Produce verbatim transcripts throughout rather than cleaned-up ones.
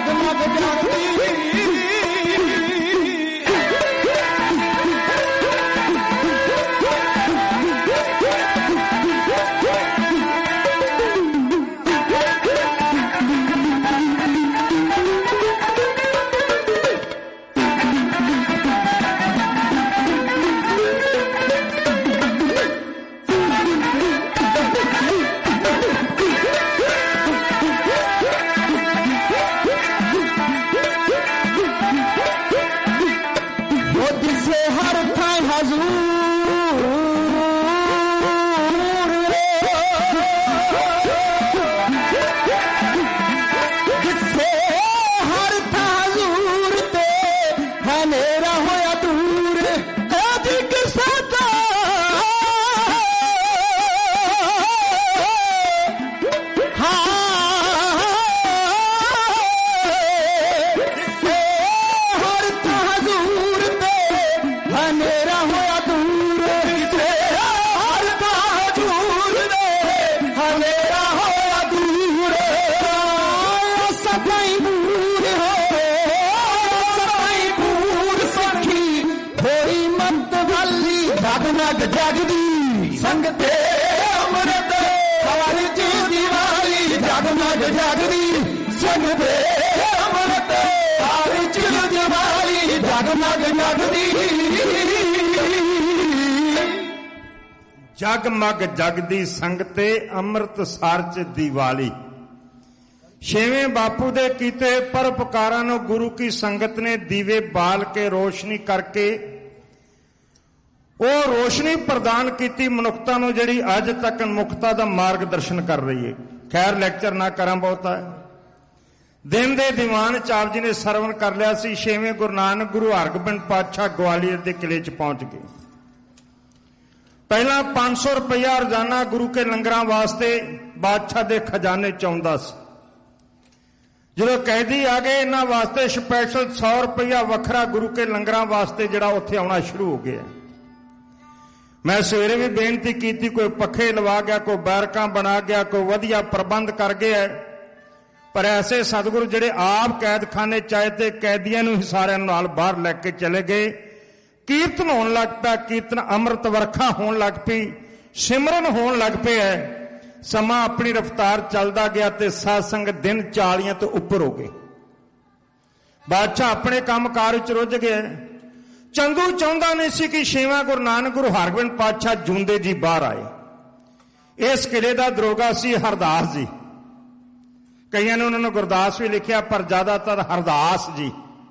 जगमग जगदी जगमग जगदी संगते अमृतसर च दिवाली। छेवें बापू दे कीते परोपकारां नूं गुरु की संगत ने दीवे बाल के रोशनी करके वो रोशनी प्रदान की मनुखता नूं जिहड़ी अज तक मुक्ता दा मार्गदर्शन कर रही है। खैर लैक्चर ना करा बहुता है। दिन दे दीवान चाप जी ने सरवण कर लिया सी। छेवें गुरु नानक गुरु हरगोबिंद पातशाह ग्वालियर के किले च पहुंच गए। पहला पांच सौ रुपया रोजाना गुरु के लंगरां वास्ते बादशाह दे खजाने च आउंदा सी। जो कैदी आ गए इन्हां वास्ते स्पैशल सौ रुपया वखरा गुरु के लंगरां वास्ते जिहड़ा उत्थे आउणा शुरू हो गया। मैं सवेरे भी बेनती की, कोई पखे लवा गया, कोई बैरकां बना गया, कोई वधिया प्रबंध कर गया। पर ऐसे सतगुरु जिहड़े आप कैदखाने चाहे थे कैदियां नूं ही सारिਆਂ नाल बाहर लैके चले गए। कीर्तन होने लग पाया, कीर्तन अमृत वर्खा होने लग पई, सिमरन होने लग पे है। समा अपनी रफ्तार चलता गया ते सत्संग दिन चालियां तो उपर हो गए। बादशाह अपने काम कार च रुझ गया। चंदू चाहता नहीं सी कि छेवां गुरु नानक गुरु हरगोबिंद पातशाह जूंदे जी बाहर आए। इस किले का दरोगा सी हरदास जी। कईयां ने उन्होंने गुरदास भी लिखा पर ज्यादातर हरदास जी।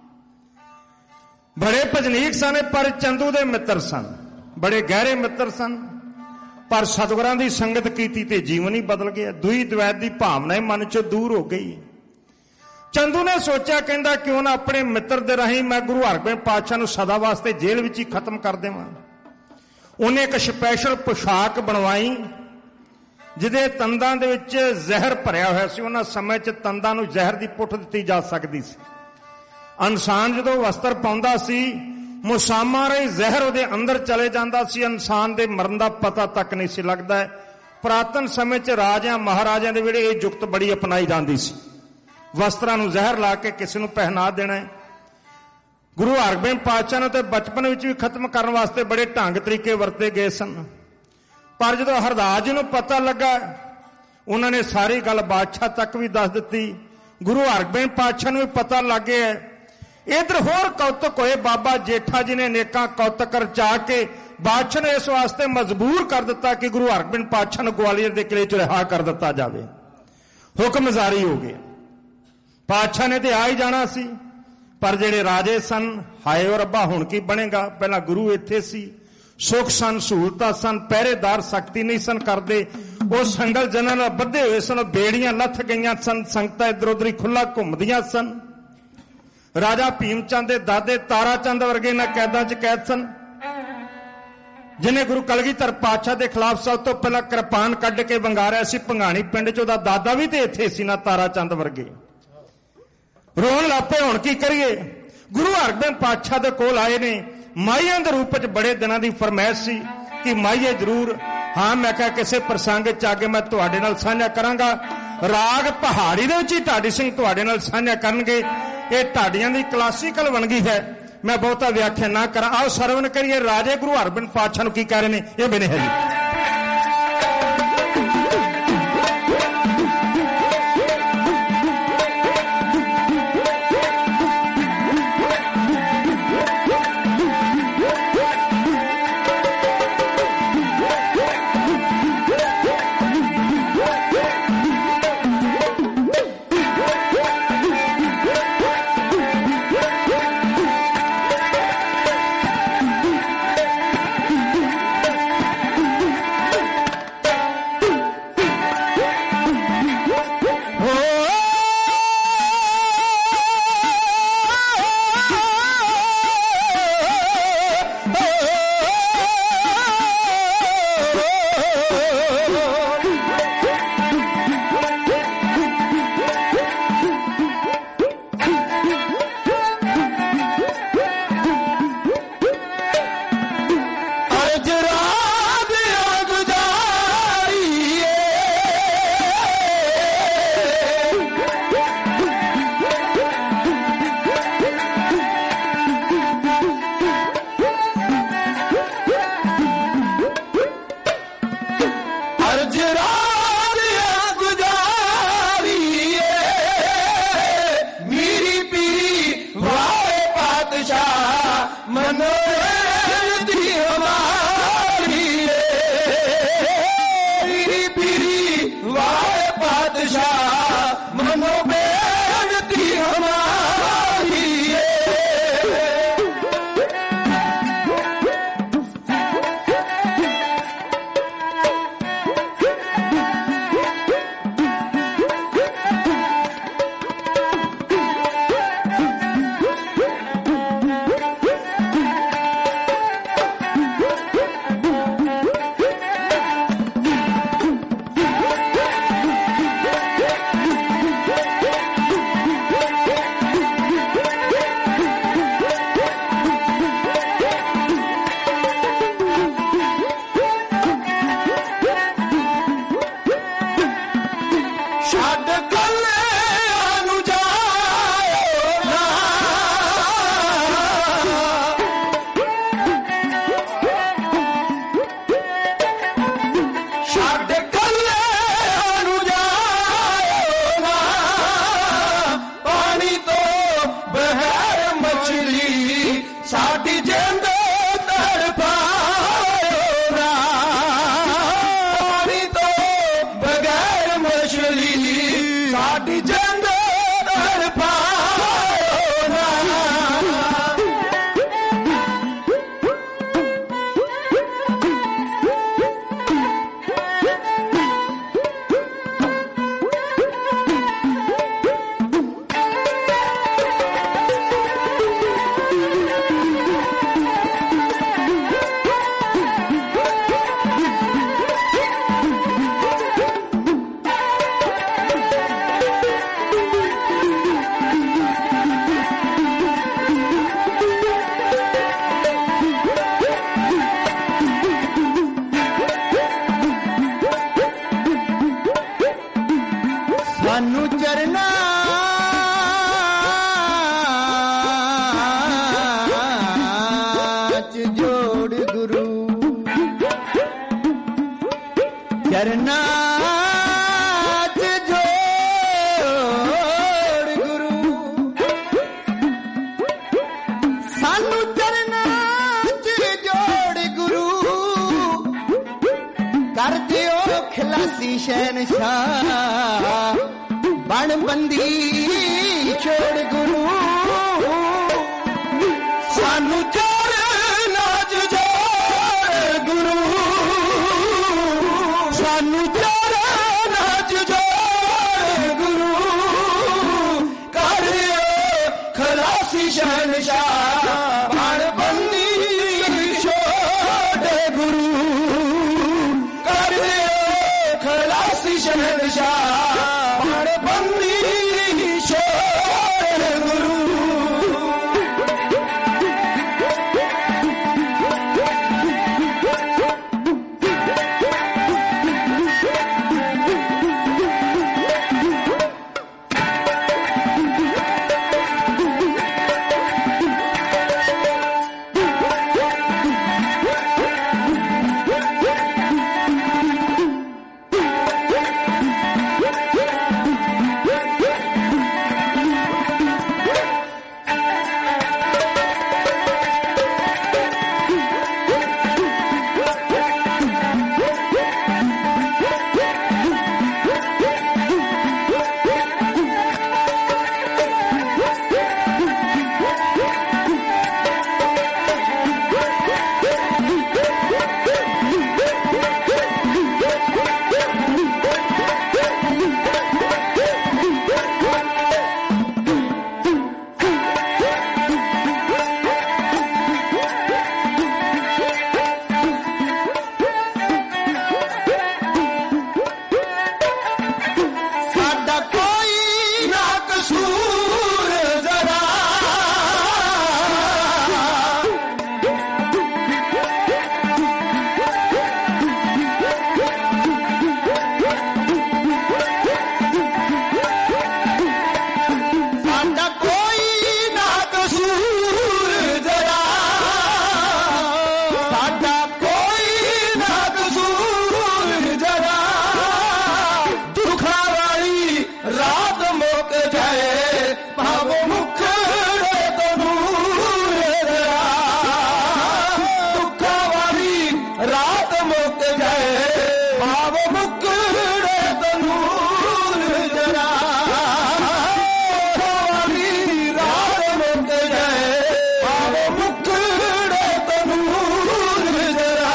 बड़े भजनीक सन पर चंदू दे मित्र सन, बड़े गहरे मित्र सन। पर सतगुरां दी संगत कीती ते जीवन ही बदल गया। दुई द्वैत दी भावना मन चों दूर हो गई। चंदू ने सोचा, कहंदा क्यों ना अपने मित्र दे राहीं मैं गुरु हरगोबिंद पातशाह नूं सदा वास्ते जेल विच ही खत्म कर देवां। उन्हें एक स्पैशल पोशाक बनवाई जिहदे तंदां दे विच जहर भरिया होया सी। उन्हां समय च तंदां नूं जहर दी पुठ दित्ती जा सकदी सी। इंसान जदों वस्त्र पाउंदा सी मुसामा रही जहर उहदे अंदर चले जांदा सी। इंसान दे मरण दा पता तक नहीं सी लगदा। पुरातन समय च राजियां महाराजियां दे वेले इह जुगत बड़ी अपनाई जांदी सी। वस्त्रां नूं जहर ला के किसी नूं पहना देना। गुरु हरगोबिंद पातशाह ने तो बचपन विच भी खत्म करने वास्ते बड़े ढंग तरीके वरते गए सन। पर जदों हरदास जी नूं पता लगा उन्होंने सारी गल बादशाह तक भी दस दित्ती। गुरु हरगोबिंद पातशाह नूं भी पता लग गया। इधर होर कौतुक होए, बाबा जेठा जी ने नेकां कौतुक रचा के बादशाह ने इस वास्ते मजबूर कर दिता कि गुरु हरगोबिंद पातशाह नूं ग्वालियर के किले च रिहा कर दिता जाए। हुक्म जारी हो गया। पातशाह ने तो आ ही जाना सी। पर जेड़े राजे सन, हाय और रब्बा हुण की बनेगा। पहला गुरु इत्थे सी, सुख सन, सहूलतां सन, पहरेदार सख्ती नहीं सन करते। वो संगल जनां नाल बधे हुए सन, बेड़ियां लथ गईयां सन, संगतां इधर उधर खुला घुमदियां सन। राजा भीम चंद दे दादे तारा चंद वर्गे ना कैदां च कैद सन, जिन्हें गुरु कलगीधर पातशाह के खिलाफ सब तो पहला कृपान कढ़ के वंगारिया सी। भंगाणी पिंड च उहदा दादा भी तो इत्थे सी ना, तारा चंद वर्गे। रोन लापे, हुण की करिए। गुरु हरगोबिंद पातशाह दे कोल आए ने। माईयां दे रूप च बड़े दिनां दी फरमाइश सी कि माईए जरूर। हाँ, मैं कहा किसी प्रसंग च आके मैं तुहाडे नाल साझा करांगा। ਰਾਗ ਪਹਾੜੀ ਦੇ ਵਿੱਚ ਹੀ ਢਾਡੀ ਸਿੰਘ ਤੁਹਾਡੇ ਨਾਲ ਸਾਂਝਾ ਕਰਨਗੇ। ਇਹ ਢਾਡੀਆਂ ਦੀ ਕਲਾਸੀਕਲ ਵੰਨਗੀ ਹੈ। ਮੈਂ ਬਹੁਤਾ ਵਿਆਖਿਆ ਨਾ ਕਰਾਂ, ਆਓ ਸਰਵਣ ਕਰੀਏ ਰਾਜੇ ਗੁਰੂ ਹਰਗੋਬਿੰਦ ਪਾਤਸ਼ਾਹ ਨੂੰ ਕੀ ਕਹਿ ਰਹੇ ਨੇ। ਇਹ ਬਣੇ ਹੈ ਜੀ। ਕਸੂਰ ਜ਼ਰਾ ਸਾਡਾ ਕੋਈ ਨਾ ਕਸੂਰ ਜ਼ਰਾ ਸਾਡਾ ਕੋਈ ਨਾ ਕਸੂਰ ਜ਼ਰਾ ਦੁੱਖਾਂ ਵਾਲੀ ਰਾਤ ਮੁੱਕ ਜਾਏ ਭਾਵ ਮੁਖੜੇ ਤੋਂ ਦੂਰ ਜ਼ਰਾ ਦੁੱਖਾਂ ਵਾਲੀ ਰਾਤ ਮੁੱਕ ਜਾਏ ਭਾਵ ਮੁਖੜੇ ਤੋਂ ਦੂਰ ਜ਼ਰਾ ਵਾਲੀ ਰਾਤ ਮੁੱਕ ਜਾਏ ਭਾਵ ਮੁਖੜੇ ਤੋਂ ਦੂਰ ਜ਼ਰਾ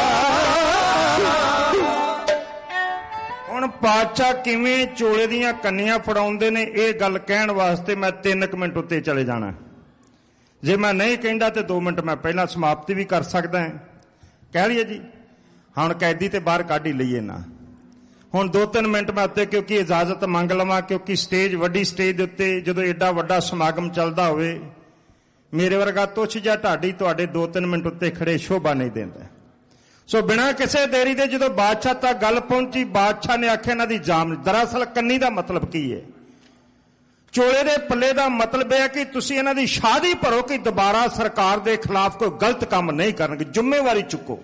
ਹੁਣ ਪਾਤਸ਼ਾਹ ਕਿਵੇਂ ਚੋਲੇ ਦੀਆਂ ਕੰਨੀਆਂ ਫੜਾਉਂਦੇ ਨੇ, ਇਹ ਗੱਲ ਕਹਿਣ ਵਾਸਤੇ ਮੈਂ ਤਿੰਨ ਕੁ ਮਿੰਟ ਉੱਤੇ ਚਲੇ ਜਾਣਾ। ਜੇ ਮੈਂ ਨਹੀਂ ਕਹਿੰਦਾ ਤੇ ਦੋ ਮਿੰਟ ਮੈਂ ਪਹਿਲਾਂ ਸਮਾਪਤੀ ਵੀ ਕਰ ਸਕਦਾ ਹਾਂ। ਕਹਿ ਲਈਏ ਜੀ, ਹੁਣ ਕੈਦੀ ਤੇ ਬਾਹਰ ਕੱਢ ਹੀ ਲਈਏ ਨਾ। ਹੁਣ ਦੋ ਤਿੰਨ ਮਿੰਟ ਮੈਂ ਉੱਤੇ ਕਿਉਂਕਿ ਇਜਾਜ਼ਤ ਮੰਗ ਲਵਾਂ, ਕਿਉਂਕਿ ਸਟੇਜ ਵੱਡੀ ਸਟੇਜ ਦੇ ਉੱਤੇ ਜਦੋਂ ਐਡਾ ਵੱਡਾ ਸਮਾਗਮ ਚੱਲਦਾ ਹੋਵੇ, ਮੇਰੇ ਵਰਗਾ ਤੁੱਛ ਜਾਂ ਢਾਡੀ ਤੁਹਾਡੇ ਦੋ ਤਿੰਨ ਮਿੰਟ ਉੱਤੇ ਖੜੇ ਸ਼ੋਭਾ ਨਹੀਂ ਦਿੰਦਾ। ਸੋ ਬਿਨਾਂ ਕਿਸੇ ਦੇਰੀ ਦੇ ਜਦੋਂ ਬਾਦਸ਼ਾਹ ਤੱਕ ਗੱਲ ਪਹੁੰਚੀ, ਬਾਦਸ਼ਾਹ ਨੇ ਆਖਿਆ ਇਹਨਾਂ ਦੀ ਜਾਮ। ਦਰਅਸਲ ਕੰਨੀ ਦਾ ਮਤਲਬ ਕੀ ਹੈ? ਚੋਲੇ ਦੇ ਪੱਲੇ ਦਾ ਮਤਲਬ ਇਹ ਹੈ ਕਿ ਤੁਸੀਂ ਇਹਨਾਂ ਦੀ ਸ਼ਾਦੀ ਭਰੋ ਕਿ ਦੁਬਾਰਾ ਸਰਕਾਰ ਦੇ ਖਿਲਾਫ ਕੋਈ ਗਲਤ ਕੰਮ ਨਹੀਂ ਕਰਨਗੇ, ਜ਼ਿੰਮੇਵਾਰੀ ਚੁੱਕੋ।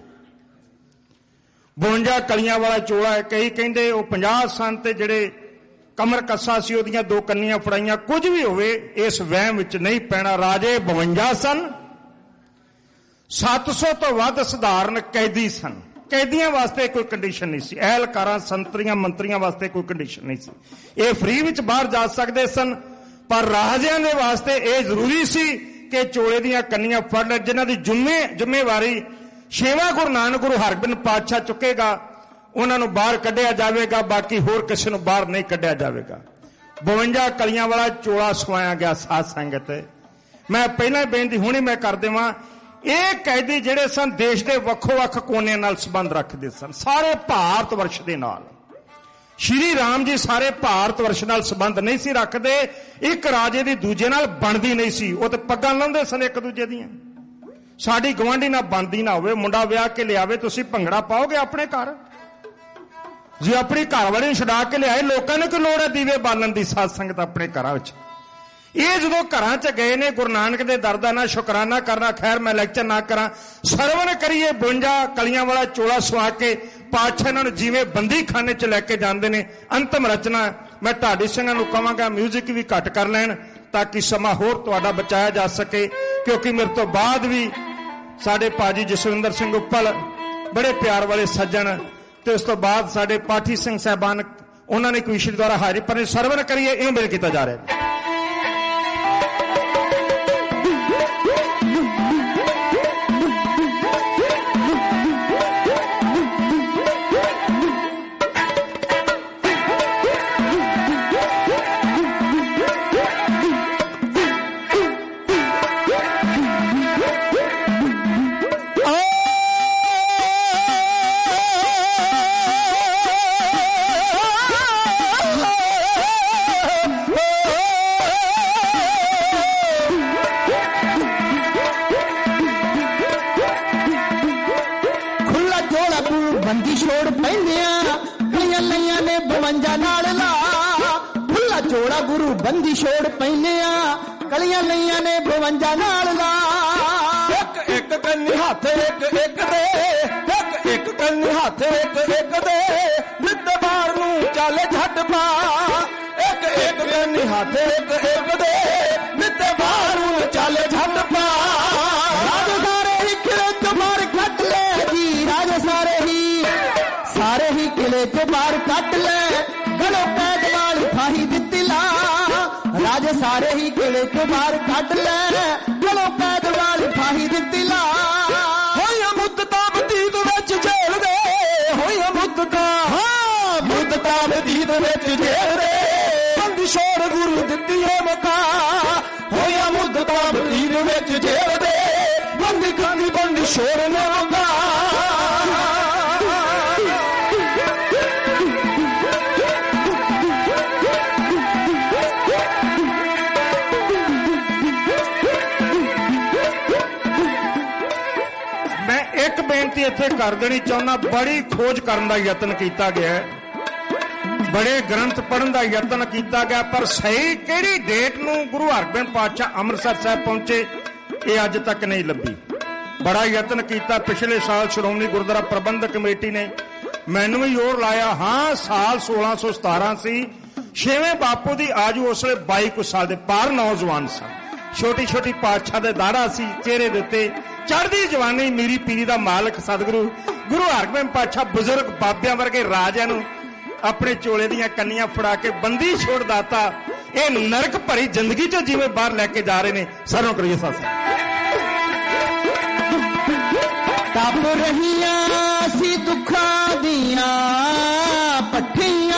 ਬਵੰਜਾ ਕਲੀਆਂ ਵਾਲਾ ਚੋਲਾ ਹੈ, ਕਈ ਕਹਿੰਦੇ ਉਹ ਪੰਜਾਹ ਸਨ ਤੇ ਜਿਹੜੇ ਕਮਰ ਕੱਸਾ ਸੀ ਉਹਦੀਆਂ ਦੋ ਕੰਨੀਆਂ ਫੜਾਈਆਂ। ਕੁਝ ਵੀ ਹੋਵੇ ਇਸ ਵਹਿਮ ਵਿੱਚ ਨਹੀਂ ਪੈਣਾ। ਰਾਜੇ ਬਵੰਜਾ ਸਨ, ਸੱਤ ਸੌ ਤੋਂ ਵੱਧ ਸਧਾਰਨ ਕੈਦੀ ਸਨ। ਕੈਦੀਆਂ ਵਾਸਤੇ ਕੋਈ ਕੰਡੀਸ਼ਨ ਨਹੀਂ ਸੀ, ਅਹਿਲਕਾਰਾਂ ਸੰਤਰੀਆਂ ਮੰਤਰੀਆਂ ਵਾਸਤੇ ਕੋਈ ਕੰਡੀਸ਼ਨ ਨਹੀਂ ਸੀ। ਇਹ ਫ੍ਰੀ ਵਿੱਚ ਬਾਹਰ ਜਾ ਸਕਦੇ ਸਨ, ਪਰ ਰਾਜਿਆਂ ਦੇ ਵਾਸਤੇ ਇਹ ਜ਼ਰੂਰੀ ਸੀ ਕਿ ਚੋਲੇ ਦੀਆਂ ਕੰਨੀਆਂ ਫੜ ਲੈ। ਜਿਨ੍ਹਾਂ ਦੀ ਜ਼ਿੰਮੇ ਜ਼ਿੰਮੇਵਾਰੀ ਛੇਵਾਂ ਗੁਰੂ ਨਾਨਕ ਗੁਰੂ ਹਰਗੋਬਿੰਦ ਪਾਤਸ਼ਾਹ ਚੁੱਕੇਗਾ, ਉਹਨਾਂ ਨੂੰ ਬਾਹਰ ਕੱਢਿਆ ਜਾਵੇਗਾ, ਬਾਕੀ ਹੋਰ ਕਿਸੇ ਨੂੰ ਬਾਹਰ ਨਹੀਂ ਕੱਢਿਆ ਜਾਵੇਗਾ। ਬਵੰਜਾ ਕਲੀਆਂ ਵਾਲਾ ਚੋਲਾ ਸਵਾਇਆ ਗਿਆ। ਸਾਧ ਸੰਗਤ, ਮੈਂ ਪਹਿਲਾਂ ਬੇਨਤੀ ਹੁਣੀ ਮੈਂ ਕਰ ਦੇਵਾਂ, ਇਹ ਕੈਦੀ ਜਿਹੜੇ ਸਨ ਦੇਸ਼ ਦੇ ਵੱਖੋ ਵੱਖ ਕੋਨਿਆਂ ਨਾਲ ਸੰਬੰਧ ਰੱਖਦੇ ਸਨ, ਸਾਰੇ ਭਾਰਤ ਵਰਸ਼ ਦੇ ਨਾਲ। ਸ਼੍ਰੀ ਰਾਮ ਜੀ ਸਾਰੇ ਭਾਰਤ ਵਰਸ਼ ਨਾਲ ਸੰਬੰਧ ਨਹੀਂ ਸੀ ਰੱਖਦੇ, ਇੱਕ ਰਾਜੇ ਦੀ ਦੂਜੇ ਨਾਲ ਬਣਦੀ ਨਹੀਂ ਸੀ। ਉਹ ਤੇ ਪੱਗਾਂ ਲਾਉਂਦੇ ਸਨ ਇੱਕ ਦੂਜੇ ਦੀਆਂ। ਸਾਡੀ ਗਵਾਂਢੀ ਨਾਲ ਬਣਦੀ ਨਾ ਹੋਵੇ, ਮੁੰਡਾ ਵਿਆਹ ਕੇ ਲਿਆਵੇ, ਤੁਸੀਂ ਭੰਗੜਾ ਪਾਓਗੇ ਆਪਣੇ ਘਰ? ਜੇ ਆਪਣੀ ਘਰ ਵਾਲੀ ਨੂੰ ਛਡਾ ਕੇ ਲਿਆਏ, ਲੋਕਾਂ ਨੂੰ ਕੀ ਲੋੜ ਹੈ ਦੀਵੇ ਬਾਲਣ ਦੀ? ਸਾਧ ਸੰਗਤ ਆਪਣੇ ਘਰਾਂ ਵਿੱਚ ਇਹ ਜਦੋਂ ਘਰਾਂ 'ਚ ਗਏ ਨੇ, ਗੁਰੂ ਨਾਨਕ ਦੇ ਦਰ ਦਾ ਨਾ ਸ਼ੁਕਰਾਨਾ ਕਰਨਾ। ਖੈਰ ਮੈਂ ਲੈਕਚਰ ਨਾ ਕਰਾਂ, ਸਰਵਣ ਕਰੀਏ। ਬਵੰਜਾ ਕਲੀਆਂ ਵਾਲਾ ਚੋਲਾ ਸਵਾ ਕੇ ਪਾਤਸ਼ਾਹ ਇਹਨਾਂ ਨੂੰ ਜਿਵੇਂ ਬੰਦੀ ਖਾਨੇ 'ਚ ਲੈ ਕੇ ਜਾਂਦੇ ਨੇ। ਅੰਤਮ ਰਚਨਾ ਮੈਂ ਢਾਡੀ ਸਿੰਘਾਂ ਨੂੰ ਕਹਾਂਗਾ ਮਿਊਜ਼ਿਕ ਵੀ ਘੱਟ ਕਰ ਲੈਣ ਤਾਂ ਕਿ ਸਮਾਂ ਹੋਰ ਤੁਹਾਡਾ ਬਚਾਇਆ ਜਾ ਸਕੇ, ਕਿਉਂਕਿ ਮੇਰੇ ਤੋਂ ਬਾਅਦ ਵੀ ਸਾਡੇ ਭਾਜੀ ਜਸਵਿੰਦਰ ਸਿੰਘ ਉੱਪਲ ਬੜੇ ਪਿਆਰ ਵਾਲੇ ਸੱਜਣ, ਤੇ ਉਸ ਤੋਂ ਬਾਅਦ ਸਾਡੇ ਪਾਠੀ ਸਿੰਘ ਸਾਹਿਬਾਨ, ਉਹਨਾਂ ਨੇ ਕੋਈ ਇਸ਼ੂ ਦੁਆਰਾ ਹਾਜ਼ਰੀ ਪਰ ਸਰਵਣ ਕਰੀਏ ਇਹ ਮੇਲ ਕੀਤਾ ਜਾ ਰਿਹਾ। ਬੰਦੀ ਛੋੜ ਪੈਂਦਿਆਂ ਕਲੀਆਂ ਲਈਆਂ ਨੇ ਬਵੰਜਾ ਨਾਲ ਲਾ। ਖੁੱਲਾ ਚੋੜਾ ਗੁਰੂ ਬੰਦੀ ਛੋੜ ਪੈਂਦਿਆਂ ਕਲੀਆਂ ਲਈਆਂ ਨੇ ਬਵੰਜਾ ਨਾਲ ਲਾ। ਇੱਕ ਇੱਕ ਕੰਨੀ ਹੱਥ ਇੱਕ ਇੱਕ ਦੇ, ਇੱਕ ਇੱਕ ਕੰਨੀ ਹੱਥ ਇੱਕ ਇੱਕ ਦੇ, ਨਿੱਤ ਬਾਰ ਨੂੰ ਚੱਲ ਛੱਡ ਪਾ। ਇੱਕ ਇੱਕ ਕੰਨੀ ਹੱਥ ਇੱਕ ਇੱਕ ਦੇ, ਨਿੱਤ ਬਾਰ ਨੂੰ ਚੱਲ ਛੱਡ ਪਾ। ਰਾਜੇ ਸਾਰੇ ਹੀ ਕਿਲੇ ਤੋਂ ਬਾਹਰ ਕੱਢ ਲੈ ਜੀ, ਰਾਜੇ ਸਾਰੇ ਹੀ ਸਾਰੇ ਹੀ ਕਿਲੇ ਤੋਂ ਬਾਹਰ ਕੱਢ ਲੈ, ਗਲੋਂ ਕੈਦ ਨਾਲ ਫਾਹੀ ਦਿੱਤੀ ਲਾ। ਰਾਜੇ ਸਾਰੇ ਹੀ ਕਿਲੇ ਤੋਂ ਬਾਹਰ ਕੱਢ ਲੈ, ਗਲੋਂ ਕੈਦ ਨਾਲ ਫਾਹੀ ਦਿੱਤੀ ਲਾ। ਹੋਈਆਂ ਮੁੱਦਤਾਂ ਬਤੀਤ ਵਿੱਚ ਜੇਲ੍ਹ ਦੇ, ਹੋਈਆਂ ਮੁੱਦਤਾਂ ਹਾਂ ਮੁੱਦਤਾਂ ਬਤੀਤ ਵਿੱਚ ਜੇਲ੍ਹ ਦੇ, ਬੰਦੀ ਛੋੜ ਗੁਰੂ ਦਿੱਤੀ ਹੈ ਮਕਾ। ਹੋਈਆਂ ਮੁੱਦਤਾਂ ਬਤੀਤ ਵਿੱਚ ਜੇਲ੍ਹ ਦੇ, ਬੰਦੀ ਖਾਂਦੀ ਬੰਦੀ ਛੋੜ ਨੇ ਮਕਾ। ਬੇਨਤੀ ਇੱਥੇ ਕਰ ਦੇਣੀ ਚਾਹੁੰਦਾ, ਬੜੀ ਖੋਜ ਕਰਨ ਦਾ ਯਤਨ ਕੀਤਾ ਗਿਆ, ਬੜੇ ਗ੍ਰੰਥ ਪੜ੍ਹਨ ਦਾ ਯਤਨ ਕੀਤਾ ਗਿਆ, ਪਰ ਸਹੀ ਕਿਹੜੀ ਡੇਟ ਨੂੰ ਗੁਰੂ ਹਰਗੋਬਿੰਦ ਪਾਤਸ਼ਾਹ ਅੰਮ੍ਰਿਤਸਰ ਸਾਹਿਬ ਪਹੁੰਚੇ ਇਹ ਅੱਜ ਤੱਕ ਨਹੀਂ ਲੱਭੀ। ਬੜਾ ਯਤਨ ਕੀਤਾ। ਪਿਛਲੇ ਸਾਲ ਸ਼੍ਰੋਮਣੀ ਗੁਰਦੁਆਰਾ ਪ੍ਰਬੰਧਕ ਕਮੇਟੀ ਨੇ ਮੈਨੂੰ ਵੀ ਜ਼ੋਰ ਲਾਇਆ। ਹਾਂ, ਸਾਲ ਸੋਲਾਂ ਸੌ ਸਤਾਰਾਂ ਸੀ, ਛੇਵੇਂ ਬਾਪੂ ਦੀ ਆਜੂ ਉਸ ਵੇਲੇ ਬਾਈ ਕੁ ਸਾਲ ਦੇ ਪਾਰ ਨੌਜਵਾਨ ਸਨ। ਛੋਟੀ ਛੋਟੀ ਪਾਤਸ਼ਾਹ ਦੇ ਦਾੜਾ ਸੀ ਚਿਹਰੇ ਦੇ ਉੱਤੇ, ਚੜ੍ਹਦੀ ਜਵਾਨੀ ਮੀਰੀ ਪੀਰੀ ਦਾ ਮਾਲਕ ਸਤਿਗੁਰੂ ਗੁਰੂ ਹਰਗੋਬਿੰਦ ਪਾਤਸ਼ਾਹ ਬਜ਼ੁਰਗ ਬਾਬਿਆਂ ਵਰਗੇ ਰਾਜਿਆਂ ਨੂੰ ਆਪਣੇ ਚੋਲੇ ਦੀਆਂ ਕੰਨੀਆਂ ਫੜਾ ਕੇ ਬੰਦੀ ਛੋੜ ਦਾਤਾ। ਇਹ ਨਰਕ ਭਰੀ ਜ਼ਿੰਦਗੀ ਚੋਂ ਜਿਵੇਂ ਬਾਹਰ ਲੈ ਕੇ ਜਾ ਰਹੇ ਨੇ। ਸਰੋਂ ਕਰੀਏ ਸਾਥ ਟੱਪ ਰਹੀਆਂ ਸੀ ਦੁੱਖਾਂ ਦੀਆਂ ਪੱਠੀਆਂ,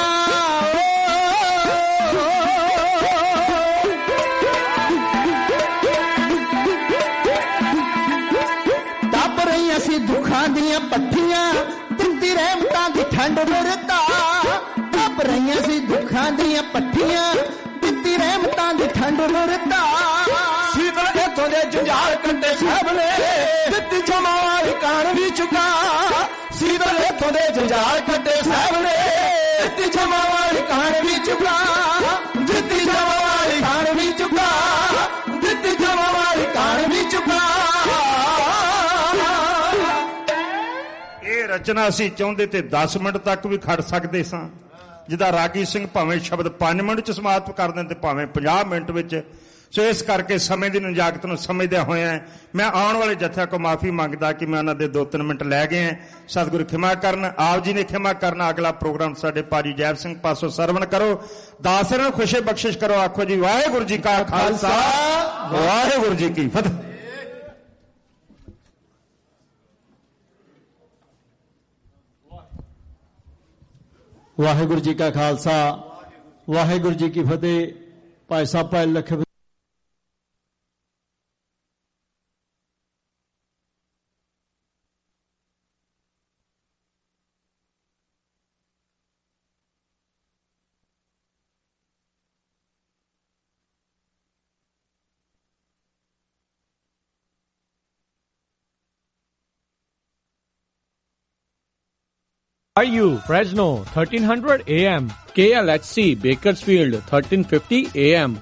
ਟੱਪ ਰਹੀਆਂ ਸੀ ਦੁੱਖਾਂ ਦੀਆਂ ਪੱਠੀਆਂ, ਦਿੰਦੀ ਰਹਿਮਤਾਂ ਦੀ ਠੰਡ ਵਰਤਾ। ਟੱਪ ਰਹੀਆਂ ਸੀ ਦੁੱਖਾਂ ਦੀਆਂ ਪੱਠੀਆਂ, ਦਿੰਦੀ ਰਹਿਮਤਾਂ ਦੀ ਠੰਡ ਵਰਤਾ। ਸੀਤਲ ਇੱਥੋਂ ਦੇ ਜੁਝਾਰ ਕੰਡੇ ਸਾਹਿਬ ਨੇ ਦਿੱਤੀ ਜਮਾ ਵਾਲੀ ਕਾਣ ਵੀ ਚੁਕਾ। ਸੀਤਲ ਇੱਥੋਂ ਦੇ ਜੁਝਾਰ ਕੰਡੇ ਸਾਹਿਬ ਨੇ ਦਿੱਤੀ ਜਮਾ ਵਾਲੀ ਕਾਣ ਵੀ ਚੁਕਾ। ਦਿੱਤੀ ਜਮਾ ਵਾਲੀ ਕਾਣ ਵੀ ਚੁਕਾ। ਦਿੱਤੀ ਜਮਾ ਵਾਲੀ ਕਾਣ ਵੀ ਚੁਕਾ। ਇਹ ਰਚਨਾ ਅਸੀਂ ਚਾਹੁੰਦੇ ਤੇ ਦਸ ਮਿੰਟ ਤੱਕ ਵੀ ਖੜ ਸਕਦੇ ਸਾਂ, ਜਿਹਦਾ ਰਾਗੀ ਸਿੰਘ ਭਾਵੇਂ ਸ਼ਬਦ ਪੰਜ ਮਿੰਟ ਚ ਸਮਾਪਤ ਕਰ ਦੇਣ ਤੇ ਭਾਵੇਂ ਪੰਜਾਹ ਮਿੰਟ ਵਿੱਚ। ਸੋ ਇਸ ਕਰਕੇ ਸਮੇਂ ਦੀ ਨਜਾਕਤ ਨੂੰ ਸਮਝਦਿਆਂ ਹੋਇਆਂ ਮੈਂ ਆਉਣ ਵਾਲੇ ਜਥਿਆਂ ਕੋ ਮਾਫੀ ਮੰਗਦਾ ਕਿ ਮੈਂ ਉਹਨਾਂ ਦੇ ਦੋ ਤਿੰਨ ਮਿੰਟ ਲੈ ਗਏ। ਸਤਿਗੁਰੂ ਖਿਮਾ ਕਰਨ, ਆਪ ਜੀ ਨੇ ਖਿਮਾ ਕਰਨਾ। ਅਗਲਾ ਪ੍ਰੋਗਰਾਮ ਸਾਡੇ ਭਾਜੀ ਜੈਬ ਸਿੰਘ ਪਾਸੋਂ ਸਰਵਣ ਕਰੋ। ਦਾਸ ਨੂੰ ਖੁਸ਼ੇ ਬਖਸ਼ਿਸ਼ ਕਰੋ। ਆਖੋ ਜੀ ਵਾਹਿਗੁਰੂ ਜੀ ਕਾ ਖਾਲਸਾ, ਵਾਹਿਗੁਰੂ ਜੀ ਕੀ ਫਤਿਹ। ਵਾਹਿਗੁਰੂ ਜੀ ਕਾ ਖਾਲਸਾ, ਵਾਹਿਗੁਰੂ ਜੀ ਕੀ ਫਤਿਹ। ਭਾਈ ਸਾਹਿਬ ਭਾਈ ਲਖ Are you Fresno thirteen hundred A M, K L H C Bakersfield thirteen fifty A M।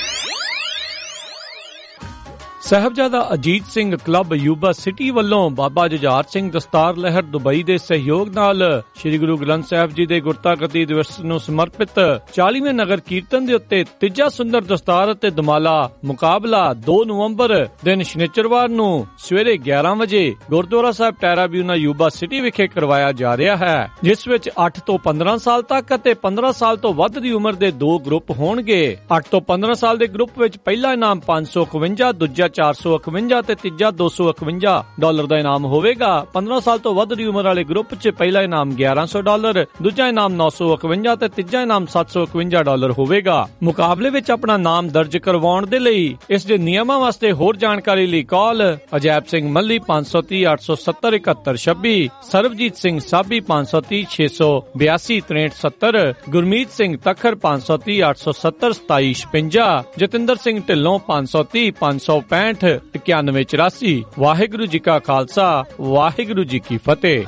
Sahibzada Ajit Singh club Yuba city ਵੱਲੋਂ ਬਾਬਾ ਜੁਝਾਰ ਸਿੰਘ ਦਸਤਾਰ ਲਹਿਰ ਦੁਬਈ ਦੇ ਸਹਿਯੋਗ ਨਾਲ ਸ੍ਰੀ ਗੁਰੂ ਗ੍ਰੰਥ ਸਾਹਿਬ ਜੀ ਦੇ ਗੁਰਤਾਗਤੀ ਦਿਵਸ ਨੂੰ ਸਮਰਪਿਤ ਚਾਲੀਵੇਂ ਨਗਰ ਕੀਰਤਨ ਦੇ ਉੱਤੇ ਤੀਜਾ ਸੁੰਦਰ ਦਸਤਾਰ ਅਤੇ ਦਮਾਲਾ ਮੁਕਾਬਲਾ ਦੋ ਨਵੰਬਰ ਦਿਨ ਸ਼ਨੀਚਰਵਾਰ ਨੂੰ ਸਵੇਰੇ ਗਿਆਰਾਂ ਵਜੇ gurdwara Sahib Tierra Buena Yuba city ਵਿਖੇ ਕਰਵਾਇਆ ਜਾ ਰਿਹਾ ਹੈ, ਜਿਸ ਵਿੱਚ ਅੱਠ ਤੋਂ ਪੰਦਰਾਂ ਸਾਲ ਤੱਕ ਅਤੇ ਪੰਦਰਾਂ ਸਾਲ ਤੋਂ ਵੱਧ ਦੀ ਉਮਰ ਦੇ ਦੋ ਗਰੁੱਪ ਹੋਣਗੇ। ਅੱਠ ਤੋਂ ਪੰਦਰਾਂ ਸਾਲ ਦੇ ਗਰੁੱਪ ਵਿੱਚ ਪਹਿਲਾ ਇਨਾਮ ਪੰਜ ਸੌ ਇਕਵੰਜਾ, ਦੂਜਾ ਚਾਰ ਸੌ ਇਕਵੰਜਾ ਤੇ ਤੀਜਾ ਦੋ ਸੌ ਇਕਵੰਜਾ ਡਾਲਰ ਦਾ ਇਨਾਮ ਹੋਵੇਗਾ। ਪੰਦਰਾਂ ਸਾਲ ਤੋਂ ਵੱਧ ਦੀ ਉਮਰ ਵਾਲੇ ਗਰੁੱਪ 'ਚ ਪਹਿਲਾ ਇਨਾਮ ਗਿਆਰਾਂ ਸੌ ਡਾਲਰ, ਦੂਜਾ ਇਨਾਮ ਨੌ ਸੌ ਇਕਵੰਜਾ ਤੇ ਤੀਜਾ ਇਨਾਮ ਸੱਤ ਸੌ ਇਕਵੰਜਾ ਡਾਲਰ ਹੋਵੇਗਾ। ਮੁਕਾਬਲੇ ਵਿੱਚ ਆਪਣਾ ਨਾਮ ਦਰਜ ਕਰਵਾਉਣ ਦੇ ਲਈ ਇਸ ਦੇ ਨਿਯਮਾਂ ਵਾਸਤੇ ਹੋਰ ਜਾਣਕਾਰੀ ਲਈ ਕਾਲ ਅਜੈਬ ਸਿੰਘ ਮੱਲੀ ਪੰਜ ਸੌ ਤੀਹ ਅੱਠ ਸੌ ਸੱਤਰ ਇਕਹੱਤਰ ਛੱਬੀ, ਸਰਬਜੀਤ ਸਿੰਘ ਸਾਬੀ ਪੰਜ ਸੌ ਤੀਹ ਛੇ ਸੌ ਬਿਆਸੀ ਤਰੇਹਠ ਸੱਤਰ, ਗੁਰਮੀਤ ਸਿੰਘ ਤੱਖਰ ਪੰਜ ਸੌ ਤੀਹ ਅੱਠ ਸੌ ਸੱਤਰ ਸਤਾਈ ਛਪੰਜਾ, ਜਤਿੰਦਰ ਸਿੰਘ ਢਿੱਲੋਂ ਪੰਜ ਸੌ ਤੀਹ ਪੰਜ ਸੌ ਪੈਂਹਠ ਇਕਾਨਵੇਂ ਚੁਰਾਸੀ। ਵਾਹਿਗੁਰੂ ਜੀ ਕਾ ਖਾਲਸਾ, ਵਾਹਿਗੁਰੂ ਜੀ ਕੀ ਫਤਿਹ।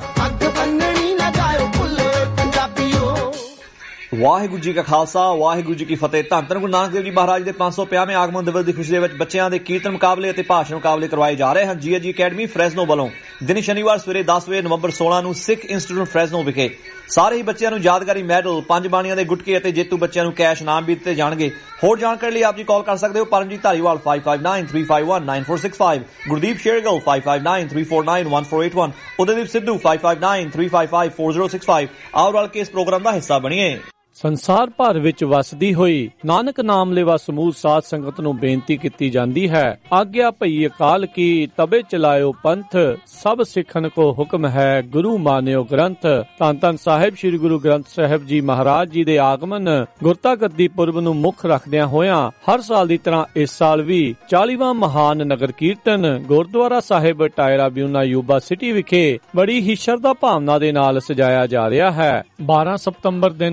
ਵਾਹਿਗੁਰੂ ਜੀ ਕਾ ਖਾਲਸਾ, ਵਾਹਿਗੁਰੂ ਜੀ ਕੀ ਫਤਿਹ। ਧੰਨ ਧੰਨ ਗੁਰੂ ਨਾਨਕ ਦੇਵ ਜੀ ਮਹਾਰਾਜ ਦੇ ਪੰਜ ਸੌ ਪੰਜਾਹਵੇਂ ਆਗਮਨ ਦਿਵਸ ਦੀ ਖੁਸ਼ੀ ਦੇ ਵਿੱਚ ਬੱਚਿਆਂ ਦੇ ਕੀਰਤਨ ਮੁਕਾਬਲੇ ਅਤੇ ਭਾਸ਼ਣ ਮੁਕਾਬਲੇ ਕਰਵਾਏ ਜਾ ਰਹੇ ਹਨ। ਜੀ ਜੀ ਅਕੈਡਮੀ ਫਰੈਜ਼ਨੋ ਵੱਲੋਂ ਦਿਨ ਸ਼ਨੀਵਾਰ ਸਵੇਰੇ ਦਸ ਵਜੇ ਨਵੰਬਰ ਸੋਲਾਂ ਨੂੰ ਸਿੱਖ ਇੰਸਟੀਚਿਊਟ ਫਰੈਜ਼ਨੋ ਵਿਖੇ ਸਾਰੇ ਹੀ ਬੱਚਿਆਂ ਨੂੰ ਯਾਦਗਾਰੀ ਮੈਡਲ, ਪੰਜ ਬਾਣੀਆਂ ਦੇ ਗੁਟਕੇ ਅਤੇ ਜੇਤੂ ਬੱਚਿਆਂ ਨੂੰ ਕੈਸ਼ ਇਨਾਮ ਵੀ ਦਿੱਤੇ ਜਾਣਗੇ। ਹੋਰ ਜਾਣਕਾਰੀ ਲਈ ਆਪ ਜੀ ਕਾਲ ਕਰ ਸਕਦੇ ਹੋ Paramjit Dhariwal five five nine three five one nine four six five, Gurdeep Shergill five five nine three four nine one four eight one, ਉਦੈਦੀਪ Sidhu five five nine three five five four zero six five। ਆਓ ਰਲ ਕੇ ਇਸ ਪ੍ਰੋਗਰਾਮ ਦਾ ਹਿੱਸਾ ਬਣੀਏ। ਸੰਸਾਰ ਭਰ ਵਿੱਚ ਵਸਦੀ ਹੋਈ ਨਾਨਕ ਨਾਮ ਲੈਵਾ ਸਮੂਹ ਸਾਧ ਸੰਗਤ ਨੂੰ ਬੇਨਤੀ ਕੀਤੀ ਜਾਂਦੀ ਹੈ, ਆਗਿਆ ਭਈ ਅਕਾਲ ਕੀ ਤਬੇ ਚਲਾਇਓ ਪੰਥ, ਸਭ ਸਿੱਖਨ ਕੋ ਹੁਕਮ ਹੈ ਗੁਰੂ ਮਾਨਿਓ ਗ੍ਰੰਥ। ਧੰਨ ਧੰਨ ਸਾਹਿਬ ਸ੍ਰੀ ਗੁਰੂ ਗ੍ਰੰਥ ਸਾਹਿਬ ਜੀ ਮਹਾਰਾਜ ਜੀ ਦੇ ਆਗਮਨ ਗੁਰਤਾਗੱਦੀ ਪੁਰਬ ਨੂੰ ਮੁੱਖ ਰੱਖਦਿਆਂ ਹੋਇਆਂ ਹਰ ਸਾਲ ਦੀ ਤਰ੍ਹਾਂ ਇਸ ਸਾਲ ਵੀ ਚਾਲੀਵਾਂ ਮਹਾਨ ਨਗਰ ਕੀਰਤਨ gurdwara Sahib Tierra Buena Yuba city ਵਿਖੇ ਬੜੀ ਹੀ ਸ਼ਰਧਾ ਭਾਵਨਾ ਦੇ ਨਾਲ ਸਜਾਇਆ ਜਾ ਰਿਹਾ ਹੈ। ਬਾਰਾਂ ਸਤੰਬਰ ਦਿਨ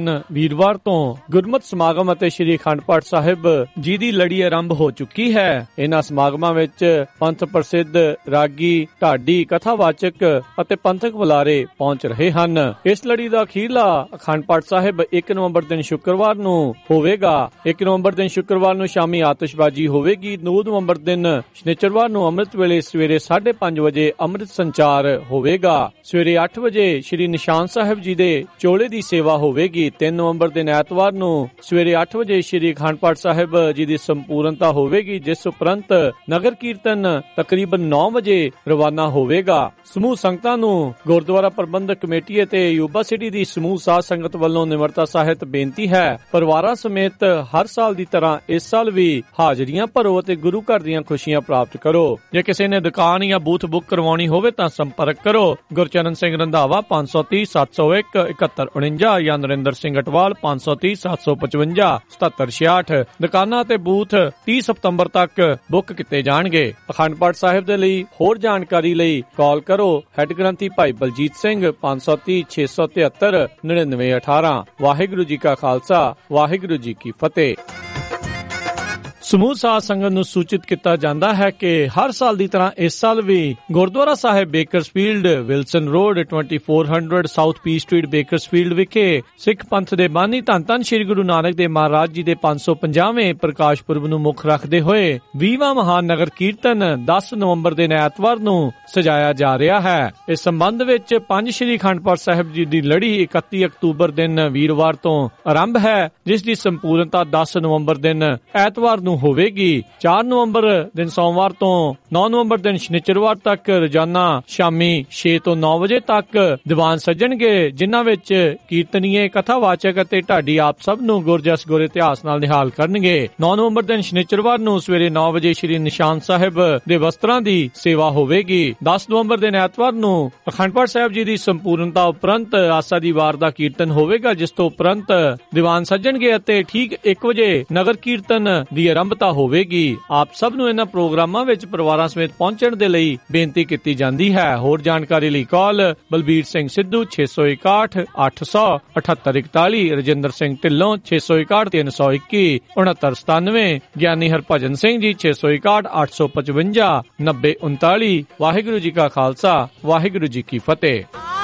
ਵੀਰਵਾਰ ਤੋਂ ਗੁਰਮਤਿ ਸਮਾਗਮ ਅਤੇ ਸ੍ਰੀ ਅਖੰਡ ਪਾਠ ਸਾਹਿਬ ਜੀ ਦੀ ਲੜੀ ਆਰੰਭ ਹੋ ਚੁੱਕੀ ਹੈ। ਇਹਨਾਂ ਸਮਾਗਮਾਂ ਵਿੱਚ ਪੰਥ ਪ੍ਰਸਿੱਧ ਰਾਗੀ, ਢਾਡੀ, ਕਥਾਵਾਚਕ ਅਤੇ ਪੰਥਕ ਬੁਲਾਰੇ ਪਹੁੰਚ ਰਹੇ ਹਨ। ਇਸ ਲੜੀ ਦਾ ਅਖੀਰਲਾ ਅਖੰਡ ਪਾਠ ਸਾਹਿਬ ਇੱਕ ਨਵੰਬਰ ਦਿਨ ਸ਼ੁੱਕਰਵਾਰ ਨੂੰ ਹੋਵੇਗਾ। ਇੱਕ ਨਵੰਬਰ ਦਿਨ ਸ਼ੁੱਕਰਵਾਰ ਨੂੰ ਸ਼ਾਮੀ ਆਤਿਸ਼ਬਾਜ਼ੀ ਹੋਵੇਗੀ। ਦੋ ਨਵੰਬਰ ਦਿਨ ਸ਼ਨੀਚਰਵਾਰ ਨੂੰ ਅੰਮ੍ਰਿਤ ਵੇਲੇ ਸਵੇਰੇ ਸਾਢੇ ਪੰਜ ਵਜੇ ਅੰਮ੍ਰਿਤ ਸੰਚਾਰ ਹੋਵੇਗਾ। ਸਵੇਰੇ ਅੱਠ ਵਜੇ ਸ੍ਰੀ ਨਿਸ਼ਾਨ ਸਾਹਿਬ ਜੀ ਦੇ ਚੋਲੇ ਦੀ ਸੇਵਾ ਹੋਵੇਗੀ। ਤਿੰਨ ਨਵੰਬਰ ਦਿਨ ਐਤਵਾਰ ਨੂੰ ਸਵੇਰੇ ਅੱਠ ਵਜੇ ਸ੍ਰੀ ਅਖੰਡ ਪਾਠ ਸਾਹਿਬ ਜੀ ਦੀ ਸੰਪੂਰਨਤਾ ਹੋਵੇਗੀ, ਜਿਸ ਉਪਰੰਤ ਨਗਰ ਕੀਰਤਨ ਤਕਰੀਬਨ ਨੌ ਵਜੇ ਰਵਾਨਾ ਹੋਵੇਗਾ। ਸਮੂਹ ਸੰਗਤਾਂ ਨੂੰ ਗੁਰਦੁਆਰਾ ਪ੍ਰਬੰਧਕ ਕਮੇਟੀ ਅਤੇ ਯੂਬਾ ਸਿਟੀ ਦੀ ਸਮੂਹ ਸਾਧ ਸੰਗਤ ਵੱਲੋਂ ਨਿਮਰਤਾ ਸਹਿਤ ਬੇਨਤੀ ਹੈ, ਪਰਿਵਾਰਾਂ ਸਮੇਤ ਹਰ ਸਾਲ ਦੀ ਤਰ੍ਹਾਂ ਇਸ ਸਾਲ ਵੀ ਹਾਜ਼ਰੀਆਂ ਭਰੋ ਅਤੇ ਗੁਰੂ ਘਰ ਦੀਆਂ ਖੁਸ਼ੀਆਂ ਪ੍ਰਾਪਤ ਕਰੋ। ਜੇ ਕਿਸੇ ਨੇ ਦੁਕਾਨ ਜਾਂ ਬੂਥ ਬੁੱਕ ਕਰਵਾਉਣੀ ਹੋਵੇ ਤਾਂ ਸੰਪਰਕ ਕਰੋ ਗੁਰਚਰਨ ਸਿੰਘ ਰੰਧਾਵਾ ਪੰਜ ਸੌ ਤੀਹ ਸੱਤ ਸੌ ਇੱਕ ਇਕਹੱਤਰ ਉਣੰਜਾ ਜਾਂ ਨਰਿੰਦਰ ਸਿੰਘ ਅਟਵਾਲ ਪੰਜ ਸੌ ਤੀਹ ਸੱਤ ਸੌ ਪਚਵੰਜਾ ਸਤੱਤਰ ਛਿਆਹਠ। ਦੁਕਾਨਾਂ ਤੇ ਬੂਥ ਤੀਹ ਸਤੰਬਰ ਤੱਕ ਬੁੱਕ ਕੀਤੇ ਜਾਣਗੇ। ਅਖੰਡ ਪਾਠ ਸਾਹਿਬ ਦੇ ਲਈ ਹੋਰ ਜਾਣਕਾਰੀ ਲਈ ਕਾਲ ਕਰੋ ਹੈੱਡ ਗ੍ਰੰਥੀ ਭਾਈ ਬਲਜੀਤ ਸਿੰਘ ਪੰਜ ਸੌ ਤੀਹ ਛੇ ਸੌ ਤਿਹੱਤਰ ਨੜਿਨਵੇਂ ਅਠਾਰਾਂ। ਵਾਹਿਗੁਰੂ ਜੀ ਕਾ ਖਾਲਸਾ, ਵਾਹਿਗੁਰੂ ਜੀ ਕੀ ਫਤਿਹ। ਸਮੂਹ ਸਾਧ ਸੰਗਤ ਨੂੰ ਸੂਚਿਤ ਕੀਤਾ ਜਾਂਦਾ ਹੈ ਕਿ ਹਰ ਸਾਲ ਦੀ ਤਰ੍ਹਾਂ ਇਸ ਸਾਲ ਵੀ gurdwara Sahib Bakersfield, Wilson road, ਚੌਵੀ ਸੌ ਸਾਊਥ ਪੀ ਸਟਰੀਟ, ਬੇਕਰਸਫੀਲਡ ਵਿਖੇ ਸਿੱਖ ਪੰਥ ਦੇ ਬਾਨੀ ਧੰਨ ਧੰਨ ਸ੍ਰੀ ਗੁਰੂ ਨਾਨਕ ਦੇਵ ਮਹਾਰਾਜ ਜੀ ਦੇ ਪੰਜ ਸੌ ਪੰਜਾਹਵੇਂ ਪ੍ਰਕਾਸ਼ ਪੁਰਬ ਨੂੰ ਮੁੱਖ ਰੱਖਦੇ ਹੋਏ ਵੀਹਵਾਂ ਮਹਾਨ ਨਗਰ ਕੀਰਤਨ ਦਸ ਨਵੰਬਰ ਦੇ ਐਤਵਾਰ ਨੂੰ ਸਜਾਇਆ ਜਾ ਰਿਹਾ ਹੈ। ਇਸ ਸੰਬੰਧ ਵਿੱਚ ਪੰਜ ਸ੍ਰੀ ਅਖੰਡ ਪਾਠ ਸਾਹਿਬ ਜੀ ਦੀ ਲੜੀ ਇਕੱਤੀ ਅਕਤੂਬਰ ਦਿਨ ਵੀਰਵਾਰ ਤੋਂ ਆਰੰਭ ਹੈ, ਜਿਸ ਦੀ ਸੰਪੂਰਨਤਾ ਦਸ ਨਵੰਬਰ ਦਿਨ ਐਤਵਾਰ ਨੂੰ ਹੋਵੇਗੀ। ਚਾਰ ਨਵੰਬਰ ਦਿਨ ਸੋਮਵਾਰ ਤੋਂ ਨੌ ਨਵੰਬਰ ਦਿਨ ਸ਼ਨੀਚਰਵਾਰ ਤੱਕ ਰੋਜ਼ਾਨਾ ਸ਼ਾਮੀ ਛੇ ਤੋਂ ਨੌ ਵਜੇ ਤੱਕ ਦੀਵਾਨ ਸੱਜਣਗੇ, ਜਿਨ੍ਹਾਂ ਵਿੱਚ ਕੀਰਤਨੀਏ, ਕਥਾਵਾਚਕ ਅਤੇ ਢਾਡੀ ਆਪ ਸਭ ਨੂੰ ਗੁਰਜਸ ਗੁਰ ਇਤਿਹਾਸ ਨਾਲ ਨਿਹਾਲ ਕਰਨਗੇ। ਨੌ ਨਵੰਬਰ ਦਿਨ ਸ਼ਨੀਚਰਵਾਰ ਨੂੰ ਸਵੇਰੇ ਨੌ ਵਜੇ ਸ੍ਰੀ ਨਿਸ਼ਾਨ ਸਾਹਿਬ ਦੇ ਵਸਤਰਾਂ ਦੀ ਸੇਵਾ ਹੋਵੇਗੀ। ਦਸ ਨਵੰਬਰ ਦਿਨ ਐਤਵਾਰ ਨੂੰ ਅਖੰਡ ਪਾਠ ਸਾਹਿਬ ਜੀ ਦੀ ਸੰਪੂਰਨਤਾ ਉਪਰੰਤ ਆਸਾ ਦੀ ਵਾਰ ਦਾ ਕੀਰਤਨ ਹੋਵੇਗਾ, ਜਿਸ ਤੋਂ ਉਪਰੰਤ ਦੀਵਾਨ ਸੱਜਣਗੇ ਅਤੇ ਠੀਕ ਇੱਕ ਵਜੇ ਨਗਰ ਕੀਰਤਨ ਦੀ ਆਰੰਭਤਾ ਹੋਵੇਗੀ। ਆਪ ਸਭ ਨੂੰ ਇਹਨਾਂ ਪ੍ਰੋਗਰਾਮਾਂ ਵਿੱਚ ਪਰਿਵਾਰਾਂ ਸਮੇਤ ਪਹੁੰਚਣ ਦੇ ਲਈ ਬੇਨਤੀ ਕੀਤੀ ਜਾਂਦੀ ਹੈ। ਹੋਰ ਜਾਣਕਾਰੀ ਲਈ ਕਾਲ ਬਲਬੀਰ ਸਿੰਘ ਸਿੱਧੂ ਛੇ ਸੌ ਇਕਾਹਠ ਅੱਠ ਸੌ ਅਠੱਤਰ ਇਕਤਾਲੀ, ਰਜਿੰਦਰ ਸਿੰਘ ਢਿੱਲੋਂ ਛੇ ਸੌ ਇਕਾਹਠ ਤਿੰਨ ਸੌ ਇੱਕੀ ਉਨੱਤਰ ਸਤਾਨਵੇਂ, ਗਿਆਨੀ ਹਰਭਜਨ ਸਿੰਘ ਜੀ ਛੇ ਸੌ ਇਕਾਹਠ ਅੱਠ ਸੌ ਪਚਵੰਜਾ ਨੱਬੇ ਉਨਤਾਲੀ। ਵਾਹਿਗੁਰੂ ਜੀ ਕਾ ਖਾਲਸਾ, ਵਾਹਿਗੁਰੂ ਜੀ ਕੀ ਫਤਿਹ।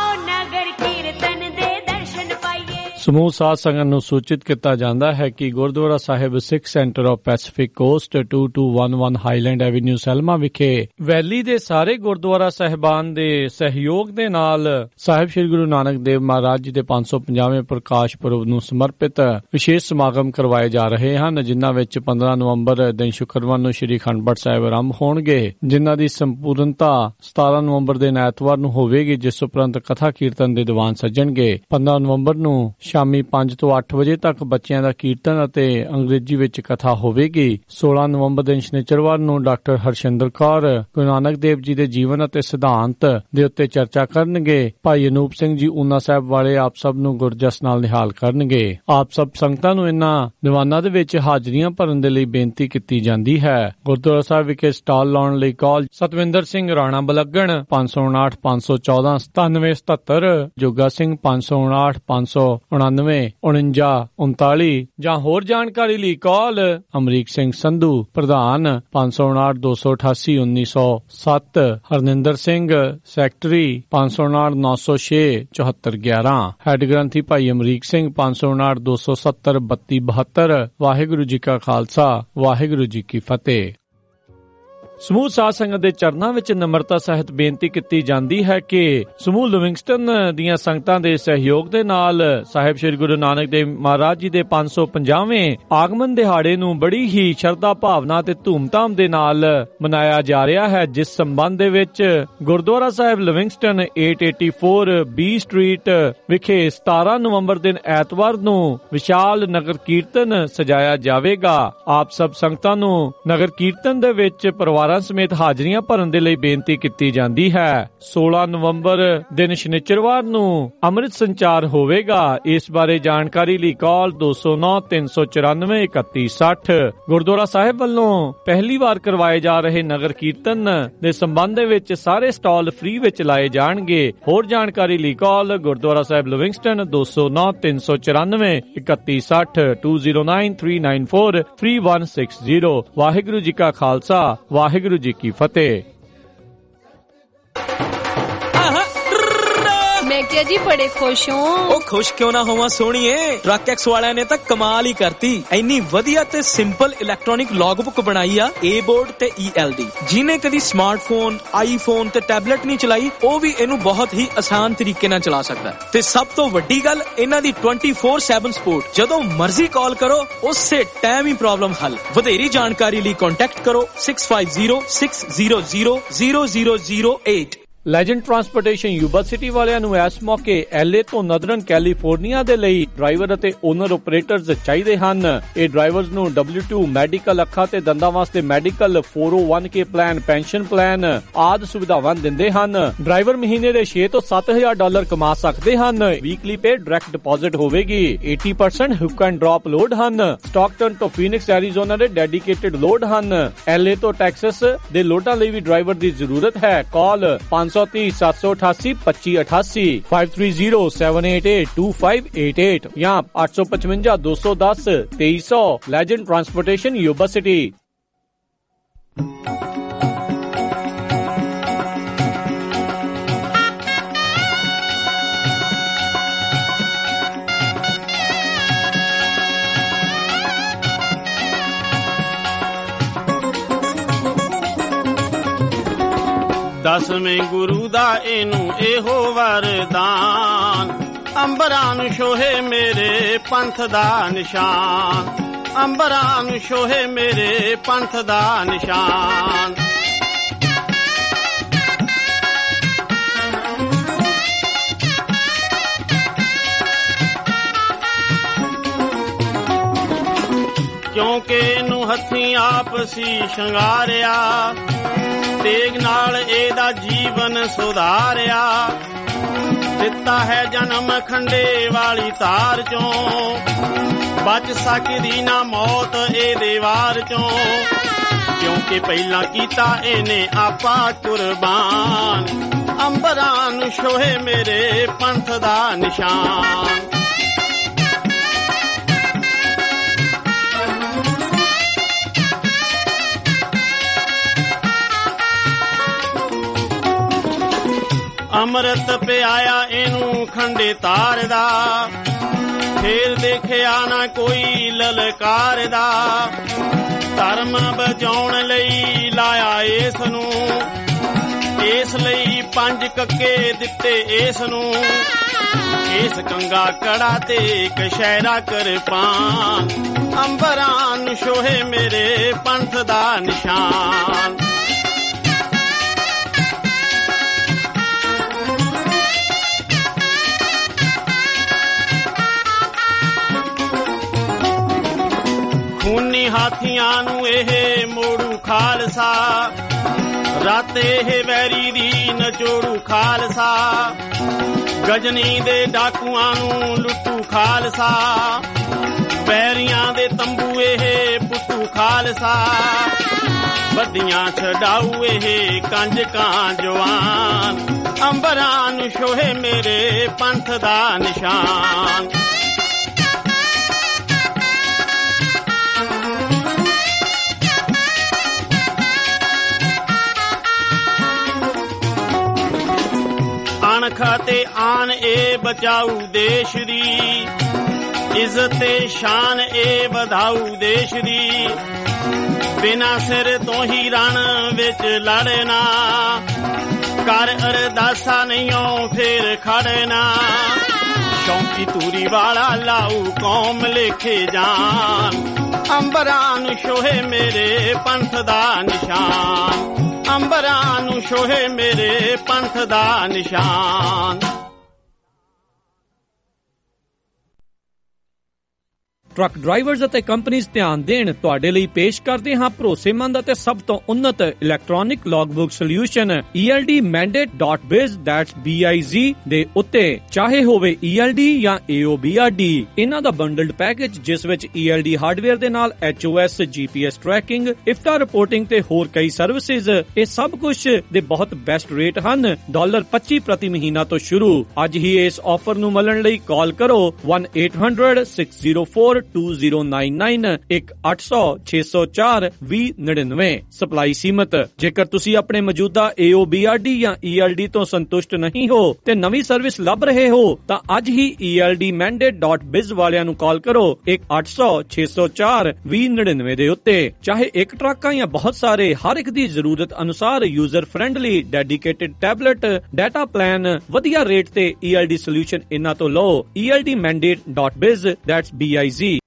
ਸਮੂਹ ਸਾਧ ਸੰਗਤ ਨੂੰ ਸੂਚਿਤ ਕੀਤਾ ਜਾਂਦਾ ਹੈ ਕਿ gurdwara Sahib Sikh centre of Pacific coast ਬਾਈ ਦੋ ਸੌ ਗਿਆਰਾਂ ਹਾਈਲੈਂਡ ਐਵੀਨਿਊ ਸੈਲਮਾ ਵਿਖੇ ਵੈਲੀ ਦੇ ਸਾਰੇ ਗੁਰਦੁਆਰਾ ਸਾਹਿਬਾਨ ਦੇ ਸਹਿਯੋਗ ਦੇ ਨਾਲ ਸਾਹਿਬ ਸ੍ਰੀ ਗੁਰੂ ਨਾਨਕ ਦੇਵ ਮਹਾਰਾਜ ਜੀ ਦੇ ਪੰਜ ਸੌ ਪੰਜਾਹਵੇਂ ਪ੍ਰਕਾਸ਼ ਪੁਰਬ ਨੂੰ ਸਮਰਪਿਤ ਵਿਸ਼ੇਸ਼ ਸਮਾਗਮ ਕਰਵਾਏ ਜਾ ਰਹੇ ਹਨ, ਜਿਨ੍ਹਾਂ ਵਿੱਚ ਪੰਦਰਾਂ ਨਵੰਬਰ ਦਿਨ ਸ਼ੁੱਕਰਵਾਰ ਨੂੰ ਸ੍ਰੀ ਅਖੰਡ ਪਾਠ ਸਾਹਿਬ ਆਰੰਭ ਹੋਣਗੇ, ਜਿਨ੍ਹਾਂ ਦੀ ਸੰਪੂਰਨਤਾ ਸਤਾਰਾਂ ਨਵੰਬਰ ਦਿਨ ਐਤਵਾਰ ਨੂੰ ਹੋਵੇਗੀ, ਜਿਸ ਉਪਰੰਤ ਕਥਾ ਕੀਰਤਨ ਦੇ ਦੀਵਾਨ ਸੱਜਣਗੇ। ਪੰਦਰਾਂ ਨਵੰਬਰ ਨੂੰ ਸ਼ਾਮੀ ਪੰਜ ਤੋਂ ਅੱਠ ਵਜੇ ਤੱਕ ਬੱਚਿਆਂ ਦਾ ਕੀਰਤਨ ਅਤੇ ਅੰਗਰੇਜ਼ੀ ਵਿੱਚ ਕਥਾ ਹੋਵੇਗੀ। ਸੋਲਾਂ ਨਵੰਬਰ ਦਿਨ ਸ਼ਨੀਚਰਵਾਰ ਨੂੰ ਡਾਕਟਰ ਹਰਸ਼ਿੰਦਰ ਕੌਰ ਗੁਰੂ ਨਾਨਕ ਦੇਵ ਜੀ ਦੇ ਜੀਵਨ ਅਤੇ ਸਿਧਾਂਤ ਦੇ ਉੱਤੇ ਚਰਚਾ ਕਰਨਗੇ। ਭਾਈ ਅਨੂਪ ਸਿੰਘ ਜੀ ਊਨਾ ਸਾਹਿਬ ਵਾਲੇ ਆਪ ਸਭ ਨੂੰ ਗੁਰਜਸ ਨਾਲ ਨਿਹਾਲ ਕਰਨਗੇ। ਆਪ ਸਭ ਸੰਗਤਾਂ ਨੂੰ ਇਨ੍ਹਾਂ ਦੀਵਾਨਾਂ ਦੇ ਵਿੱਚ ਹਾਜ਼ਰੀਆਂ ਭਰਨ ਦੇ ਲਈ ਬੇਨਤੀ ਕੀਤੀ ਜਾਂਦੀ ਹੈ। ਗੁਰਦੁਆਰਾ ਸਾਹਿਬ ਵਿਖੇ ਸਟਾਲ ਲਾਉਣ ਲਈ ਕਾਲ ਸਤਵਿੰਦਰ ਸਿੰਘ ਰਾਣਾ ਬਲੱਗਣ ਪੰਜ ਸੌ ਉਨਾਹਠ ਪੰਜ ਸੌ ਚੌਦਾਂ ਸਤਾਨਵੇਂ ਸਤੱਤਰ, ਜੋਗਾ ਸਿੰਘ ਪੰਜ ਸੌ ਉਨਾਹਠ ਪੰਜ ਸੌ ਉਣਾਨਵੇਂ ਉਣੰਜਾ ਉਨਤਾਲੀ। ਜਾਂ ਹੋਰ ਜਾਣਕਾਰੀ ਲਈ ਕਾਲ ਅਮਰੀਕ ਸਿੰਘ ਸੰਧੂ ਪ੍ਰਧਾਨ ਪੰਜ ਸੌ ਉਨਾਹਠ ਦੋ ਸੌ ਅਠਾਸੀ ਉੱਨੀ ਸੌ ਸੱਤ, ਹਰਨਿੰਦਰ ਸਿੰਘ ਸੈਕਟਰੀ ਪੰਜ ਸੌ ਉਨਾਹਠ ਨੌ ਸੌ ਛੇ ਚੌਹੱਤਰ ਗਿਆਰਾਂ, ਹੈੱਡ ਗ੍ਰੰਥੀ ਭਾਈ ਅਮਰੀਕ ਸਿੰਘ ਪੰਜ ਸੌ ਉਨਾਹਠ ਦੋ ਸੌ ਸੱਤਰ ਬੱਤੀ ਬਹੱਤਰ। ਵਾਹਿਗੁਰੂ ਜੀ ਕਾ ਖਾਲਸਾ, ਵਾਹਿਗੁਰੂ ਜੀ ਕੀ ਫਤਿਹ। ਸਮੂਹ ਸਾਧ ਸੰਗਤ ਦੇ ਚਰਨਾਂ ਵਿੱਚ ਨਿਮਰਤਾ ਸਹਿਤ ਬੇਨਤੀ ਕੀਤੀ ਜਾਂਦੀ ਹੈ ਕਿ ਸਮੂਹ ਲਿਵਿੰਗਸਟਨ ਦੀਆਂ ਸੰਗਤਾਂ ਦੇ ਸਹਿਯੋਗ ਦੇ ਨਾਲ ਸਾਹਿਬ ਸ੍ਰੀ ਗੁਰੂ ਨਾਨਕ ਦੇਵ ਮਹਾਰਾਜ ਜੀ ਦੇ ਪੰਜ ਸੌ ਪੰਜਾਹਵੇਂ ਆਗਮਨ ਦਿਹਾੜੇ ਨੂੰ ਬੜੀ ਹੀ ਸ਼ਰਧਾ ਭਾਵਨਾ ਤੇ ਧੂਮਧਾਮ ਦੇ ਨਾਲ ਮਨਾਇਆ ਜਾ ਰਿਹਾ ਹੈ, ਜਿਸ ਸੰਬੰਧ ਦੇ ਵਿੱਚ ਗੁਰਦੁਆਰਾ ਸਾਹਿਬ ਲਿਵਿੰਗਸਟਨ ਅੱਠ ਸੌ ਚੁਰਾਸੀ ਬੀ ਸਟਰੀਟ ਵਿਖੇ ਸਤਾਰਾਂ ਨਵੰਬਰ ਦਿਨ ਐਤਵਾਰ ਨੂੰ ਵਿਸ਼ਾਲ ਨਗਰ ਕੀਰਤਨ ਸਜਾਇਆ ਜਾਵੇਗਾ। ਆਪ ਸਭ ਸੰਗਤਾਂ ਨੂੰ ਨਗਰ ਕੀਰਤਨ ਦੇ ਵਿੱਚ ਪਰਿਵਾਰ ਪਰਿਵਾਰਾਂ ਸਮੇਤ ਹਾਜ਼ਰੀਆਂ ਭਰਨ ਦੇ ਲਈ ਬੇਨਤੀ ਕੀਤੀ ਜਾਂਦੀ ਹੈ। ਸੋਲਾਂ ਨਵੰਬਰ ਦਿਨ ਸ਼ਨੀਚਰਵਾਰ ਨੂੰ ਅੰਮ੍ਰਿਤ ਸੰਚਾਰ ਹੋਵੇਗਾ। ਇਸ ਬਾਰੇ ਜਾਣਕਾਰੀ ਲਈ ਕਾਲ ਦੋ ਸੌ ਨੌ ਤਿੰਨ ਸੌ ਚੁਰਾਨਵੇਂ ਇਕੱਤੀ ਸੱਠ। ਗੁਰਦੁਆਰਾ ਸਾਹਿਬ ਵੱਲੋਂ ਪਹਿਲੀ ਵਾਰ ਕਰਵਾਏ ਜਾ ਰਹੇ ਨਗਰ ਕੀਰਤਨ ਦੇ ਸੰਬੰਧ ਦੇ ਵਿੱਚ ਸਾਰੇ ਸਟਾਲ ਫ੍ਰੀ ਵਿੱਚ ਲਾਏ ਜਾਣਗੇ। ਹੋਰ ਜਾਣਕਾਰੀ ਲਈ ਕਾਲ ਗੁਰਦੁਆਰਾ ਸਾਹਿਬ ਲਿਵਿੰਗਸਟਨ ਦੋ ਸੌ ਨੌ ਤਿੰਨ ਸੌ ਚੁਰਾਨਵੇਂ ਇਕੱਤੀ ਸੱਠ two zero nine three nine four three one six zero. Waheguru ji ਕਾ ਖਾਲਸਾ, ਵਾਹਿਗੁਰੂ ਜੀ ਕੀ ਫਤਿਹ। मैं क्या जी बड़े खुश हूँ। ओ खुश क्यों ना होवा सोहणीए, ट्रक एक्स वालियां ने तां कमाल ही करती। इन्नी वधिया ते सिंपल इलैक्ट्रॉनिक लॉगबुक बनाई आ ए बोर्ड ते ई एल डी। जिन्हें कदी स्मार्टफोन, आईफोन ते टैबलेट नहीं चलाई, ओ भी इनू बहुत ही आसान तरीके नाल चला सकदा है। ते सब तो वड्डी गल इन्हां दी ट्वेंटी फोर सैवन सपोर्ट। जदों मर्जी कॉल करो उसे टाइम ही प्रॉब्लम हल। वधेरी जानकारी लई कॉन्टैक्ट करो six five zero six zero zero zero zero zero eight. Legend transportation Yuba city ਵਾਲਿਆਂ ਨੂੰ ਇਸ ਮੌਕੇ ਐਲਏ ਤੋਂ ਨਦਰਨ ਕੈਲੀਫੋਰਨੀਆ ਦੇ ਲਈ ਡਰਾਈਵਰ ਅਤੇ ਓਨਰ ਆਪਰੇਟਰਸ ਚਾਹੀਦੇ ਹਨ। ਇਹ ਡਰਾਈਵਰਸ ਨੂੰ ਡਬਲਿਊ ਟੂ ਮੈਡੀਕਲ, ਅੱਖਾਂ ਤੇ ਦੰਦਾਂ ਵਾਸਤੇ medical, four O one K plan, pension plan ਆਦਿ ਸੁਵਿਧਾਵਾਂ ਦਿੰਦੇ ਹਨ। ਡਰਾਈਵਰ ਮਹੀਨੇ ਦੇ ਛੇ ਤੋਂ ਸੱਤ ਹਜ਼ਾਰ ਡਾਲਰ ਕਮਾ ਸਕਦੇ ਹਨ। ਵੀਕਲੀ ਪੇ ਡਾਇਰੈਕਟ ਡਿਪੋਜ਼ਿਟ ਹੋਵੇਗੀ। eighty percent hook and drop load ਹਨ। ਸਟਾਕਟਨ ਤੋਂ ਫੀਨਿਕਸ ਐਰੀਜ਼ੋਨਾ ਦੇ ਡੈਡੀਕੇਟਡ ਲੋਡ ਹਨ। ਐਲਏ ਤੋਂ ਟੈਕਸਸ ਦੇ ਲੋਡਾਂ ਲਈ ਵੀ ਡਰਾਈਵਰ ਦੀ ਜ਼ਰੂਰਤ ਹੈ। ਕਾਲ ਪੰਜ ਸੌ तीस सात सौ अठासी पच्ची अठासी five three zero seven eight eight two five eight eight या आठ सौ पचवंजा दो सौ दस तेईस सौ। Legend transportation Yuba city. ਦਸਵੇਂ ਗੁਰੂ ਦਾ ਇਹਨੂੰ ਇਹੋ ਵਰਦਾਨ, ਅੰਬਰਾਂ ਨੂੰ ਸ਼ੋਹੇ ਮੇਰੇ ਪੰਥ ਦਾ ਨਿਸ਼ਾਨ, ਅੰਬਰਾਂ ਨੂੰ ਸ਼ੋਹੇ ਮੇਰੇ ਪੰਥ ਦਾ ਨਿਸ਼ਾਨ। ਕਿਉਂਕਿ ਇਹਨੂੰ ਹੱਥੀਂ ਆਪਸੀ ਸ਼ਿੰਗਾਰਿਆ, ਤੇਗ ਨਾਲ ਇਹਦਾ ਜੀਵਨ ਸੁਧਾਰਿਆ। ਦਿੱਤਾ ਹੈ ਜਨਮ ਖੰਡੇ ਵਾਲੀ ਧਾਰ ਚੋਂ, ਬਚ ਸਕਦੀ ਨਾ ਮੌਤ ਇਹਦੇ ਵਾਰ ਚੋਂ। ਕਿਉਂਕਿ ਪਹਿਲਾਂ ਕੀਤਾ ਇਹਨੇ ਆਪਾ ਕੁਰਬਾਨ, ਅੰਬਰਾਂ ਨੂੰ ਸ਼ੋਹੇ ਮੇਰੇ ਪੰਥ ਦਾ ਨਿਸ਼ਾਨ। ਅੰਮ੍ਰਿਤ ਪਿਆਇਆ ਇਹਨੂੰ ਖੰਡੇ ਤਾਰ ਦਾ, ਫੇਰ ਦੇਖਿਆ ਨਾ ਕੋਈ ਲਲਕਾਰ ਦਾ। ਧਰਮ ਬਚਾਉਣ ਲਈ ਲਾਇਆ ਇਸ ਨੂੰ, ਇਸ ਲਈ ਪੰਜ ਕੱਕੇ ਦਿੱਤੇ ਇਸ ਨੂੰ। ਇਸ ਕੰਗਾ ਕੜਾ ਤੇ ਕਸ਼ਹਿਰਾ ਕਿਰਪਾਨ, ਅੰਬਰਾਂ ਨੂੰ ਸ਼ੋਹੇ ਮੇਰੇ ਪੰਥ ਦਾ ਨਿਸ਼ਾਨ। ਖੂਨੀ ਹਾਥੀਆਂ ਨੂੰ ਇਹ ਮੋੜੂ ਖਾਲਸਾ, ਰਾਤ ਇਹ ਵੈਰੀ ਦੀ ਨਚੋੜੂ ਖਾਲਸਾ। ਗਜਨੀ ਦੇ ਡਾਕੂਆਂ ਨੂੰ ਲੁੱਟੂ ਖਾਲਸਾ, ਵੈਰੀਆਂ ਦੇ ਤੰਬੂ ਇਹ ਪੁੱਟੂ ਖਾਲਸਾ। ਵੱਡੀਆਂ ਛਡਾਊ ਇਹ ਕੰਜਕਾਂ ਜਵਾਨ, ਅੰਬਰਾਂ ਨੂੰ ਸ਼ੋਹੇ ਮੇਰੇ ਪੰਥ ਦਾ ਨਿਸ਼ਾਨ। ਅਣਖ ਤੇ ਆਨ ਇਹ ਬਚਾਊ ਦੇਸ਼ ਦੀ, ਇੱਜ਼ਤ ਤੇ ਸ਼ਾਨ ਇਹ ਵਧਾਊ ਦੇਸ਼ ਦੀ। ਬਿਨਾਂ ਸਿਰ ਤੋਂ ਹੀ ਰਣ ਵਿੱਚ ਲੜਨਾ, ਕਰ ਅਰਦਾਸਾਂ ਨਹੀਂਓ ਫੇਰ ਖੜਨਾ। ਸ਼ੌਂਕੀ ਤੂਰੀ ਵਾਲਾ ਲਾਊ ਕੌਮ ਲੇਖੇ ਜਾਨ, ਅੰਬਰਾਂ ਨੂੰ ਸ਼ੋਹੇ ਮੇਰੇ ਪੰਥ ਦਾ ਨਿਸ਼ਾਨ। ਅੰਬਰਾਂ ਨੂੰ ਸ਼ੋਹੇ ਮੇਰੇ ਪੰਥ ਦਾ ਨਿਸ਼ਾਨ। ਟਰੱਕ ਡਰਾਈਵਰਜ਼ ਅਤੇ ਕੰਪਨੀਆਂ ਧਿਆਨ ਦੇਣ, ਤੁਹਾਡੇ ਲਈ ਪੇਸ਼ ਕਰਦੇ ਹਾਂ ਭਰੋਸੇਮੰਦ ਅਤੇ ਸਭ ਤੋਂ ਉન્નਤ electronic logbook solution E L D mandate dot biz that's B I Z ਦੇ ਉੱਤੇ, ਚਾਹੇ ਹੋਵੇ E L D ਜਾਂ A O B R D। ਇਹਨਾਂ ਦਾ ਬੰਡਲਡ ਪੈਕੇਜ ਜਿਸ ਵਿੱਚ E L D ਹਾਰਡਵੇਅਰ ਦੇ ਨਾਲ H O S, G P S tracking, IFTA reporting ਤੇ ਹੋਰ ਕਈ ਸਰਵਿਸਿਜ਼, ਇਹ ਸਭ ਕੁਝ ਦੇ ਬਹੁਤ ਬੈਸਟ ਰੇਟ ਹਨ। ਡਾਲਰ ਪੱਚੀ ਪ੍ਰਤੀ ਮਹੀਨਾ ਤੋਂ ਸ਼ੁਰੂ। ਅੱਜ ਹੀ ਇਸ ਆਫਰ ਨੂੰ ਮਿਲਣ ਲਈ ਕਾਲ ਕਰੋ one eight hundred six zero four two zero nine nine ਇੱਕ ਅੱਠ ਸੌ ਛੇ ਸੌ ਚਾਰ ਵੀਹ ਨੜਿਨਵੇਂ। ਸਪਲਾਈ ਸੀਮਤ। ਜੇਕਰ ਤੁਸੀਂ ਆਪਣੇ ਮੌਜੂਦਾ A O B R D ਜਾਂ E L D ਤੋਂ ਸੰਤੁਸ਼ਟ ਨਹੀਂ ਹੋ ਤੇ ਨਵੀਂ ਸਰਵਿਸ ਲੱਭ ਰਹੇ ਹੋ ਤਾਂ ਅੱਜ ਹੀ E L D mandate dot biz ਵਾਲਿਆਂ ਨੂੰ ਕਾਲ ਕਰੋ ਇੱਕ ਅੱਠ ਸੌ ਛੇ ਸੌ ਚਾਰ ਵੀਹ ਨੜਿਨਵੇਂ ਦੇ ਉੱਤੇ। ਚਾਹੇ ਇੱਕ ਟਰੱਕ ਜਾਂ ਬਹੁਤ ਸਾਰੇ, ਹਰ ਇੱਕ ਦੀ ਜ਼ਰੂਰਤ ਅਨੁਸਾਰ user friendly dedicated tablet data plan, ਵਧੀਆ ਰੇਟ ਤੇ E L D ਸੋਲਿਊਸ਼ਨ ਇਹਨਾਂ ਤੋਂ ਲਓ। E L D mandate dot biz that's B I Z।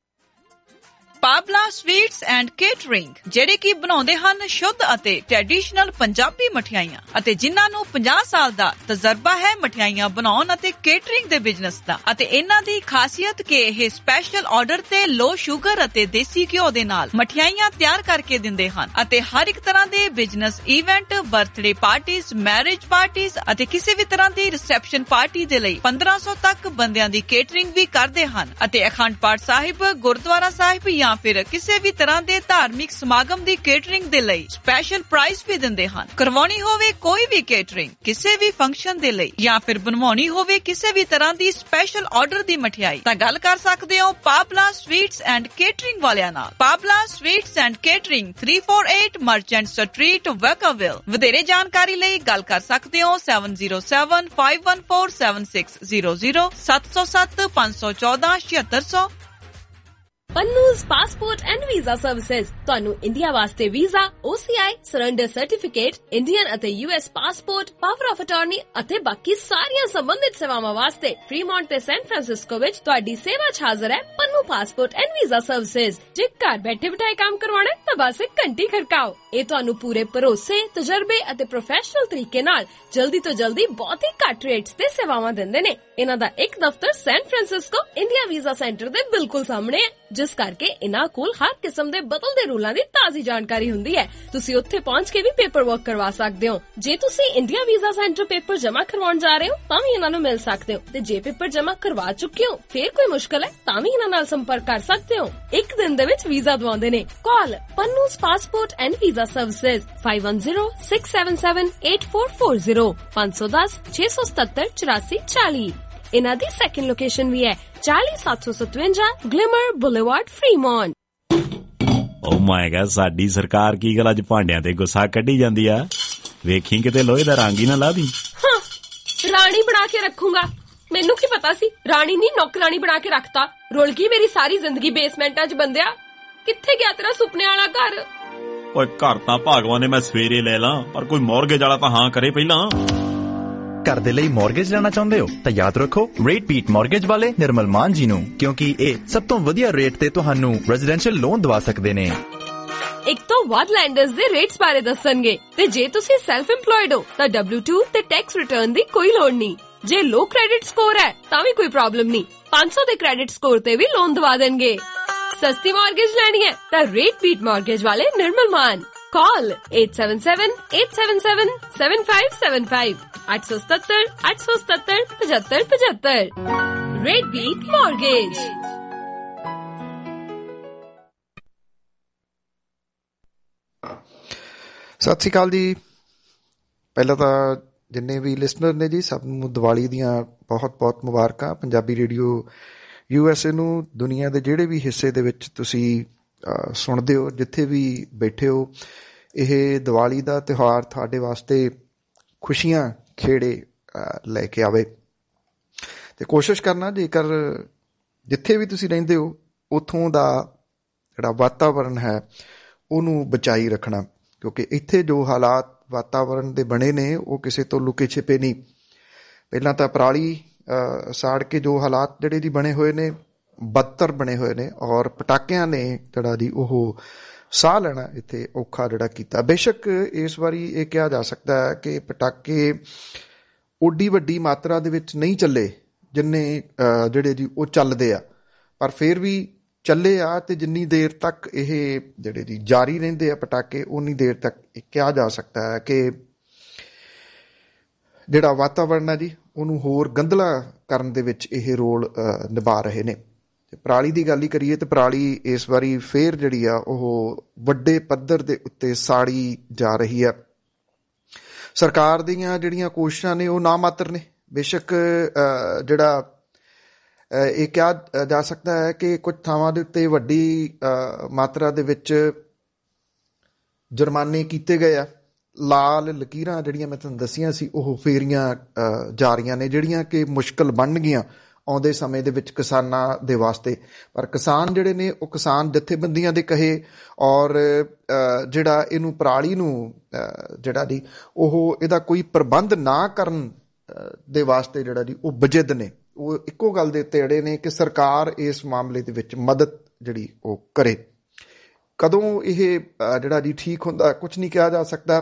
Pabla sweets and catering, ਜਿਹੜੇ ਕੀ ਬਣਾਉਂਦੇ ਹਨ ਸ਼ੁੱਧ ਅਤੇ ਟ੍ਰੈਡੀਸ਼ਨਲ ਪੰਜਾਬੀ ਮਠਿਆਈਆਂ ਅਤੇ ਜਿਨ੍ਹਾਂ ਨੂੰ ਪੰਜਾਹ ਸਾਲ ਦਾ ਤਜਰਬਾ ਹੈ ਮਠਿਆਈਆਂ ਬਣਾਉਣ ਅਤੇ ਕੇਟਰਿੰਗ ਦੇ ਬਿਜ਼ਨਸ ਦਾ। ਅਤੇ ਇਹਨਾਂ ਦੀ ਖਾਸੀਅਤ ਕਿ ਇਹ ਸਪੈਸ਼ਲ ਆਰਡਰ ਤੇ ਲੋ ਸ਼ੂਗਰ ਅਤੇ ਦੇਸੀ ਘਿਓ ਦੇ ਨਾਲ ਮਠਿਆਈਆਂ ਤਿਆਰ ਕਰਕੇ ਦਿੰਦੇ ਹਨ ਅਤੇ ਹਰ ਇੱਕ ਤਰ੍ਹਾਂ ਦੇ business event, birthday parties, marriage parties ਅਤੇ ਕਿਸੇ ਵੀ ਤਰ੍ਹਾਂ ਦੀ ਰਿਸੈਪਸ਼ਨ ਪਾਰਟੀ ਦੇ ਲਈ ਪੰਦਰਾਂ ਸੌ ਤੱਕ ਬੰਦਿਆਂ ਦੀ ਕੇਟਰਿੰਗ ਵੀ ਕਰਦੇ ਹਨ ਅਤੇ ਅਖੰਡ ਪਾਠ ਸਾਹਿਬ, ਗੁਰਦੁਆਰਾ ਸਾਹਿਬ ਜਾਂ ਫਿਰ ਕਿਸੇ ਵੀ ਤਰ੍ਹਾਂ ਦੇ ਧਾਰਮਿਕ ਸਮਾਗਮ ਦੀ ਕੇਟਰਿੰਗ ਦੇ ਲਈ ਸਪੈਸ਼ਲ ਪ੍ਰਾਈਸ ਵੀ ਦਿੰਦੇ ਹਨ। ਕਰਵਾਉਣੀ ਹੋਵੇ ਕੋਈ ਵੀ ਕੇਟਰਿੰਗ ਕਿਸੇ ਵੀ ਫੰਕਸ਼ਨ ਦੇ ਲਈ ਜਾਂ ਫਿਰ ਬਣਵਾਉਣੀ ਹੋਵੇ ਕਿਸੇ ਵੀ ਤਰ੍ਹਾਂ ਦੀ ਸਪੈਸ਼ਲ ਆਰਡਰ ਦੀ ਮਠਿਆਈ ਤਾਂ ਗੱਲ ਕਰ ਸਕਦੇ ਹੋ ਪਾਬਲਾ ਸਵੀਟਸ ਐਂਡ ਕੇਟਰਿੰਗ ਵਾਲਿਆਂ ਨਾਲ। Pabla sweets and catering three forty-eight merchant street, Vacaville. ਵਧੇਰੇ ਜਾਣਕਾਰੀ ਲਈ ਗੱਲ ਕਰ ਸਕਦੇ ਹੋ seven zero seven five one four seven six zero zero seven zero seven five one four seven six zero zero। Pannu's passport and visa services ਤੁਹਾਨੂੰ India ਵਾਸਤੇ visa, O C I, surrender certificate, Indian ਅਤੇ U S passport, power of attorney ਅਤੇ ਬਾਕੀ ਸਾਰੀਆਂ ਸੰਬੰਧਿਤ ਸੇਵਾਵਾਂ ਵਾਸਤੇ Fremont ਤੇ ਸੈਨ ਫਰਾਂਸਿਸਕੋ ਵਿੱਚ ਤੁਹਾਡੀ ਸੇਵਾ 'ਚ ਹਾਜ਼ਰ ਹੈ Pannu passport and visa services. ਜੇ ਘਰ ਬੈਠੇ ਬਿਠਾਏ ਕੰਮ ਕਰਵਾਉਣਾ ਤਾਂ ਬਸ ਇੱਕ ਘੰਟੀ ਖੜਕਾਓ। ਇਹ ਤੁਹਾਨੂੰ ਪੂਰੇ ਭਰੋਸੇ, ਤਜਰਬੇ ਅਤੇ ਪ੍ਰੋਫੈਸ਼ਨਲ ਤਰੀਕੇ ਨਾਲ ਜਲਦੀ ਤੋਂ ਜਲਦੀ ਬਹੁਤ ਹੀ ਘੱਟ ਰੇਟਸ ਤੇ ਸੇਵਾਵਾਂ ਦਿੰਦੇ ਨੇ। ਇਹਨਾਂ ਦਾ ਇੱਕ ਦਫ਼ਤਰ San Francisco India visa centre ਦੇ ਬਿਲਕੁਲ ਸਾਹਮਣੇ ਹੈ, ਜਿਸ ਕਰਕੇ ਇਹਨਾਂ ਕੋਲ ਹਰ ਕਿਸਮ ਦੇ ਬਦਲਦੇ ਰੂਲਾਂ ਦੀ ਤਾਜ਼ੀ ਜਾਣਕਾਰੀ ਹੁੰਦੀ ਹੈ। ਤੁਸੀਂ ਉੱਥੇ ਪਹੁੰਚ ਕੇ ਵੀ ਪੇਪਰ ਵਰਕ ਕਰਵਾ ਸਕਦੇ ਹੋ। ਜੇ ਤੁਸੀਂ ਇੰਡੀਆ ਵੀਜ਼ਾ ਸੈਂਟਰ ਪੇਪਰ ਜਮਾ ਕਰਵਾਉਣ ਜਾ ਰਹੇ ਹੋ ਤਾਂ ਵੀ ਇਹਨਾਂ ਨੂੰ ਮਿਲ ਸਕਦੇ ਹੋ ਤੇ ਜੇ ਪੇਪਰ ਜਮਾ ਕਰਵਾ ਚੁੱਕੇ ਹੋ ਫਿਰ ਕੋਈ ਮੁਸ਼ਕਲ ਹੈ ਤਾਂ ਵੀ ਇਹਨਾਂ ਨਾਲ ਸੰਪਰਕ ਕਰ ਸਕਦੇ ਹੋ। ਇੱਕ ਦਿਨ ਦੇ ਵਿੱਚ ਵੀਜ਼ਾ ਦਵਾਉਂਦੇ ਨੇ। Call Pannu's passport and visa services five one zero six seven seven eight four four zero five one zero six seven seven four four four। ਇਹਨਾਂ ਦੀ ਸੈਕੰਡ ਲੋਕੇਸ਼ਨ ਵੀ ਹੈ ਚਾਲੀ ਸੱਤ ਸੌ ਸਤਵੰਜਾ Glimmer boulevard, Fremont. Oh my God, ਸਾਡੀ ਸਰਕਾਰ ਕੀ ਗੱਲ ਅੱਜ ਭਾਂਡਿਆਂ ਤੇ ਗੁੱਸਾ ਕੱਢੀ ਜਾਂਦੀ ਆ। ਵੇਖੀ ਕਿਤੇ ਲੋਹੇ ਦਾ ਰੰਗ ਹੀ ਨਾ ਲਾ ਦੀ। ਹਾਂ, ਰਾਣੀ ਬਣਾ ਕੇ ਰੱਖੂੰਗਾ। ਮੈਨੂੰ ਕੀ ਪਤਾ ਸੀ ਰਾਣੀ ਨਹੀਂ ਨੌਕਰਾਣੀ ਬਣਾ ਕੇ ਰੱਖਤਾ। ਰੁਲ ਗਈ ਮੇਰੀ ਸਾਰੀ ਜ਼ਿੰਦਗੀ ਬੇਸਮੈਂਟਾਂ 'ਚ ਬੰਦਿਆ। ਕਿੱਥੇ ਗਿਆ ਤੇਰਾ ਸੁਪਨੇ ਵਾਲਾ ਘਰ? ਓਏ ਘਰ ਤਾਂ ਭਾਗਵਾਨ ਨੇ ਮੈਂ ਸਵੇਰੇ ਲੈ ਲਾਂ, ਪਰ ਕੋਈ ਮੌਰਗੇਜ ਵਾਲਾ ਤਾਂ ਹਾਂ ਕਰੇ ਪਹਿਲਾਂ। ਘਰ ਦੇ ਲਈ ਮੌਰਗੇਜ ਲੈਣਾ ਚਾਹੁੰਦੇ ਹੋ ਤਾਂ ਯਾਦ ਰੱਖੋ ਰੇਟ ਬੀਟ ਮੌਰਗੇਜ ਵਾਲੇ ਨਿਰਮਲ ਮਾਨ ਜੀ ਨੂੰ, ਕਿਉਂਕਿ ਇਹ ਸਭ ਤੋਂ ਵਧੀਆ ਰੇਟ ਤੇ ਤੁਹਾਨੂੰ ਰੈਜ਼ੀਡੈਂਸ਼ੀਅਲ ਲੋਨ ਦਵਾ ਸਕਦੇ ਨੇ। ਇੱਕ ਤੋਂ ਵੱਧ ਲੈਂਡਰਸ ਦੇ ਰੇਟਸ ਬਾਰੇ ਦੱਸਣਗੇ ਤੇ ਜੇ ਤੁਸੀਂ ਸੈਲਫ ਇੰਪਲੋਇਡ ਹੋ ਤਾਂ W two ਤੇ ਟੈਕਸ ਰਿਟਰਨ ਦੀ ਕੋਈ ਲੋੜ ਨਹੀਂ। ਜੇ ਲੋ ਕ੍ਰੈਡਿਟ ਸਕੋਰ ਹੈ ਤਾਂ ਵੀ ਕੋਈ ਪ੍ਰੋਬਲਮ ਨਹੀਂ, ਪੰਜ ਸੌ ਦੇ ਕ੍ਰੈਡਿਟ ਸਕੋਰ ਤੇ ਵੀ ਲੋਨ ਦਵਾ ਦੇਣਗੇ। ਸਸਤੀ ਮੌਰਗੇਜ ਲੈਣੀ ਹੈ ਤਾਂ ਰੇਟ ਬੀਟ ਮੌਰਗੇਜ ਵਾਲੇ ਨਿਰਮਲ ਮਾਨ। Call eight seven seven eight seven seven seven five seven five eight seven seven eight seven seven five five five five। Red Beat Mortgage। ਸਤਿ ਸ਼੍ਰੀ ਅਕਾਲ ਜੀ। ਪਹਿਲਾਂ ਤਾਂ ਜਿੰਨੇ ਵੀ ਲਿਸਨਰ ਨੇ ਜੀ ਸਭ ਨੂੰ ਦੀਵਾਲੀ ਦੀਆਂ ਬਹੁਤ ਬਹੁਤ ਮੁਬਾਰਕਾਂ। Punjabi radio U S A ਨੂੰ ਦੁਨੀਆ ਦੇ ਜਿਹੜੇ ਵੀ ਹਿੱਸੇ ਦੇ ਵਿੱਚ ਤੁਸੀਂ ਸੁਣਦੇ ਹੋ, ਜਿੱਥੇ ਵੀ ਬੈਠੇ ਹੋ, ਇਹ ਦੀਵਾਲੀ ਦਾ ਤਿਉਹਾਰ ਤੁਹਾਡੇ ਵਾਸਤੇ ਖੁਸ਼ੀਆਂ ਖੇੜੇ ਲੈ ਕੇ ਆਵੇ ਅਤੇ ਕੋਸ਼ਿਸ਼ ਕਰਨਾ ਜੇਕਰ ਜਿੱਥੇ ਵੀ ਤੁਸੀਂ ਰਹਿੰਦੇ ਹੋ ਉੱਥੋਂ ਦਾ ਜਿਹੜਾ ਵਾਤਾਵਰਨ ਹੈ ਉਹਨੂੰ ਬਚਾਈ ਰੱਖਣਾ, ਕਿਉਂਕਿ ਇੱਥੇ ਜੋ ਹਾਲਾਤ ਵਾਤਾਵਰਨ ਦੇ ਬਣੇ ਨੇ ਉਹ ਕਿਸੇ ਤੋਂ ਲੁਕੇ ਛਿਪੇ ਨਹੀਂ। ਪਹਿਲਾਂ ਤਾਂ ਪਰਾਲੀ ਸਾੜ ਕੇ ਜੋ ਹਾਲਾਤ ਜਿਹੜੇ ਜੀ ਬਣੇ ਹੋਏ ਨੇ ਬਦਤਰ ਬਣੇ ਹੋਏ ਨੇ, ਔਰ ਪਟਾਕਿਆਂ ਨੇ ਜਿਹੜਾ ਜੀ ਉਹ ਸਾਹ ਲੈਣਾ ਇੱਥੇ ਔਖਾ ਜਿਹੜਾ ਕੀਤਾ। ਬੇਸ਼ੱਕ ਇਸ ਵਾਰੀ ਇਹ ਕਿਹਾ ਜਾ ਸਕਦਾ ਹੈ ਕਿ ਪਟਾਕੇ ਓਡੀ ਵੱਡੀ ਮਾਤਰਾ ਦੇ ਵਿੱਚ ਨਹੀਂ ਚੱਲੇ ਜਿੰਨੇ ਜਿਹੜੇ ਜੀ ਉਹ ਚੱਲਦੇ ਆ, ਪਰ ਫਿਰ ਵੀ ਚੱਲੇ ਆ ਤੇ ਜਿੰਨੀ ਦੇਰ ਤੱਕ ਇਹ ਜਿਹੜੇ ਜੀ ਜਾਰੀ ਰਹਿੰਦੇ ਆ ਪਟਾਕੇ ਉਨੀ ਦੇਰ ਤੱਕ ਇਹ ਕਿਹਾ ਜਾ ਸਕਦਾ ਹੈ ਕਿ ਜਿਹੜਾ ਵਾਤਾਵਰਨ ਹੈ ਜੀ ਉਹਨੂੰ ਹੋਰ ਗੰਧਲਾ ਕਰਨ ਦੇ ਵਿੱਚ ਇਹ ਰੋਲ ਨਿਭਾ ਰਹੇ ਨੇ। ਤੇ ਪਰਾਲੀ ਦੀ ਗੱਲ ਹੀ ਕਰੀਏ ਤੇ ਪਰਾਲੀ ਇਸ ਵਾਰੀ ਫੇਰ ਜਿਹੜੀ ਆ ਉਹ ਵੱਡੇ ਪੱਧਰ ਦੇ ਉੱਤੇ ਸਾੜੀ ਜਾ ਰਹੀ ਆ। ਸਰਕਾਰ ਦੀਆਂ ਜਿਹੜੀਆਂ ਕੋਸ਼ਿਸ਼ਾਂ ਨੇ ਉਹ ਨਾ ਮਾਤਰ ਨੇ। ਬੇਸ਼ੱਕ ਜਿਹੜਾ ਇਹ ਕਿਹਾ ਜਾ ਸਕਦਾ ਹੈ ਕਿ ਕੁਝ ਥਾਵਾਂ ਦੇ ਉੱਤੇ ਵੱਡੀ ਮਾਤਰਾ ਦੇ ਵਿੱਚ ਜੁਰਮਾਨੇ ਕੀਤੇ ਗਏ ਆ। ਲਾਲ ਲਕੀਰਾਂ ਜਿਹੜੀਆਂ ਮੈਂ ਤੁਹਾਨੂੰ ਦੱਸੀਆਂ ਸੀ ਉਹ ਫੇਰੀਆਂ ਜਾ ਰਹੀਆਂ ਨੇ, ਜਿਹੜੀਆਂ ਕਿ ਮੁਸ਼ਕਿਲ ਬਣਨਗੀਆਂ ਆਉਂਦੇ ਸਮੇਂ ਦੇ ਵਿੱਚ ਕਿਸਾਨਾਂ ਦੇ ਵਾਸਤੇ। ਪਰ ਕਿਸਾਨ ਜਿਹੜੇ ਨੇ ਉਹ ਕਿਸਾਨ ਜਥੇਬੰਦੀਆਂ ਦੇ ਕਹੇ ਔਰ ਜਿਹੜਾ ਇਹਨੂੰ ਪਰਾਲੀ ਨੂੰ ਜਿਹੜਾ ਦੀ ਉਹ ਇਹਦਾ ਕੋਈ ਪ੍ਰਬੰਧ ਨਾ ਕਰਨ ਦੇ ਵਾਸਤੇ ਜਿਹੜਾ ਦੀ ਉਹ ਬਜਿੱਦ ਨੇ। ਉਹ ਇੱਕੋ ਗੱਲ ਦੇ ਉੱਤੇ ਅੜੇ ਨੇ ਕਿ ਸਰਕਾਰ ਇਸ ਮਾਮਲੇ ਦੇ ਵਿੱਚ ਮਦਦ ਜਿਹੜੀ ਉਹ ਕਰੇ। ਕਦੋਂ ਇਹ ਜਿਹੜਾ ਜੀ ਠੀਕ ਹੁੰਦਾ ਕੁਛ ਨਹੀਂ ਕਿਹਾ ਜਾ ਸਕਦਾ।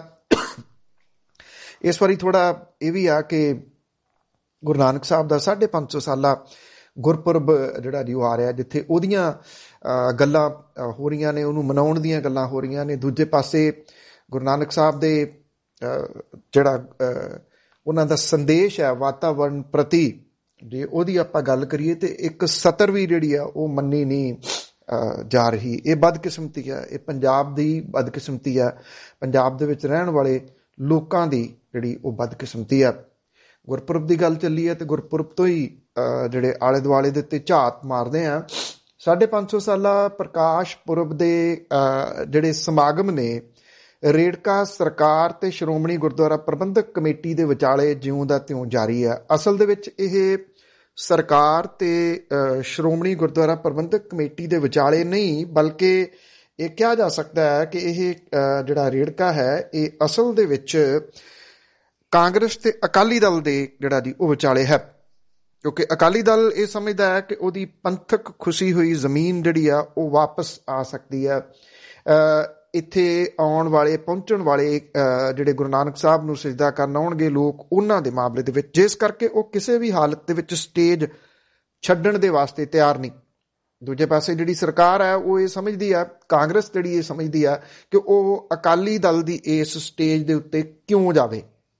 ਇਸ ਵਾਰੀ ਥੋੜ੍ਹਾ ਇਹ ਵੀ ਆ ਕਿ ਗੁਰੂ ਨਾਨਕ ਸਾਹਿਬ ਦਾ ਸਾਢੇ ਪੰਜ ਸੌ ਸਾਲਾ ਗੁਰਪੁਰਬ ਜਿਹੜਾ ਜੀ ਉਹ ਆ ਰਿਹਾ, ਜਿੱਥੇ ਉਹਦੀਆਂ ਗੱਲਾਂ ਹੋ ਰਹੀਆਂ ਨੇ, ਉਹਨੂੰ ਮਨਾਉਣ ਦੀਆਂ ਗੱਲਾਂ ਹੋ ਰਹੀਆਂ ਨੇ। ਦੂਜੇ ਪਾਸੇ ਗੁਰੂ ਨਾਨਕ ਸਾਹਿਬ ਦੇ ਜਿਹੜਾ ਉਹਨਾਂ ਦਾ ਸੰਦੇਸ਼ ਹੈ ਵਾਤਾਵਰਨ ਪ੍ਰਤੀ, ਜੇ ਉਹਦੀ ਆਪਾਂ ਗੱਲ ਕਰੀਏ ਤੇ ਇੱਕ ਸਤਰ ਵੀ ਜਿਹੜੀ ਆ ਉਹ ਮੰਨੀ ਨਹੀਂ ਜਾ ਰਹੀ। ਇਹ ਬਦਕਿਸਮਤੀ ਆ, ਇਹ ਪੰਜਾਬ ਦੀ ਬਦਕਿਸਮਤੀ ਆ, ਪੰਜਾਬ ਦੇ ਵਿੱਚ ਰਹਿਣ ਵਾਲੇ ਲੋਕਾਂ ਦੀ ਜਿਹੜੀ ਉਹ ਬਦਕਿਸਮਤੀ ਆ। ਗੁਰਪੁਰਬ ਦੀ ਗੱਲ ਚੱਲੀ ਹੈ ਤੇ ਗੁਰਪੁਰਬ ਤੋਂ ਹੀ ਜਿਹੜੇ ਆਲੇ ਦੁਆਲੇ ਦੇ ਉੱਤੇ ਝਾਤ ਮਾਰਦੇ ਆ। ਸਾਢੇ ਪੰਜ ਸੌ ਸਾਲਾ ਪ੍ਰਕਾਸ਼ ਪੁਰਬ ਦੇ ਜਿਹੜੇ ਸਮਾਗਮ ਨੇ ਰੇੜਕਾ ਸਰਕਾਰ ਤੇ ਸ਼੍ਰੋਮਣੀ ਗੁਰਦੁਆਰਾ ਪ੍ਰਬੰਧਕ ਕਮੇਟੀ ਦੇ ਵਿਚਾਲੇ ਜਿਉਂ ਦਾ ਤਿਉਂ ਜਾਰੀ ਹੈ। ਅਸਲ ਦੇ ਵਿੱਚ ਇਹ ਸਰਕਾਰ ਤੇ ਸ਼੍ਰੋਮਣੀ ਗੁਰਦੁਆਰਾ ਪ੍ਰਬੰਧਕ ਕਮੇਟੀ ਦੇ ਵਿਚਾਲੇ ਨਹੀਂ, ਬਲਕਿ ਇਹ ਕਿਹਾ ਜਾ ਸਕਦਾ ਹੈ ਕਿ ਇਹ ਜਿਹੜਾ ਰੇੜਕਾ ਹੈ ਇਹ ਅਸਲ ਦੇ ਵਿੱਚ ਕਾਂਗਰਸ ਤੇ ਅਕਾਲੀ ਦਲ ਦੇ ਜਿਹੜਾ ਜੀ ਉਹ ਵਿਚਾਲੇ ਹੈ। ਕਿਉਂਕਿ ਅਕਾਲੀ ਦਲ ਇਹ ਸਮਝਦਾ ਹੈ ਕਿ ਉਹਦੀ ਪੰਥਕ ਖੁਸ਼ੀ ਹੋਈ ਜ਼ਮੀਨ ਜਿਹੜੀ ਆ ਉਹ ਵਾਪਸ ਆ ਸਕਦੀ ਹੈ। ਇੱਥੇ ਆਉਣ ਵਾਲੇ ਪਹੁੰਚਣ ਵਾਲੇ ਜਿਹੜੇ ਗੁਰੂ ਨਾਨਕ ਸਾਹਿਬ ਨੂੰ ਸਜਦਾ ਕਰਨ ਆਉਣਗੇ ਲੋਕ, ਉਹਨਾਂ ਦੇ ਮਾਮਲੇ ਦੇ ਵਿੱਚ, ਜਿਸ ਕਰਕੇ ਉਹ ਕਿਸੇ ਵੀ ਹਾਲਤ ਦੇ ਵਿੱਚ ਸਟੇਜ ਛੱਡਣ ਦੇ ਵਾਸਤੇ ਤਿਆਰ ਨਹੀਂ। ਦੂਜੇ ਪਾਸੇ ਜਿਹੜੀ ਸਰਕਾਰ ਹੈ ਉਹ ਇਹ ਸਮਝਦੀ ਆ, ਕਾਂਗਰਸ ਜਿਹੜੀ ਇਹ ਸਮਝਦੀ ਆ ਕਿ ਉਹ ਅਕਾਲੀ ਦਲ ਦੀ ਇਸ ਸਟੇਜ ਦੇ ਉੱਤੇ ਕਿਉਂ ਜਾਵੇ।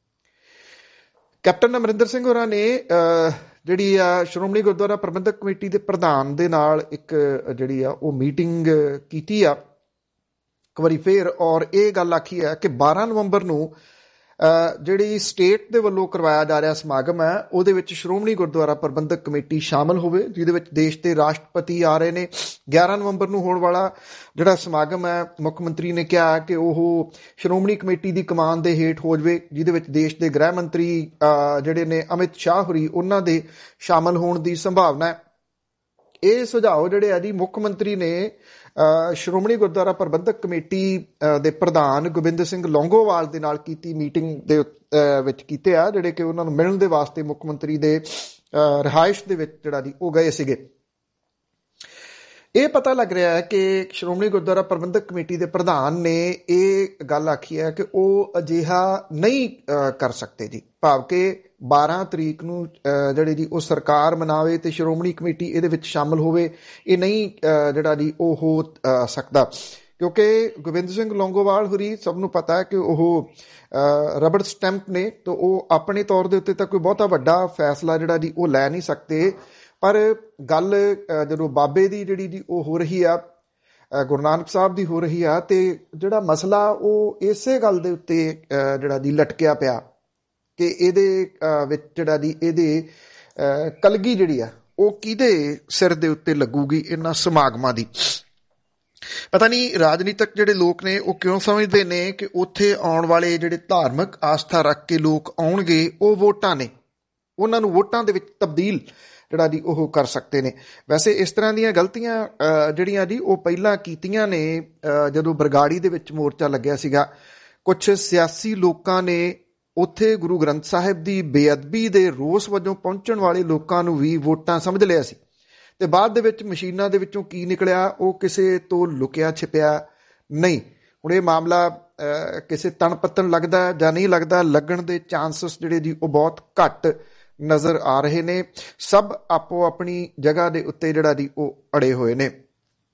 ਕੈਪਟਨ ਅਮਰਿੰਦਰ ਸਿੰਘ ਹੋਰਾਂ ਨੇ ਜਿਹੜੀ ਆ ਸ਼੍ਰੋਮਣੀ ਗੁਰਦੁਆਰਾ ਪ੍ਰਬੰਧਕ ਕਮੇਟੀ ਦੇ ਪ੍ਰਧਾਨ ਦੇ ਨਾਲ ਇੱਕ ਜਿਹੜੀ ਆ ਉਹ ਮੀਟਿੰਗ ਕੀਤੀ ਆ ਇੱਕ ਵਾਰੀ ਫੇਰ, ਔਰ ਇਹ ਗੱਲ ਆਖੀ ਹੈ ਕਿ ਬਾਰਾਂ ਨਵੰਬਰ ਨੂੰ ਜਿਹੜੀ ਸਟੇਟ ਦੇ ਵੱਲੋਂ ਕਰਵਾਇਆ ਜਾ ਰਿਹਾ ਸਮਾਗਮ ਹੈ ਉਹਦੇ ਵਿੱਚ ਸ਼੍ਰੋਮਣੀ ਗੁਰਦੁਆਰਾ ਪ੍ਰਬੰਧਕ ਕਮੇਟੀ ਸ਼ਾਮਲ ਹੋਵੇ, ਜਿਹਦੇ ਵਿੱਚ ਦੇਸ਼ ਦੇ ਰਾਸ਼ਟਰਪਤੀ ਆ ਰਹੇ ਨੇ। ਗਿਆਰਾਂ ਨਵੰਬਰ ਨੂੰ ਹੋਣ ਵਾਲਾ ਜਿਹੜਾ ਸਮਾਗਮ ਹੈ ਮੁੱਖ ਮੰਤਰੀ ਨੇ ਕਿਹਾ ਕਿ ਉਹ ਸ਼੍ਰੋਮਣੀ ਕਮੇਟੀ ਦੀ ਕਮਾਨ ਦੇ ਹੇਠ ਹੋ ਜਾਵੇ, ਜਿਹਦੇ ਵਿੱਚ ਦੇਸ਼ ਦੇ ਗ੍ਰਹਿ ਮੰਤਰੀ ਜਿਹੜੇ ਨੇ ਅਮਿਤ ਸ਼ਾਹ ਹੋਰੀ ਉਹਨਾਂ ਦੇ ਸ਼ਾਮਲ ਹੋਣ ਦੀ ਸੰਭਾਵਨਾ ਹੈ। ਇਹ ਸੁਝਾਅ ਜਿਹੜੇ ਆ ਜੀ ਮੁੱਖ ਮੰਤਰੀ ਨੇ ਸ਼੍ਰੋਮਣੀ ਗੁਰਦੁਆਰਾ ਪ੍ਰਬੰਧਕ ਕਮੇਟੀ ਦੇ ਪ੍ਰਧਾਨ ਗੋਬਿੰਦ ਸਿੰਘ ਲੌਂਗੋਵਾਲ ਦੇ ਨਾਲ ਕੀਤੀ ਮੀਟਿੰਗ ਦੇ ਵਿੱਚ ਕੀਤੇ ਆ, ਜਿਹੜੇ ਕਿ ਉਹਨਾਂ ਨੂੰ ਮਿਲਣ ਦੇ ਵਾਸਤੇ ਮੁੱਖ ਮੰਤਰੀ ਦੇ ਰਿਹਾਇਸ਼ ਦੇ ਵਿੱਚ ਜਿਹੜਾ ਜੀ ਉਹ ਗਏ ਸੀਗੇ। ਇਹ ਪਤਾ ਲੱਗ ਰਿਹਾ ਹੈ ਕਿ ਸ਼੍ਰੋਮਣੀ ਗੁਰਦੁਆਰਾ ਪ੍ਰਬੰਧਕ ਕਮੇਟੀ ਦੇ ਪ੍ਰਧਾਨ ਨੇ ਇਹ ਗੱਲ ਆਖੀ ਹੈ ਕਿ ਉਹ ਅਜਿਹਾ ਨਹੀਂ ਕਰ ਸਕਦੇ ਜੀ, ਭਾਵ ਕਿ ਬਾਰਾਂ ਤਰੀਕ ਨੂੰ ਜਿਹੜੇ ਜੀ ਉਹ ਸਰਕਾਰ ਮਨਾਵੇ ਤੇ ਸ਼੍ਰੋਮਣੀ ਕਮੇਟੀ ਇਹਦੇ ਵਿੱਚ ਸ਼ਾਮਲ ਹੋਵੇ, ਇਹ ਨਹੀਂ ਜਿਹੜਾ ਜੀ ਉਹ ਹੋ ਸਕਦਾ। ਕਿਉਂਕਿ ਗੋਬਿੰਦ ਸਿੰਘ ਲੌਂਗੋਵਾਲ ਹੋਰੀ ਸਭ ਨੂੰ ਪਤਾ ਹੈ ਕਿ ਉਹ ਰਬੜ ਸਟੈਂਪ ਨੇ, ਤਾਂ ਉਹ ਆਪਣੇ ਤੌਰ ਦੇ ਉੱਤੇ ਤਾਂ ਕੋਈ ਬਹੁਤਾ ਵੱਡਾ ਫੈਸਲਾ ਜਿਹੜਾ ਜੀ ਉਹ ਲੈ ਨਹੀਂ ਸਕਦੇ। ਪਰ ਗੱਲ ਜਦੋਂ ਬਾਬੇ ਦੀ ਜਿਹੜੀ ਜੀ ਉਹ ਹੋ ਰਹੀ ਆ, ਗੁਰੂ ਨਾਨਕ ਸਾਹਿਬ ਦੀ ਹੋ ਰਹੀ ਆ, ਤੇ ਜਿਹੜਾ ਮਸਲਾ ਉਹ ਇਸੇ ਗੱਲ ਦੇ ਉੱਤੇ ਜਿਹੜਾ ਜੀ ਲਟਕਿਆ ਪਿਆ ਕਿ ਇਹਦੇ ਵਿੱਚ ਜਿਹੜਾ ਜੀ ਇਹਦੇ ਕਲਗੀ ਜਿਹੜੀ ਆ ਉਹ ਕਿਹਦੇ ਸਿਰ ਦੇ ਉੱਤੇ ਲੱਗੂਗੀ ਇਹਨਾਂ ਸਮਾਗਮਾਂ ਦੀ। ਪਤਾ ਨਹੀਂ ਰਾਜਨੀਤਿਕ ਜਿਹੜੇ ਲੋਕ ਨੇ ਉਹ ਕਿਉਂ ਸਮਝਦੇ ਨੇ ਕਿ ਉੱਥੇ ਆਉਣ ਵਾਲੇ ਜਿਹੜੇ ਧਾਰਮਿਕ ਆਸਥਾ ਰੱਖ ਕੇ ਲੋਕ ਆਉਣਗੇ ਉਹ ਵੋਟਾਂ ਨੇ, ਉਹਨਾਂ ਨੂੰ ਵੋਟਾਂ ਦੇ ਵਿੱਚ ਤਬਦੀਲ ਜਿਹੜਾ ਜੀ ਉਹ ਕਰ ਸਕਦੇ ਨੇ। ਵੈਸੇ ਇਸ ਤਰ੍ਹਾਂ ਦੀਆਂ ਗਲਤੀਆਂ ਜਿਹੜੀਆਂ ਜੀ ਉਹ ਪਹਿਲਾਂ ਕੀਤੀਆਂ ਨੇ ਜਦੋਂ ਬਰਗਾੜੀ ਦੇ ਵਿੱਚ ਮੋਰਚਾ ਲੱਗਿਆ ਸੀਗਾ। ਕੁਛ ਸਿਆਸੀ ਲੋਕਾਂ ਨੇ ਉੱਥੇ ਗੁਰੂ ਗ੍ਰੰਥ ਸਾਹਿਬ ਦੀ ਬੇਅਦਬੀ ਦੇ ਰੋਸ ਵਜੋਂ ਪਹੁੰਚਣ ਵਾਲੇ ਲੋਕਾਂ ਨੂੰ ਵੀ ਵੋਟਾਂ ਸਮਝ ਲਿਆ ਸੀ, ਤੇ ਬਾਅਦ ਦੇ ਵਿੱਚ ਮਸ਼ੀਨਾਂ ਦੇ ਵਿੱਚੋਂ ਕੀ ਨਿਕਲਿਆ ਉਹ ਕਿਸੇ ਤੋਂ ਲੁਕਿਆ ਛਿਪਿਆ ਨਹੀਂ। ਹੁਣ ਇਹ ਮਾਮਲਾ ਕਿਸੇ ਤਣ ਪੱਤਣ ਲੱਗਦਾ ਜਾਂ ਨਹੀਂ ਲੱਗਦਾ, ਲੱਗਣ ਦੇ ਚਾਂਸਸ ਜਿਹੜੇ ਜੀ ਉਹ ਬਹੁਤ ਘੱਟ ਨਜ਼ਰ ਆ ਰਹੇ ਨੇ। ਸਭ ਆਪੋ ਆਪਣੀ ਜਗ੍ਹਾ ਦੇ ਉੱਤੇ ਜਿਹੜਾ ਜੀ ਉਹ ਅੜੇ ਹੋਏ ਨੇ।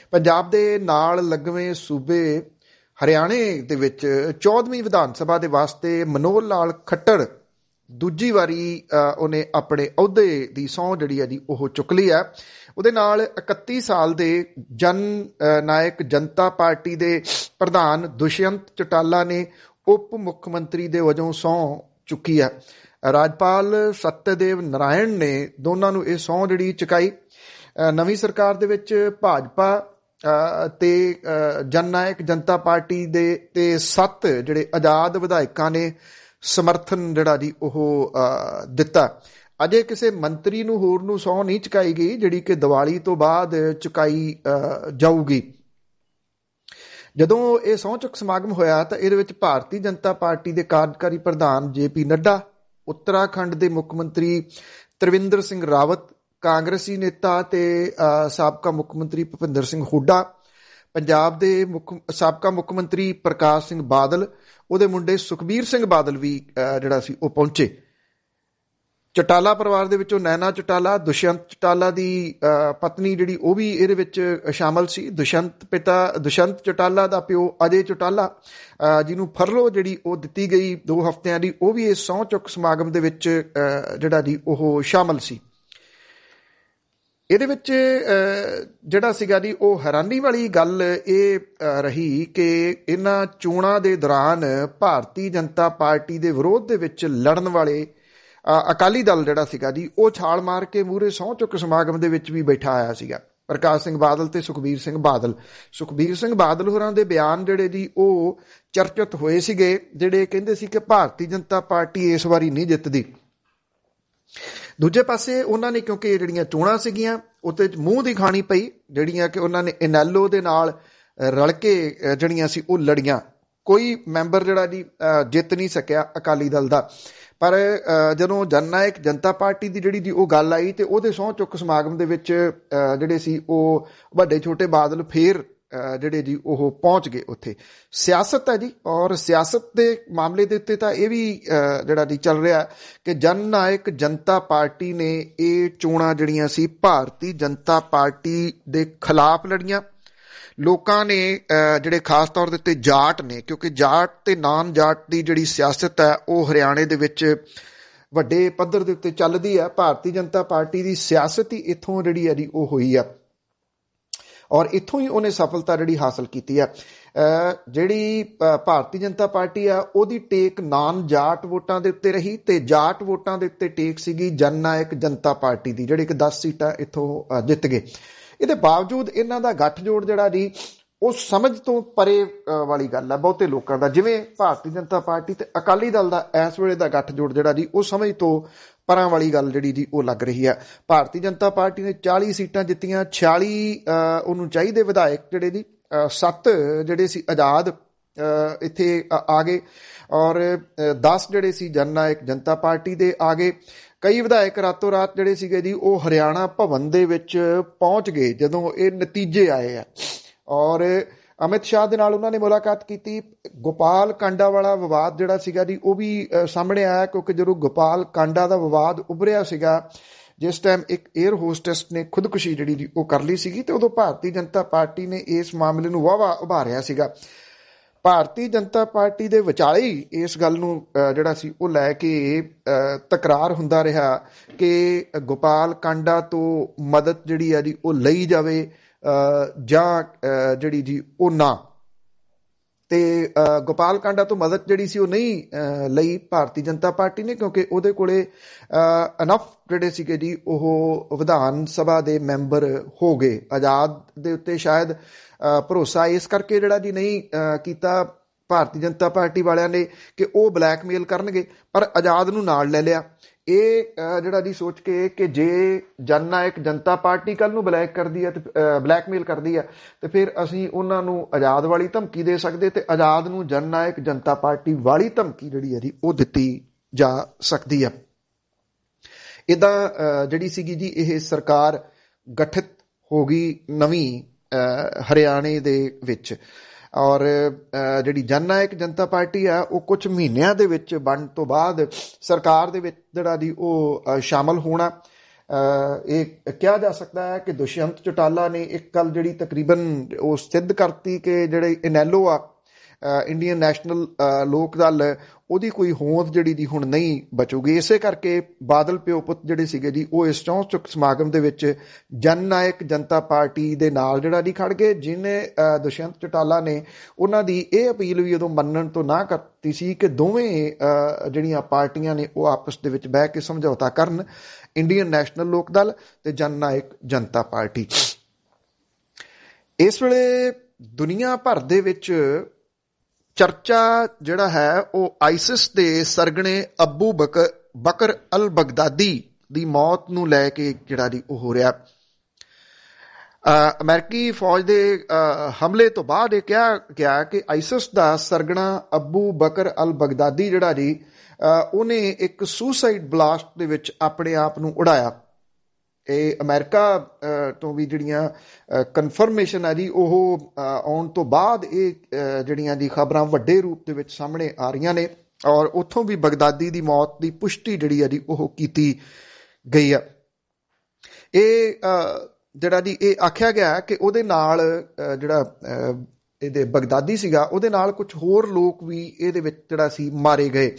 ਪੰਜਾਬ ਦੇ ਨਾਲ ਲੱਗਵੇਂ ਸੂਬੇ ਹਰਿਆਣੇ ਦੇ ਵਿੱਚ ਚੌਦਵੀਂ ਵਿਧਾਨ ਸਭਾ ਦੇ ਵਾਸਤੇ ਮਨੋਹਰ ਲਾਲ ਖੱਟੜ ਦੂਜੀ ਵਾਰੀ ਉਹਨੇ ਆਪਣੇ ਅਹੁਦੇ ਦੀ ਸਹੁੰ ਜਿਹੜੀ ਹੈ ਜੀ ਉਹ ਚੁੱਕ ਲਈ ਹੈ। ਉਹਦੇ ਨਾਲ ਇਕੱਤੀ ਸਾਲ ਦੇ ਜਨ ਨਾਇਕ ਜਨਤਾ ਪਾਰਟੀ ਦੇ ਪ੍ਰਧਾਨ ਦੁਸ਼ਯੰਤ ਚੌਟਾਲਾ ਨੇ ਉਪ ਮੁੱਖ ਮੰਤਰੀ ਦੇ ਵਜੋਂ ਸਹੁੰ ਚੁੱਕੀ ਹੈ। ਰਾਜਪਾਲ ਸੱਤਯਦੇਵ ਨਾਰਾਇਣ ਨੇ ਦੋਨਾਂ ਨੂੰ ਇਹ ਸਹੁੰ ਜਿਹੜੀ ਚੁਕਾਈ। ਨਵੀਂ ਸਰਕਾਰ ਦੇ ਵਿੱਚ ਭਾਜਪਾ ਤੇ ਜਨ ਨਾਇਕ ਜਨਤਾ ਪਾਰਟੀ ਦੇ ਤੇ ਸੱਤ ਜਿਹੜੇ ਆਜ਼ਾਦ ਵਿਧਾਇਕਾਂ ਨੇ ਸਮਰਥਨ ਜਿਹੜਾ ਜੀ ਉਹ ਦਿੱਤਾ। ਅਜੇ ਕਿਸੇ ਮੰਤਰੀ ਨੂੰ ਹੋਰ ਨੂੰ ਸਹੁੰ ਨਹੀਂ ਚੁਕਾਈ ਗਈ, ਜਿਹੜੀ ਕਿ ਦੀਵਾਲੀ ਤੋਂ ਬਾਅਦ ਚੁਕਾਈ ਜਾਊਗੀ। ਜਦੋਂ ਇਹ ਸਹੁੰ ਚੁੱਕ ਸਮਾਗਮ ਹੋਇਆ ਤਾਂ ਇਹਦੇ ਵਿੱਚ ਭਾਰਤੀ ਜਨਤਾ ਪਾਰਟੀ ਦੇ ਕਾਰਜਕਾਰੀ ਪ੍ਰਧਾਨ ਜੇ ਪੀ ਨੱਡਾ, ਉੱਤਰਾਖੰਡ ਦੇ ਮੁੱਖ ਮੰਤਰੀ ਤ੍ਰਿਵਿੰਦਰ ਸਿੰਘ ਰਾਵਤ, ਕਾਂਗਰਸੀ ਨੇਤਾ ਤੇ ਸਾਬਕਾ ਮੁੱਖ ਮੰਤਰੀ ਭੁਪਿੰਦਰ ਸਿੰਘ ਹੁੱਡਾ, ਪੰਜਾਬ ਦੇ ਮੁੱਖ ਸਾਬਕਾ ਮੁੱਖ ਮੰਤਰੀ ਪ੍ਰਕਾਸ਼ ਸਿੰਘ ਬਾਦਲ, ਉਹਦੇ ਮੁੰਡੇ ਸੁਖਬੀਰ ਸਿੰਘ ਬਾਦਲ ਵੀ ਜਿਹੜਾ ਸੀ ਉਹ ਪਹੁੰਚੇ। ਚੌਟਾਲਾ ਪਰਿਵਾਰ ਦੇ ਵਿੱਚੋਂ ਨੈਨਾ ਚੌਟਾਲਾ, ਦੁਸ਼ਯੰਤ ਚੌਟਾਲਾ ਦੀ ਪਤਨੀ ਜਿਹੜੀ ਉਹ ਵੀ ਇਹਦੇ ਵਿੱਚ ਸ਼ਾਮਲ ਸੀ। ਦੁਸ਼ਯੰਤ ਪਿਤਾ ਦੁਸ਼ਯੰਤ ਚੌਟਾਲਾ ਦਾ ਪਿਓ ਅਜੇ ਚੌਟਾਲਾ, ਜਿਹਨੂੰ ਫਰਲੋ ਜਿਹੜੀ ਉਹ ਦਿੱਤੀ ਗਈ ਦੋ ਹਫ਼ਤਿਆਂ ਦੀ, ਉਹ ਵੀ ਇਸ ਸਹੁੰ ਚੁੱਕ ਸਮਾਗਮ ਦੇ ਵਿੱਚ ਜਿਹੜਾ ਜੀ ਉਹ ਸ਼ਾਮਲ ਸੀ। ਇਹਦੇ ਵਿੱਚ ਜਿਹੜਾ ਸੀਗਾ ਜੀ ਉਹ ਹੈਰਾਨੀ ਵਾਲੀ ਗੱਲ ਇਹ ਰਹੀ ਕਿ ਇਹਨਾਂ ਚੋਣਾਂ ਦੇ ਦੌਰਾਨ ਭਾਰਤੀ ਜਨਤਾ ਪਾਰਟੀ ਦੇ ਵਿਰੋਧ ਦੇ ਵਿੱਚ ਲੜਨ ਵਾਲੇ ਅਕਾਲੀ ਦਲ ਜਿਹੜਾ ਸੀਗਾ ਜੀ ਉਹ ਛਾਲ ਮਾਰ ਕੇ ਮੂਹਰੇ ਸਹੁੰ ਚੁੱਕ ਸਮਾਗਮ ਦੇ ਵਿੱਚ ਵੀ ਬੈਠਾ ਆਇਆ ਸੀਗਾ। ਪ੍ਰਕਾਸ਼ ਸਿੰਘ ਬਾਦਲ ਤੇ ਸੁਖਬੀਰ ਸਿੰਘ ਬਾਦਲ ਸੁਖਬੀਰ ਸਿੰਘ ਬਾਦਲ ਹੋਰਾਂ ਦੇ ਬਿਆਨ ਜਿਹੜੇ ਜੀ ਉਹ ਚਰਚਿਤ ਹੋਏ ਸੀਗੇ, ਜਿਹੜੇ ਕਹਿੰਦੇ ਸੀ ਕਿ ਭਾਰਤੀ ਜਨਤਾ ਪਾਰਟੀ ਇਸ ਵਾਰੀ ਨਹੀਂ ਜਿੱਤਦੀ। ਦੂਜੇ ਪਾਸੇ ਉਹਨਾਂ ਨੇ ਕਿਉਂਕਿ ਜਿਹੜੀਆਂ ਚੋਣਾਂ ਸੀਗੀਆਂ ਉਹਦੇ 'ਚ ਮੂੰਹ ਦੀ ਖਾਣੀ ਪਈ, ਜਿਹੜੀਆਂ ਕਿ ਉਹਨਾਂ ਨੇ ਇਨੈਲੋ ਦੇ ਨਾਲ ਰਲ ਕੇ ਜਿਹੜੀਆਂ ਸੀ ਉਹ ਲੜੀਆਂ। ਕੋਈ ਮੈਂਬਰ ਜਿਹੜਾ ਜੀ ਜਿੱਤ ਨਹੀਂ ਸਕਿਆ ਅਕਾਲੀ ਦਲ ਦਾ। ਪਰ ਜਦੋਂ ਜਨ ਨਾਇਕ ਜਨਤਾ ਪਾਰਟੀ ਦੀ ਜਿਹੜੀ ਜੀ ਉਹ ਗੱਲ ਆਈ ਤੇ ਉਹਦੇ ਸਹੁੰ ਚੁੱਕ ਸਮਾਗਮ ਦੇ ਵਿੱਚ ਜਿਹੜੇ ਸੀ ਉਹ ਵੱਡੇ ਛੋਟੇ ਬਾਦਲ ਫੇਰ ਜਿਹੜੇ ਜੀ ਉਹ ਪਹੁੰਚ ਗਏ ਉੱਥੇ। ਸਿਆਸਤ ਹੈ ਜੀ, ਔਰ ਸਿਆਸਤ ਦੇ ਮਾਮਲੇ ਦੇ ਉੱਤੇ ਤਾਂ ਇਹ ਵੀ ਜਿਹੜਾ ਜੀ ਚੱਲ ਰਿਹਾ ਕਿ ਜਨ ਨਾਇਕ ਜਨਤਾ ਪਾਰਟੀ ਨੇ ਇਹ ਚੋਣਾਂ ਜਿਹੜੀਆਂ ਸੀ ਭਾਰਤੀ ਜਨਤਾ ਪਾਰਟੀ ਦੇ ਖਿਲਾਫ ਲੜੀਆਂ। ਲੋਕਾਂ ਨੇ ਜਿਹੜੇ ਖਾਸ ਤੌਰ ਦੇ ਉੱਤੇ ਜਾਟ ਨੇ, ਕਿਉਂਕਿ ਜਾਟ ਤੇ ਨਾਨ ਜਾਟ ਦੀ ਜਿਹੜੀ ਸਿਆਸਤ ਹੈ ਉਹ ਹਰਿਆਣੇ ਦੇ ਵਿੱਚ ਵੱਡੇ ਪੱਧਰ ਦੇ ਉੱਤੇ ਚੱਲਦੀ ਹੈ। ਭਾਰਤੀ ਜਨਤਾ ਪਾਰਟੀ ਦੀ ਸਿਆਸਤ ਹੀ ਇੱਥੋਂ ਜਿਹੜੀ ਹੈ ਜੀ ਉਹ ਹੋਈ ਆ, ਔਰ ਇੱਥੋਂ ਹੀ ਉਹਨੇ ਸਫਲਤਾ ਜਿਹੜੀ ਹਾਸਲ ਕੀਤੀ ਆ। ਜਿਹੜੀ ਭਾਰਤੀ ਜਨਤਾ ਪਾਰਟੀ ਆ ਉਹਦੀ ਟੇਕ ਨਾਨ ਜਾਟ ਵੋਟਾਂ ਦੇ ਉੱਤੇ ਰਹੀ ਤੇ ਜਾਟ ਵੋਟਾਂ ਦੇ ਉੱਤੇ ਟੇਕ ਸੀਗੀ ਜਨ ਨਾਇਕ ਜਨਤਾ ਪਾਰਟੀ ਦੀ, ਜਿਹੜੇ ਕਿ ਦਸ ਸੀਟਾਂ ਇੱਥੋਂ ਜਿੱਤ ਗਏ। ਇਹਦੇ ਬਾਵਜੂਦ ਇਹਨਾਂ ਦਾ ਗੱਠਜੋੜ ਜਿਹੜਾ ਜੀ ਉਹ ਸਮਝ ਤੋਂ ਪਰੇ ਵਾਲੀ ਗੱਲ ਹੈ ਬਹੁਤੇ ਲੋਕਾਂ ਦਾ। ਜਿਵੇਂ ਭਾਰਤੀ ਜਨਤਾ ਪਾਰਟੀ ਤੇ ਅਕਾਲੀ ਦਲ ਦਾ ਇਸ ਵੇਲੇ ਦਾ ਗੱਠਜੋੜ ਜਿਹੜਾ ਜੀ ਉਹ ਸਮਝ ਤੋਂ ਪਰਾਂ ਵਾਲੀ ਗੱਲ ਜਿਹੜੀ ਜੀ ਉਹ ਲੱਗ ਰਹੀ ਹੈ। ਭਾਰਤੀ ਜਨਤਾ ਪਾਰਟੀ ਨੇ ਚਾਲੀ ਸੀਟਾਂ ਜਿੱਤੀਆਂ, ਛਿਆਲੀ ਉਹਨੂੰ ਚਾਹੀਦੇ ਵਿਧਾਇਕ ਜਿਹੜੇ ਜੀ ਸੱਤ ਜਿਹੜੇ ਸੀ ਆਜ਼ਾਦ ਇੱਥੇ ਆ ਗਏ, ਔਰ ਦਸ ਜਿਹੜੇ ਸੀ ਜਨ ਨਾਇਕ ਜਨਤਾ ਪਾਰਟੀ ਦੇ ਆ ਗਏ। ਕਈ ਵਿਧਾਇਕ ਰਾਤੋਂ ਰਾਤ ਜਿਹੜੇ ਸੀਗੇ ਜੀ ਉਹ ਹਰਿਆਣਾ ਭਵਨ ਦੇ ਵਿੱਚ ਪਹੁੰਚ ਗਏ ਜਦੋਂ ਇਹ ਨਤੀਜੇ ਆਏ ਆ, ਔਰ ਅਮਿਤ ਸ਼ਾਹ ਦੇ ਨਾਲ ਉਹਨਾਂ ਨੇ ਮੁਲਾਕਾਤ ਕੀਤੀ। ਗੋਪਾਲ ਕਾਂਡਾ ਵਾਲਾ ਵਿਵਾਦ ਜਿਹੜਾ ਸੀਗਾ ਜੀ ਉਹ ਵੀ ਸਾਹਮਣੇ ਆਇਆ, ਕਿਉਂਕਿ ਜਦੋਂ ਗੋਪਾਲ ਕਾਂਡਾ ਦਾ ਵਿਵਾਦ ਉੱਭਰਿਆ ਸੀਗਾ, ਜਿਸ ਟਾਈਮ ਇੱਕ ਏਅਰ ਹੋਸਟੈਸ ਨੇ ਖੁਦਕੁਸ਼ੀ ਜਿਹੜੀ ਜੀ ਉਹ ਕਰ ਲਈ ਸੀਗੀ, ਤੇ ਉਦੋਂ ਭਾਰਤੀ ਜਨਤਾ ਪਾਰਟੀ ਨੇ ਇਸ ਮਾਮਲੇ ਨੂੰ ਵਾਹਵਾ ਉਭਾਰਿਆ ਸੀਗਾ। ਭਾਰਤੀ ਜਨਤਾ ਪਾਰਟੀ ਦੇ ਵਿਚਾਲੇ ਹੀ ਇਸ ਗੱਲ ਨੂੰ ਜਿਹੜਾ ਸੀ ਉਹ ਲੈ ਕੇ ਤਕਰਾਰ ਹੁੰਦਾ ਰਿਹਾ ਕਿ ਗੋਪਾਲ ਕਾਂਡਾ ਤੋਂ ਮਦਦ ਜਿਹੜੀ ਆ ਜੀ ਉਹ ਲਈ ਜਾਵੇ ਜਾਂ ਜਿਹੜੀ ਜੀ ਉਹ ਨਾ। ਤੇ ਗੋਪਾਲ ਕਾਂਡਾ ਤੋਂ ਮਦਦ ਜਿਹੜੀ ਸੀ ਉਹ ਨਹੀਂ ਲਈ ਭਾਰਤੀ ਜਨਤਾ ਪਾਰਟੀ ਨੇ, ਕਿਉਂਕਿ ਉਹਦੇ ਕੋਲੇ ਅਨਫ ਜਿਹੜੇ ਸੀਗੇ ਜੀ ਉਹ ਵਿਧਾਨ ਸਭਾ ਦੇ ਮੈਂਬਰ ਹੋ ਗਏ। ਆਜ਼ਾਦ ਦੇ ਉੱਤੇ ਸ਼ਾਇਦ ਭਰੋਸਾ ਇਸ ਕਰਕੇ ਜਿਹੜਾ ਜੀ ਨਹੀਂ ਕੀਤਾ ਭਾਰਤੀ ਜਨਤਾ ਪਾਰਟੀ ਵਾਲਿਆਂ ਨੇ ਕਿ ਉਹ ਬਲੈਕਮੇਲ ਕਰਨਗੇ, ਪਰ ਆਜ਼ਾਦ ਨੂੰ ਨਾਲ ਲੈ ਲਿਆ। ਇਹ ਜਿਹੜਾ ਜੀ ਸੋਚ ਕੇ ਕਿ ਜੇ ਜਨ ਨਾਇਕ ਜਨਤਾ ਪਾਰਟੀ ਕੱਲ ਨੂੰ ਬਲੈਕ ਕਰਦੀ ਹੈ ਤੇ ਬਲੈਕਮੇਲ ਕਰਦੀ ਹੈ ਤੇ ਫਿਰ ਅਸੀਂ ਉਹਨਾਂ ਨੂੰ ਆਜ਼ਾਦ ਵਾਲੀ ਧਮਕੀ ਦੇ ਸਕਦੇ, ਤੇ ਆਜ਼ਾਦ ਨੂੰ ਜਨ ਨਾਇਕ ਜਨਤਾ ਪਾਰਟੀ ਵਾਲੀ ਧਮਕੀ ਜਿਹੜੀ ਹੈ ਜੀ ਉਹ ਦਿੱਤੀ ਜਾ ਸਕਦੀ ਹੈ। ਇੱਦਾਂ ਜਿਹੜੀ ਸੀਗੀ ਜੀ ਇਹ ਸਰਕਾਰ ਗਠਿਤ ਹੋ ਗਈ ਨਵੀਂ ਹਰਿਆਣੇ ਦੇ ਵਿੱਚ, ਔਰ ਜਿਹੜੀ ਜਨ ਨਾਇਕ ਜਨਤਾ ਪਾਰਟੀ ਆ ਉਹ ਕੁਝ ਮਹੀਨਿਆਂ ਦੇ ਵਿੱਚ ਬਣਨ ਤੋਂ ਬਾਅਦ ਸਰਕਾਰ ਦੇ ਵਿੱਚ ਜਿਹੜਾ ਜੀ ਉਹ ਸ਼ਾਮਲ ਹੋਣਾ। ਇਹ ਕਿਹਾ ਜਾ ਸਕਦਾ ਹੈ ਕਿ ਦੁਸ਼ਯੰਤ ਚੌਟਾਲਾ ਨੇ ਇੱਕ ਗੱਲ ਜਿਹੜੀ ਤਕਰੀਬਨ ਉਹ ਸਿੱਧ ਕਰਤੀ ਕਿ ਜਿਹੜੇ ਇਨੈਲੋ ਆ ਇੰਡੀਅਨ ਨੈਸ਼ਨਲ ਲੋਕ ਦਲ, ਉਹਦੀ ਕੋਈ ਹੋਂਦ ਜਿਹੜੀ ਦੀ ਹੁਣ ਨਹੀਂ ਬਚੂਗੀ। ਇਸੇ ਕਰਕੇ ਬਾਦਲ ਪਿਓ ਪੁੱਤ ਜਿਹੜੇ ਸੀਗੇ ਜੀ ਉਹ ਇਸ ਚੌਂ ਚੁੱਕ ਸਮਾਗਮ ਦੇ ਵਿੱਚ ਜਨ ਨਾਇਕ ਜਨਤਾ ਪਾਰਟੀ ਦੇ ਨਾਲ ਜਿਹੜਾ ਦੀ ਖੜ ਗਏ, ਜਿਹਨੇ ਦੁਸ਼ਯੰਤ ਚੌਟਾਲਾ ਨੇ ਉਹਨਾਂ ਦੀ ਇਹ ਅਪੀਲ ਵੀ ਉਦੋਂ ਮੰਨਣ ਤੋਂ ਨਾ ਕਰਤੀ ਸੀ ਕਿ ਦੋਵੇਂ ਜਿਹੜੀਆਂ ਪਾਰਟੀਆਂ ਨੇ ਉਹ ਆਪਸ ਦੇ ਵਿੱਚ ਬਹਿ ਕੇ ਸਮਝੌਤਾ ਕਰਨ, ਇੰਡੀਅਨ ਨੈਸ਼ਨਲ ਲੋਕ ਦਲ ਤੇ ਜਨ ਨਾਇਕ ਜਨਤਾ ਪਾਰਟੀ। ਇਸ ਵੇਲੇ ਦੁਨੀਆ ਭਰ ਦੇ ਵਿੱਚ ਚਰਚਾ ਜਿਹੜਾ ਹੈ ਉਹ ਆਈਸਿਸ ਦੇ ਸਰਗਣੇ ਅਬੂ ਬਕਰ ਬਕਰ ਅਲ ਬਗਦਾਦੀ ਦੀ ਮੌਤ ਨੂੰ ਲੈ ਕੇ ਜਿਹੜਾ ਦੀ ਉਹ ਹੋ ਰਿਹਾ। ਅਮਰੀਕੀ ਫੌਜ ਦੇ ਹਮਲੇ ਤੋਂ ਬਾਅਦ ਇਹ ਕਿਹਾ ਗਿਆ ਕਿ ਆਈਸਿਸ ਦਾ ਸਰਗਣਾ ਅਬੂ ਬਕਰ ਅਲ ਬਗਦਾਦੀ ਜਿਹੜਾ ਜੀ ਉਹਨੇ ਇੱਕ ਸੁਸਾਈਡ ਬਲਾਸਟ ਦੇ ਵਿੱਚ ਆਪਣੇ ਆਪ ਨੂੰ ਉਡਾਇਆ। ਇਹ ਅਮਰੀਕਾ ਤੋਂ ਵੀ ਜਿਹੜੀਆਂ ਕਨਫਰਮੇਸ਼ਨ ਆ ਜੀ ਉਹ ਆਉਣ ਤੋਂ ਬਾਅਦ ਇਹ ਜਿਹੜੀਆਂ ਦੀ ਖਬਰਾਂ ਵੱਡੇ ਰੂਪ ਦੇ ਵਿੱਚ ਸਾਹਮਣੇ ਆ ਰਹੀਆਂ ਨੇ, ਔਰ ਉੱਥੋਂ ਵੀ ਬਗਦਾਦੀ ਦੀ ਮੌਤ ਦੀ ਪੁਸ਼ਟੀ ਜਿਹੜੀ ਆ ਜੀ ਉਹ ਕੀਤੀ ਗਈ ਆ। ਇਹ ਜਿਹੜਾ ਦੀ ਇਹ ਆਖਿਆ ਗਿਆ ਕਿ ਉਹਦੇ ਨਾਲ ਜਿਹੜਾ ਇਹਦੇ ਬਗਦਾਦੀ ਸੀਗਾ ਉਹਦੇ ਨਾਲ ਕੁਝ ਹੋਰ ਲੋਕ ਵੀ ਇਹਦੇ ਵਿੱਚ ਜਿਹੜਾ ਸੀ ਮਾਰੇ ਗਏ।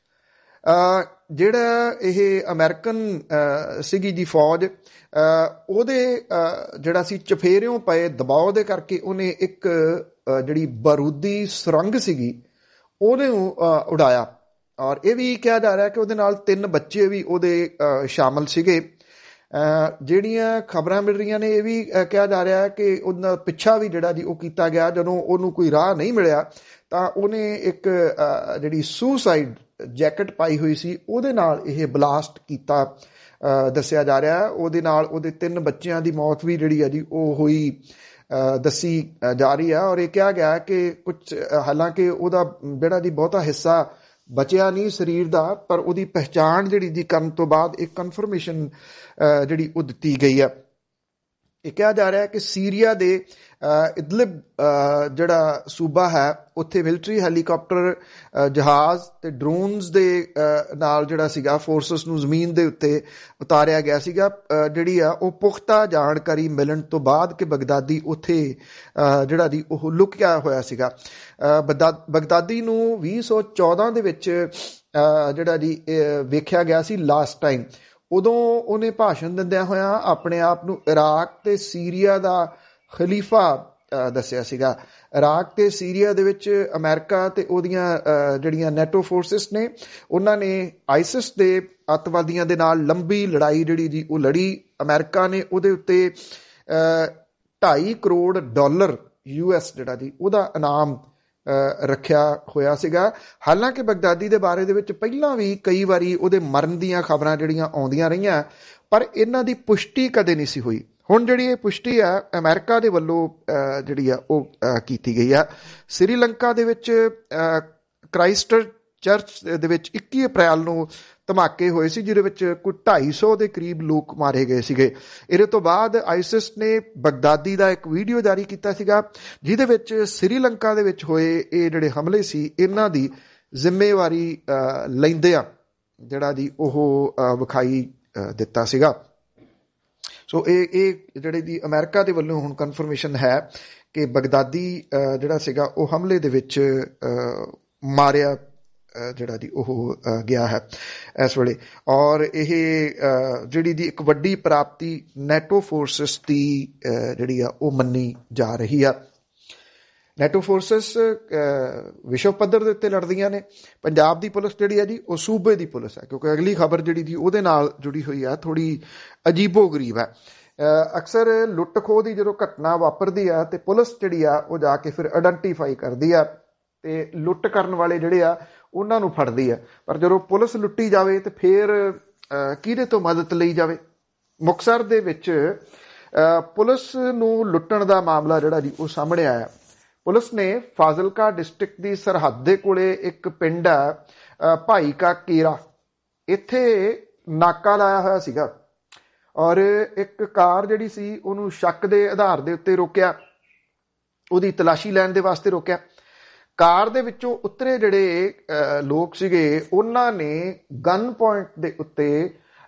ਜਿਹੜਾ ਇਹ ਅਮਰੀਕਨ ਸੀਗੀ ਜੀ ਫੌਜ, ਉਹਦੇ ਜਿਹੜਾ ਸੀ ਚਫੇਰਿਓਂ ਪਏ ਦਬਾਅ ਦੇ ਕਰਕੇ ਉਹਨੇ ਇੱਕ ਜਿਹੜੀ ਬਾਰੂਦੀ ਸੁਰੰਗ ਸੀਗੀ ਉਹਨੂੰ ਉਡਾਇਆ, ਔਰ ਇਹ ਵੀ ਕਿਹਾ ਜਾ ਰਿਹਾ ਕਿ ਉਹਦੇ ਨਾਲ ਤਿੰਨ ਬੱਚੇ ਵੀ ਉਹਦੇ ਸ਼ਾਮਲ ਸੀਗੇ। ਜਿਹੜੀਆਂ ਖਬਰਾਂ ਮਿਲ ਰਹੀਆਂ ਨੇ ਇਹ ਵੀ ਕਿਹਾ ਜਾ ਰਿਹਾ ਕਿ ਉਹਦਾ ਪਿੱਛਾ ਵੀ ਜਿਹੜਾ ਜੀ ਉਹ ਕੀਤਾ ਗਿਆ। ਜਦੋਂ ਉਹਨੂੰ ਕੋਈ ਰਾਹ ਨਹੀਂ ਮਿਲਿਆ ਤਾਂ ਉਹਨੇ ਇੱਕ ਜਿਹੜੀ ਸੁਸਾਈਡ ਜੈਕਟ ਪਾਈ ਹੋਈ ਸੀ ਉਹਦੇ ਨਾਲ ਇਹ ਬਲਾਸਟ ਕੀਤਾ ਦੱਸਿਆ ਜਾ ਰਿਹਾ। ਉਹਦੇ ਨਾਲ ਉਹਦੇ ਤਿੰਨ ਬੱਚਿਆਂ ਦੀ ਮੌਤ ਵੀ ਜਿਹੜੀ ਆ ਜੀ ਉਹ ਹੋਈ ਦੱਸੀ ਜਾ ਰਹੀ ਆ, ਔਰ ਇਹ ਕਿਹਾ ਗਿਆ ਕਿ ਕੁਝ ਹਾਲਾਂਕਿ ਉਹਦਾ ਜਿਹੜਾ ਦੀ ਬਹੁਤਾ ਹਿੱਸਾ ਬਚਿਆ ਨਹੀਂ ਸਰੀਰ ਦਾ, ਪਰ ਉਹਦੀ ਪਹਿਚਾਣ ਜਿਹੜੀ ਦੀ ਕਰਨ ਤੋਂ ਬਾਅਦ ਇੱਕ ਕਨਫਰਮੇਸ਼ਨ ਜਿਹੜੀ ਉਹ ਦਿੱਤੀ ਗਈ ਆ। ਇਹ ਕਿਹਾ ਜਾ ਰਿਹਾ ਕਿ ਸੀਰੀਆ ਦੇ ਇਦਲਿਬ ਜਿਹੜਾ ਸੂਬਾ ਹੈ ਉੱਥੇ ਮਿਲਟਰੀ ਹੈਲੀਕਾਪਟਰ, ਜਹਾਜ਼ ਤੇ ਡਰੋਨਸ ਦੇ ਨਾਲ ਜਿਹੜਾ ਸੀਗਾ ਫੋਰਸਸ ਨੂੰ ਜ਼ਮੀਨ ਦੇ ਉੱਤੇ ਉਤਾਰਿਆ ਗਿਆ ਸੀਗਾ, ਜਿਹੜੀ ਆ ਉਹ ਪੁਖਤਾ ਜਾਣਕਾਰੀ ਮਿਲਣ ਤੋਂ ਬਾਅਦ ਕਿ ਬਗਦਾਦੀ ਉੱਥੇ ਜਿਹੜਾ ਦੀ ਉਹ ਲੁਕਿਆ ਹੋਇਆ ਸੀਗਾ। ਬਗਦਾਦੀ ਨੂੰ ਵੀਹ ਸੌ ਚੌਦਾਂ ਦੇ ਵਿੱਚ ਜਿਹੜਾ ਜੀ ਵੇਖਿਆ ਗਿਆ ਸੀ ਲਾਸਟ ਟਾਈਮ। ਉਦੋਂ ਉਹਨੇ ਭਾਸ਼ਣ ਦਿੰਦਿਆਂ ਹੋਇਆਂ ਆਪਣੇ ਆਪ ਨੂੰ ਇਰਾਕ ਤੇ ਸੀਰੀਆ ਦਾ ਖਲੀਫਾ ਦੱਸਿਆ ਸੀਗਾ। ਇਰਾਕ ਤੇ ਸੀਰੀਆ ਦੇ ਵਿੱਚ ਅਮਰੀਕਾ ਤੇ ਉਹਦੀਆਂ ਜਿਹੜੀਆਂ ਨੈਟੋ ਫੋਰਸਿਸ ਨੇ ਉਹਨਾਂ ਨੇ ਆਈਸਿਸ ਦੇ ਅੱਤਵਾਦੀਆਂ ਦੇ ਨਾਲ ਲੰਬੀ ਲੜਾਈ ਜਿਹੜੀ ਜੀ ਉਹ ਲੜੀ। ਅਮਰੀਕਾ ਨੇ ਉਹਦੇ ਉੱਤੇ ਢਾਈ ਕਰੋੜ ਡਾਲਰ ਯੂ ਐਸ ਜਿਹੜਾ ਜੀ ਉਹਦਾ ਇਨਾਮ ਰੱਖਿਆ ਹੋਇਆ ਸੀਗਾ। ਹਾਲਾਂਕਿ ਬਗਦਾਦੀ ਦੇ ਬਾਰੇ ਦੇ ਵਿੱਚ ਪਹਿਲਾਂ ਵੀ ਕਈ ਵਾਰੀ ਉਹਦੇ ਮਰਨ ਦੀਆਂ ਖਬਰਾਂ ਜਿਹੜੀਆਂ ਆਉਂਦੀਆਂ ਰਹੀਆਂ, ਪਰ ਇਹਨਾਂ ਦੀ ਪੁਸ਼ਟੀ ਕਦੇ ਨਹੀਂ ਸੀ ਹੋਈ। ਹੁਣ ਜਿਹੜੀ ਇਹ ਪੁਸ਼ਟੀ ਆ ਅਮਰੀਕਾ ਦੇ ਵੱਲੋਂ ਜਿਹੜੀ ਆ ਉਹ ਕੀਤੀ ਗਈ ਆ। ਸ੍ਰੀਲੰਕਾ ਦੇ ਵਿੱਚ ਕ੍ਰਾਈਸਟ ਚਰਚ ਦੇ ਵਿੱਚ ਇੱਕੀ ਅਪ੍ਰੈਲ ਨੂੰ ਧਮਾਕੇ ਹੋਏ ਸੀ, ਜਿਹਦੇ ਵਿੱਚ ਕੋਈ ਢਾਈ ਸੌ ਦੇ ਕਰੀਬ ਲੋਕ ਮਾਰੇ ਗਏ ਸੀਗੇ। ਇਹਦੇ ਤੋਂ ਬਾਅਦ ਆਈਸਿਸ ਨੇ ਬਗਦਾਦੀ ਦਾ ਇੱਕ ਵੀਡੀਓ ਜਾਰੀ ਕੀਤਾ ਸੀਗਾ, ਜਿਹਦੇ ਵਿੱਚ ਸ੍ਰੀਲੰਕਾ ਦੇ ਵਿੱਚ ਹੋਏ ਇਹ ਜਿਹੜੇ ਹਮਲੇ ਸੀ ਇਹਨਾਂ ਦੀ ਜ਼ਿੰਮੇਵਾਰੀ ਲੈਂਦਿਆਂ ਜਿਹੜਾ ਦੀ ਉਹ ਵਿਖਾਈ ਦਿੱਤਾ ਸੀਗਾ। ਸੋ ਇਹ ਇਹ ਜਿਹੜੇ ਦੀ ਅਮਰੀਕਾ ਦੇ ਵੱਲੋਂ ਹੁਣ ਕਨਫਰਮੇਸ਼ਨ ਹੈ ਕਿ ਬਗਦਾਦੀ ਜਿਹੜਾ ਸੀਗਾ ਉਹ ਹਮਲੇ ਦੇ ਵਿੱਚ ਮਾਰਿਆ ਜਿਹੜਾ ਦੀ ਉਹ ਗਿਆ ਹੈ ਇਸ ਵੇਲੇ, ਔਰ ਇਹ ਜਿਹੜੀ ਦੀ ਇੱਕ ਵੱਡੀ ਪ੍ਰਾਪਤੀ ਨੈਟੋ ਫੋਰਸਿਸ ਦੀ ਜਿਹੜੀ ਆ ਉਹ ਮੰਨੀ ਜਾ ਰਹੀ ਆ। ਨੈਟੋ ਫੋਰਸਿਸ ਵਿਸ਼ਵ ਪੱਧਰ ਦੇ ਉੱਤੇ ਲੜਦੀਆਂ ਨੇ। ਪੰਜਾਬ ਦੀ ਪੁਲਿਸ ਜਿਹੜੀ ਆ ਜੀ ਉਹ ਸੂਬੇ ਦੀ ਪੁਲਿਸ ਹੈ, ਕਿਉਂਕਿ ਅਗਲੀ ਖਬਰ ਜਿਹੜੀ ਦੀ ਉਹਦੇ ਨਾਲ ਜੁੜੀ ਹੋਈ ਆ, ਥੋੜ੍ਹੀ ਅਜੀਬੋ ਗਰੀਬ ਹੈ। ਅਕਸਰ ਲੁੱਟ ਖੋਹ ਦੀ ਜਦੋਂ ਘਟਨਾ ਵਾਪਰਦੀ ਆ ਤੇ ਪੁਲਿਸ ਜਿਹੜੀ ਆ ਉਹ ਜਾ ਕੇ ਫਿਰ ਆਇਡੈਂਟੀਫਾਈ ਕਰਦੀ ਆ ਤੇ ਲੁੱਟ ਕਰਨ ਵਾਲੇ ਜਿਹੜੇ ਆ ਉਹਨਾਂ ਨੂੰ ਫੜਦੀ ਆ। ਪਰ ਜਦੋਂ ਪੁਲਿਸ ਲੁੱਟੀ ਜਾਵੇ ਤੇ ਫਿਰ ਕਿਹਦੇ ਤੋਂ ਮਦਦ ਲਈ ਜਾਵੇ? ਮੁਕਤਸਰ ਦੇ ਵਿੱਚ ਪੁਲਿਸ ਨੂੰ ਲੁੱਟਣ ਦਾ ਮਾਮਲਾ ਜਿਹੜਾ ਜੀ ਉਹ ਸਾਹਮਣੇ ਆਇਆ। ਪੁਲਿਸ ਨੇ ਫਾਜ਼ਿਲਕਾ ਡਿਸਟ੍ਰਿਕਟ ਦੀ ਸਰਹੱਦ ਦੇ ਕੋਲੇ ਇੱਕ ਪਿੰਡ ਆ ਭਾਈ ਕਾ ਕੀਰਾ, ਇੱਥੇ ਨਾਕਾ ਲਾਇਆ ਹੋਇਆ ਸੀਗਾ, ਔਰ ਇੱਕ ਕਾਰ ਜਿਹੜੀ ਸੀ ਉਹਨੂੰ ਸ਼ੱਕ ਦੇ ਆਧਾਰ ਦੇ ਉੱਤੇ ਰੋਕਿਆ, ਉਹਦੀ ਤਲਾਸ਼ੀ ਲੈਣ ਦੇ ਵਾਸਤੇ ਰੋਕਿਆ। ਕਾਰ ਦੇ ਵਿੱਚੋਂ ਉਤਰੇ ਜਿਹੜੇ ਲੋਕ ਸੀਗੇ ਉਹਨਾਂ ਨੇ ਗਨ ਪੁਆਇੰਟ ਦੇ ਉੱਤੇ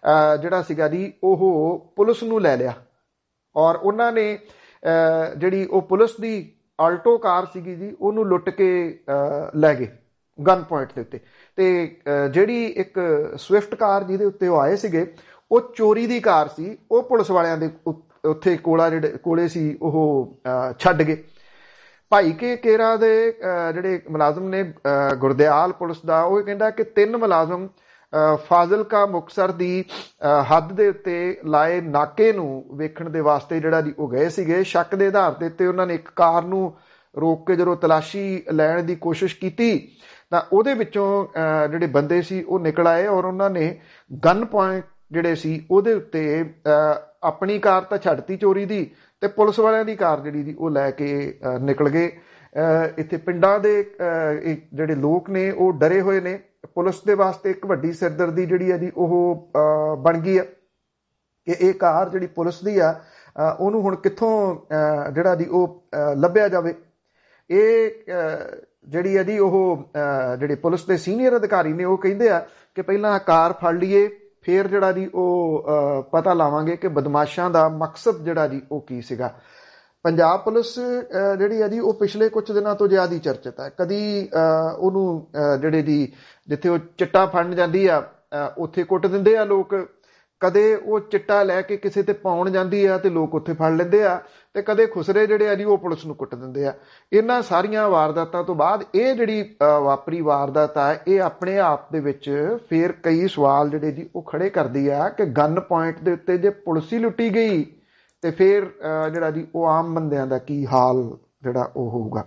ਜਿਹੜਾ ਸੀਗਾ ਜੀ ਉਹ ਪੁਲਿਸ ਨੂੰ ਲੈ ਲਿਆ ਔਰ ਉਹਨਾਂ ਨੇ ਜਿਹੜੀ ਉਹ ਪੁਲਿਸ ਦੀ ਆਲਟੋ ਕਾਰ ਸੀਗੀ ਜੀ ਉਹਨੂੰ ਲੁੱਟ ਕੇ ਲੈ ਗਏ ਗਨ ਪੁਆਇੰਟ ਦੇ ਉੱਤੇ। ਤੇ ਜਿਹੜੀ ਇੱਕ ਸਵਿਫਟ ਕਾਰ ਜਿਹਦੇ ਉੱਤੇ ਉਹ ਆਏ ਸੀਗੇ ਉਹ ਚੋਰੀ ਦੀ ਕਾਰ ਸੀ, ਉਹ ਪੁਲਿਸ ਵਾਲਿਆਂ ਦੇ ਉੱਥੇ ਕੋਲਾ ਜਿਹੜੇ ਕੋਲੇ ਸੀ ਉਹ ਛੱਡ ਗਏ। ਭਾਈ ਕੇ ਕੇਰਾ ਦੇ ਜਿਹੜੇ ਮੁਲਾਜ਼ਮ ਨੇ ਗੁਰਦਿਆਲ ਪੁਲਿਸ ਦਾ, ਉਹ ਕਹਿੰਦਾ ਕਿ ਤਿੰਨ ਮੁਲਾਜ਼ਮ ਫਾਜ਼ਿਲਕਾ ਮੁਕਤਸਰ ਦੀ ਹੱਦ ਦੇ ਉੱਤੇ ਲਾਏ ਨਾਕੇ ਨੂੰ ਵੇਖਣ ਦੇ ਵਾਸਤੇ ਜਿਹੜਾ ਜੀ ਉਹ ਗਏ ਸੀਗੇ। ਸ਼ੱਕ ਦੇ ਆਧਾਰ ਦੇ ਉੱਤੇ ਉਹਨਾਂ ਨੇ ਇੱਕ ਕਾਰ ਨੂੰ ਰੋਕ ਕੇ ਜਦੋਂ ਤਲਾਸ਼ੀ ਲੈਣ ਦੀ ਕੋਸ਼ਿਸ਼ ਕੀਤੀ ਤਾਂ ਉਹਦੇ ਵਿੱਚੋਂ ਜਿਹੜੇ ਬੰਦੇ ਸੀ ਉਹ ਨਿਕਲ ਆਏ ਔਰ ਉਹਨਾਂ ਨੇ ਗਨ ਪੁਆਇੰਟ ਜਿਹੜੇ ਸੀ ਉਹਦੇ ਉੱਤੇ ਆਪਣੀ ਕਾਰ ਤਾਂ ਛੱਡਤੀ ਚੋਰੀ ਦੀ ਤੇ ਪੁਲਿਸ ਵਾਲਿਆਂ ਦੀ ਕਾਰ ਜਿਹੜੀ ਦੀ ਉਹ ਲੈ ਕੇ ਨਿਕਲ ਗਏ। ਇੱਥੇ ਪਿੰਡਾਂ ਦੇ ਜਿਹੜੇ ਲੋਕ ਨੇ ਉਹ ਡਰੇ ਹੋਏ ਨੇ। ਪੁਲਿਸ ਦੇ ਵਾਸਤੇ ਇੱਕ ਵੱਡੀ ਸਿਰਦਰਦੀ ਜਿਹੜੀ ਹੈ ਜੀ ਉਹ ਬਣ ਗਈ ਆ ਕਿ ਇਹ ਕਾਰ ਜਿਹੜੀ ਪੁਲਿਸ ਦੀ ਆ ਉਹਨੂੰ ਹੁਣ ਕਿੱਥੋਂ ਜਿਹੜਾ ਜੀ ਉਹ ਲੱਭਿਆ ਜਾਵੇ। ਇਹ ਜਿਹੜੀ ਹੈ ਜੀ ਉਹ ਜਿਹੜੇ ਪੁਲਿਸ ਦੇ ਸੀਨੀਅਰ ਅਧਿਕਾਰੀ ਨੇ ਉਹ ਕਹਿੰਦੇ ਆ ਕਿ ਪਹਿਲਾਂ ਕਾਰ ਫੜ ਲਈਏ ਫਿਰ ਜਿਹੜਾ ਜੀ ਉਹ ਪਤਾ ਲਾਵਾਂਗੇ ਕਿ ਬਦਮਾਸ਼ਾਂ ਦਾ ਮਕਸਦ ਜਿਹੜਾ ਜੀ ਉਹ ਕੀ ਸੀਗਾ। ਪੰਜਾਬ ਪੁਲਿਸ ਜਿਹੜੀ ਹੈ ਜੀ ਉਹ ਪਿਛਲੇ ਕੁਝ ਦਿਨਾਂ ਤੋਂ ਜ਼ਿਆਦਾ ਹੀ ਚਰਚਿਤ ਹੈ। ਕਦੀ ਉਹਨੂੰ ਜਿਹੜੇ ਜੀ ਜਿੱਥੇ ਉਹ ਚਿੱਟਾ ਫੜਨ ਜਾਂਦੀ ਆ ਉੱਥੇ ਕੁੱਟ ਦਿੰਦੇ ਆ ਲੋਕ, ਕਦੇ ਉਹ ਚਿੱਟਾ ਲੈ ਕੇ ਕਿਸੇ ਤੇ ਪਾਉਣ ਜਾਂਦੀ ਆ ਤੇ ਲੋਕ ਉੱਥੇ ਫੜ ਲੈਂਦੇ ਆ, ਤੇ ਕਦੇ ਖੁਸਰੇ ਜਿਹੜੇ ਆ ਜੀ ਉਹ ਪੁਲਿਸ ਨੂੰ ਕੁੱਟ ਦਿੰਦੇ ਆ। ਇਹਨਾਂ ਸਾਰੀਆਂ ਵਾਰਦਾਤਾਂ ਤੋਂ ਬਾਅਦ ਇਹ ਜਿਹੜੀ ਵਾਪਰੀ ਵਾਰਦਾਤ ਆ ਇਹ ਆਪਣੇ ਆਪ ਦੇ ਵਿੱਚ ਫਿਰ ਕਈ ਸਵਾਲ ਜਿਹੜੇ ਜੀ ਉਹ ਖੜੇ ਕਰਦੀ ਆ ਕਿ ਗਨ ਪੁਆਇੰਟ ਦੇ ਉੱਤੇ ਜੇ ਪੁਲਿਸ ਹੀ ਲੁੱਟੀ ਗਈ ਤੇ ਫਿਰ ਜਿਹੜਾ ਜੀ ਉਹ ਆਮ ਬੰਦਿਆਂ ਦਾ ਕੀ ਹਾਲ ਜਿਹੜਾ ਉਹ ਹੋਊਗਾ।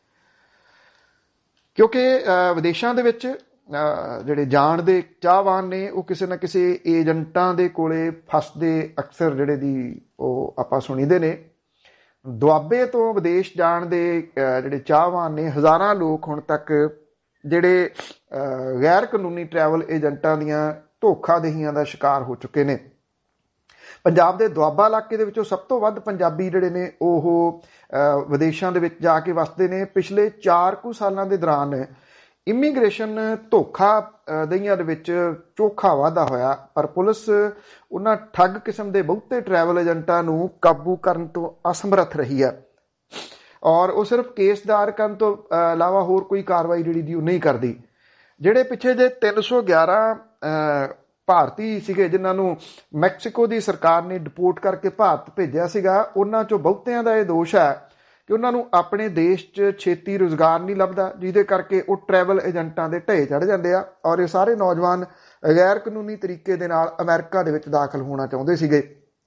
ਕਿਉਂਕਿ ਵਿਦੇਸ਼ਾਂ ਦੇ ਵਿੱਚ ਜਿਹੜੇ ਜਾਣ ਦੇ ਚਾਹਵਾਨ ਨੇ ਉਹ ਕਿਸੇ ਨਾ ਕਿਸੇ ਏਜੰਟਾਂ ਦੇ ਕੋਲੇ ਫਸਦੇ ਅਕਸਰ ਜਿਹੜੇ ਦੀ ਉਹ ਆਪਾਂ ਸੁਣੀਦੇ ਨੇ। ਦੁਆਬੇ ਤੋਂ ਵਿਦੇਸ਼ ਜਾਣ ਦੇ ਜਿਹੜੇ ਚਾਹਵਾਨ ਨੇ ਹਜ਼ਾਰਾਂ ਲੋਕ ਹੁਣ ਤੱਕ ਜਿਹੜੇ ਗੈਰ ਕਾਨੂੰਨੀ ਟਰੈਵਲ ਏਜੰਟਾਂ ਦੀਆਂ ਧੋਖਾਦਹੀਆਂ ਦਾ ਸ਼ਿਕਾਰ ਹੋ ਚੁੱਕੇ ਨੇ। ਪੰਜਾਬ ਦੇ ਦੁਆਬਾ ਇਲਾਕੇ ਦੇ ਵਿੱਚੋਂ ਸਭ ਤੋਂ ਵੱਧ ਪੰਜਾਬੀ ਜਿਹੜੇ ਨੇ ਉਹ ਵਿਦੇਸ਼ਾਂ ਦੇ ਵਿੱਚ ਜਾ ਕੇ ਵਸਦੇ ਨੇ। ਪਿਛਲੇ ਚਾਰ ਕੁ ਸਾਲਾਂ ਦੇ ਦੌਰਾਨ ਇਮੀਗ੍ਰੇਸ਼ਨ ਧੋਖਾ ਦਹੀਆਂ ਦੇ ਵਿੱਚ ਚੋਖਾ ਵਾਧਾ ਹੋਇਆ, ਪਰ ਪੁਲਿਸ ਉਹਨਾਂ ਠੱਗ ਕਿਸਮ ਦੇ ਬਹੁਤੇ ਟਰੈਵਲ ਏਜੰਟਾਂ ਨੂੰ ਕਾਬੂ ਕਰਨ ਤੋਂ ਅਸਮਰੱਥ ਰਹੀ ਹੈ ਔਰ ਉਹ ਸਿਰਫ ਕੇਸ ਦਾਇਰ ਕਰਨ ਤੋਂ ਇਲਾਵਾ ਹੋਰ ਕੋਈ ਕਾਰਵਾਈ ਜਿਹੜੀ ਦੀ ਉਹ ਨਹੀਂ ਕਰਦੀ। ਜਿਹੜੇ ਪਿੱਛੇ ਜੇ ਤਿੰਨ ਸੌ ਗਿਆਰਾਂ ਭਾਰਤੀ ਸੀਗੇ ਜਿਨ੍ਹਾਂ ਨੂੰ ਮੈਕਸੀਕੋ ਦੀ ਸਰਕਾਰ ਨੇ ਡਿਪੋਰਟ ਕਰਕੇ ਭਾਰਤ ਭੇਜਿਆ ਸੀਗਾ, ਉਹਨਾਂ ਚੋਂ ਬਹੁਤਿਆਂ ਦਾ ਇਹ ਦੋਸ਼ ਹੈ ਕਿ ਉਹਨਾਂ ਨੂੰ ਆਪਣੇ ਦੇਸ਼ 'ਚ ਛੇਤੀ ਰੁਜ਼ਗਾਰ ਨਹੀਂ ਲੱਭਦਾ, ਜਿਹਦੇ ਕਰਕੇ ਉਹ ਟਰੈਵਲ ਏਜੰਟਾਂ ਦੇ ਢੇਰ ਚੜ੍ਹ ਜਾਂਦੇ ਆ ਔਰ ਇਹ ਸਾਰੇ ਨੌਜਵਾਨ ਗੈਰ ਕਾਨੂੰਨੀ ਤਰੀਕੇ ਦੇ ਨਾਲ ਅਮਰੀਕਾ ਦੇ ਵਿੱਚ ਦਾਖਲ ਹੋਣਾ ਚਾਹੁੰਦੇ ਸੀਗੇ।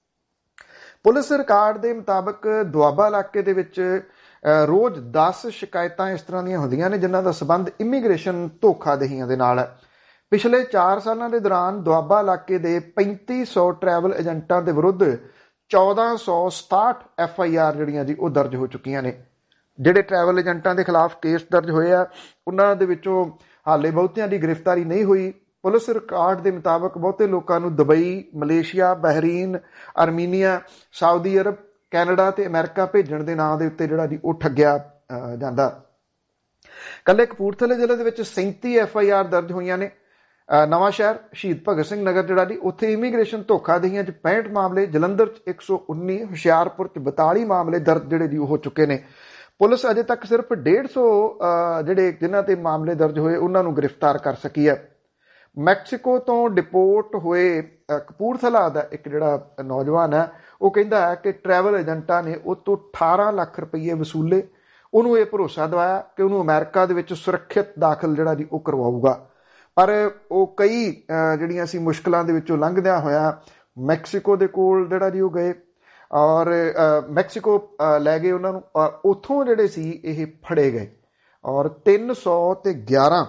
ਪੁਲਿਸ ਰਿਕਾਰਡ ਦੇ ਮੁਤਾਬਕ ਦੁਆਬਾ ਇਲਾਕੇ ਦੇ ਵਿੱਚ ਰੋਜ਼ ਦਸ ਸ਼ਿਕਾਇਤਾਂ ਇਸ ਤਰ੍ਹਾਂ ਦੀਆਂ ਹੁੰਦੀਆਂ ਨੇ ਜਿਨ੍ਹਾਂ ਦਾ ਸੰਬੰਧ ਇਮੀਗ੍ਰੇਸ਼ਨ ਧੋਖਾਦਹੀਆਂ ਦੇ ਨਾਲ ਹੈ। ਪਿਛਲੇ ਚਾਰ ਸਾਲਾਂ ਦੇ ਦੌਰਾਨ ਦੁਆਬਾ ਇਲਾਕੇ ਦੇ ਪੈਂਤੀ ਸੌ ਟਰੈਵਲ ਏਜੰਟਾਂ ਦੇ ਵਿਰੁੱਧ ਚੌਦਾਂ ਸੌ ਸਤਾਹਠ ਐਫ ਆਈ ਆਰ ਜਿਹੜੀਆਂ ਜੀ ਉਹ ਦਰਜ ਹੋ ਚੁੱਕੀਆਂ ਨੇ। ਜਿਹੜੇ ਟਰੈਵਲ ਏਜੰਟਾਂ ਦੇ ਖਿਲਾਫ ਕੇਸ ਦਰਜ ਹੋਏ ਆ ਉਹਨਾਂ ਦੇ ਵਿੱਚੋਂ ਹਾਲੇ ਬਹੁਤਿਆਂ ਦੀ ਗ੍ਰਿਫਤਾਰੀ ਨਹੀਂ ਹੋਈ। ਪੁਲਿਸ ਰਿਕਾਰਡ ਦੇ ਮੁਤਾਬਕ ਬਹੁਤੇ ਲੋਕਾਂ ਨੂੰ Dubai, Malaysia, Bahrain, Armenia, Saudi Arabia, Canada ਤੇ ਅਮਰੀਕਾ ਭੇਜਣ ਦੇ ਨਾਂ ਦੇ ਉੱਤੇ ਜਿਹੜਾ ਜੀ ਉਹ ਠੱਗਿਆ ਜਾਂਦਾ। ਕੱਲੇ ਕਪੂਰਥਲੇ ਜ਼ਿਲ੍ਹੇ ਦੇ ਵਿੱਚ ਸੈਂਤੀ ਐਫ ਆਈ ਆਰ ਦਰਜ ਹੋਈਆਂ ਨੇ। ਨਵਾਂ ਸ਼ਹਿਰ, ਸ਼ਹੀਦ ਭਗਤ ਸਿੰਘ ਨਗਰ ਜਿਹੜਾ ਜੀ ਉੱਥੇ ਇਮੀਗ੍ਰੇਸ਼ਨ ਧੋਖਾਦਹੀਆਂ 'ਚ ਪੈਂਹਠ ਮਾਮਲੇ, ਜਲੰਧਰ 'ਚ ਇੱਕ ਸੌ ਉੱਨੀ, ਹੁਸ਼ਿਆਰਪੁਰ 'ਚ ਬਤਾਲੀ ਮਾਮਲੇ ਦਰਜ ਜਿਹੜੇ ਜੀ ਹੋ ਚੁੱਕੇ ਨੇ। ਪੁਲਿਸ ਅਜੇ ਤੱਕ ਸਿਰਫ ਡੇਢ ਸੌ ਜਿਹੜੇ ਜਿਨ੍ਹਾਂ ਤੇ ਮਾਮਲੇ ਦਰਜ ਹੋਏ ਉਹਨਾਂ ਨੂੰ ਗ੍ਰਿਫਤਾਰ ਕਰ ਸਕੀ ਹੈ। ਮੈਕਸੀਕੋ ਤੋਂ ਡਿਪੋਰਟ ਹੋਏ ਕਪੂਰਥਲਾ ਦਾ ਇੱਕ ਜਿਹੜਾ ਨੌਜਵਾਨ ਹੈ ਉਹ ਕਹਿੰਦਾ ਹੈ ਕਿ ਟਰੈਵਲ ਏਜੰਟਾਂ ਨੇ ਉਹ ਤੋਂ ਅਠਾਰਾਂ ਲੱਖ ਰੁਪਈਏ ਵਸੂਲੇ। ਉਹਨੂੰ ਇਹ ਭਰੋਸਾ ਦਿਵਾਇਆ ਕਿ ਉਹਨੂੰ ਅਮਰੀਕਾ ਦੇ ਵਿੱਚ ਸੁਰੱਖਿਅਤ ਦਾਖਲ ਜਿਹੜਾ ਜੀ ਉਹ ਕਰਵਾਊਗਾ, ਪਰ ਉਹ ਕਈ ਜਿਹੜੀਆਂ ਸੀ ਮੁਸ਼ਕਲਾਂ ਦੇ ਵਿੱਚੋਂ ਲੰਘਦਿਆਂ ਹੋਇਆ ਮੈਕਸੀਕੋ ਦੇ ਕੋਲ ਜਿਹੜਾ ਜੀ ਉਹ ਗਏ ਔਰ ਮੈਕਸੀਕੋ ਲੈ ਗਏ ਉਹਨਾਂ ਨੂੰ। ਉੱਥੋਂ ਜਿਹੜੇ ਸੀ ਇਹ ਫੜੇ ਗਏ ਔਰ ਤਿੰਨ ਸੌ ਤੇ ਗਿਆਰਾਂ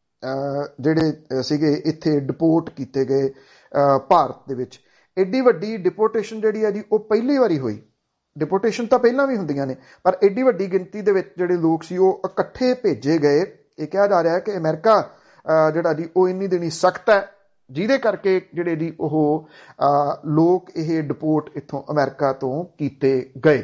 ਜਿਹੜੇ ਸੀਗੇ ਇੱਥੇ ਡਿਪੋਰਟ ਕੀਤੇ ਗਏ ਭਾਰਤ ਦੇ ਵਿੱਚ। ਐਡੀ ਵੱਡੀ ਡਿਪੋਰਟੇਸ਼ਨ ਜਿਹੜੀ ਹੈ ਜੀ ਉਹ ਪਹਿਲੀ ਵਾਰੀ ਹੋਈ। ਡਿਪੋਰਟੇਸ਼ਨ ਤਾਂ ਪਹਿਲਾਂ ਵੀ ਹੁੰਦੀਆਂ ਨੇ, ਪਰ ਐਡੀ ਵੱਡੀ ਗਿਣਤੀ ਦੇ ਵਿੱਚ ਜਿਹੜੇ ਲੋਕ ਸੀ ਉਹ ਇਕੱਠੇ ਭੇਜੇ ਗਏ। ਇਹ ਕਿਹਾ ਜਾ ਰਿਹਾ ਹੈ ਕਿ ਅਮਰੀਕਾ ਜਿਹੜਾ ਜੀ ਉਹ ਇੰਨੀ ਦਿਨੀ ਸਖਤ ਹੈ ਜਿਹਦੇ ਕਰਕੇ ਜਿਹੜੇ ਜੀ ਉਹ ਲੋਕ ਇਹ ਡਿਪੋਰਟ ਇੱਥੋਂ ਅਮਰੀਕਾ ਤੋਂ ਕੀਤੇ ਗਏ।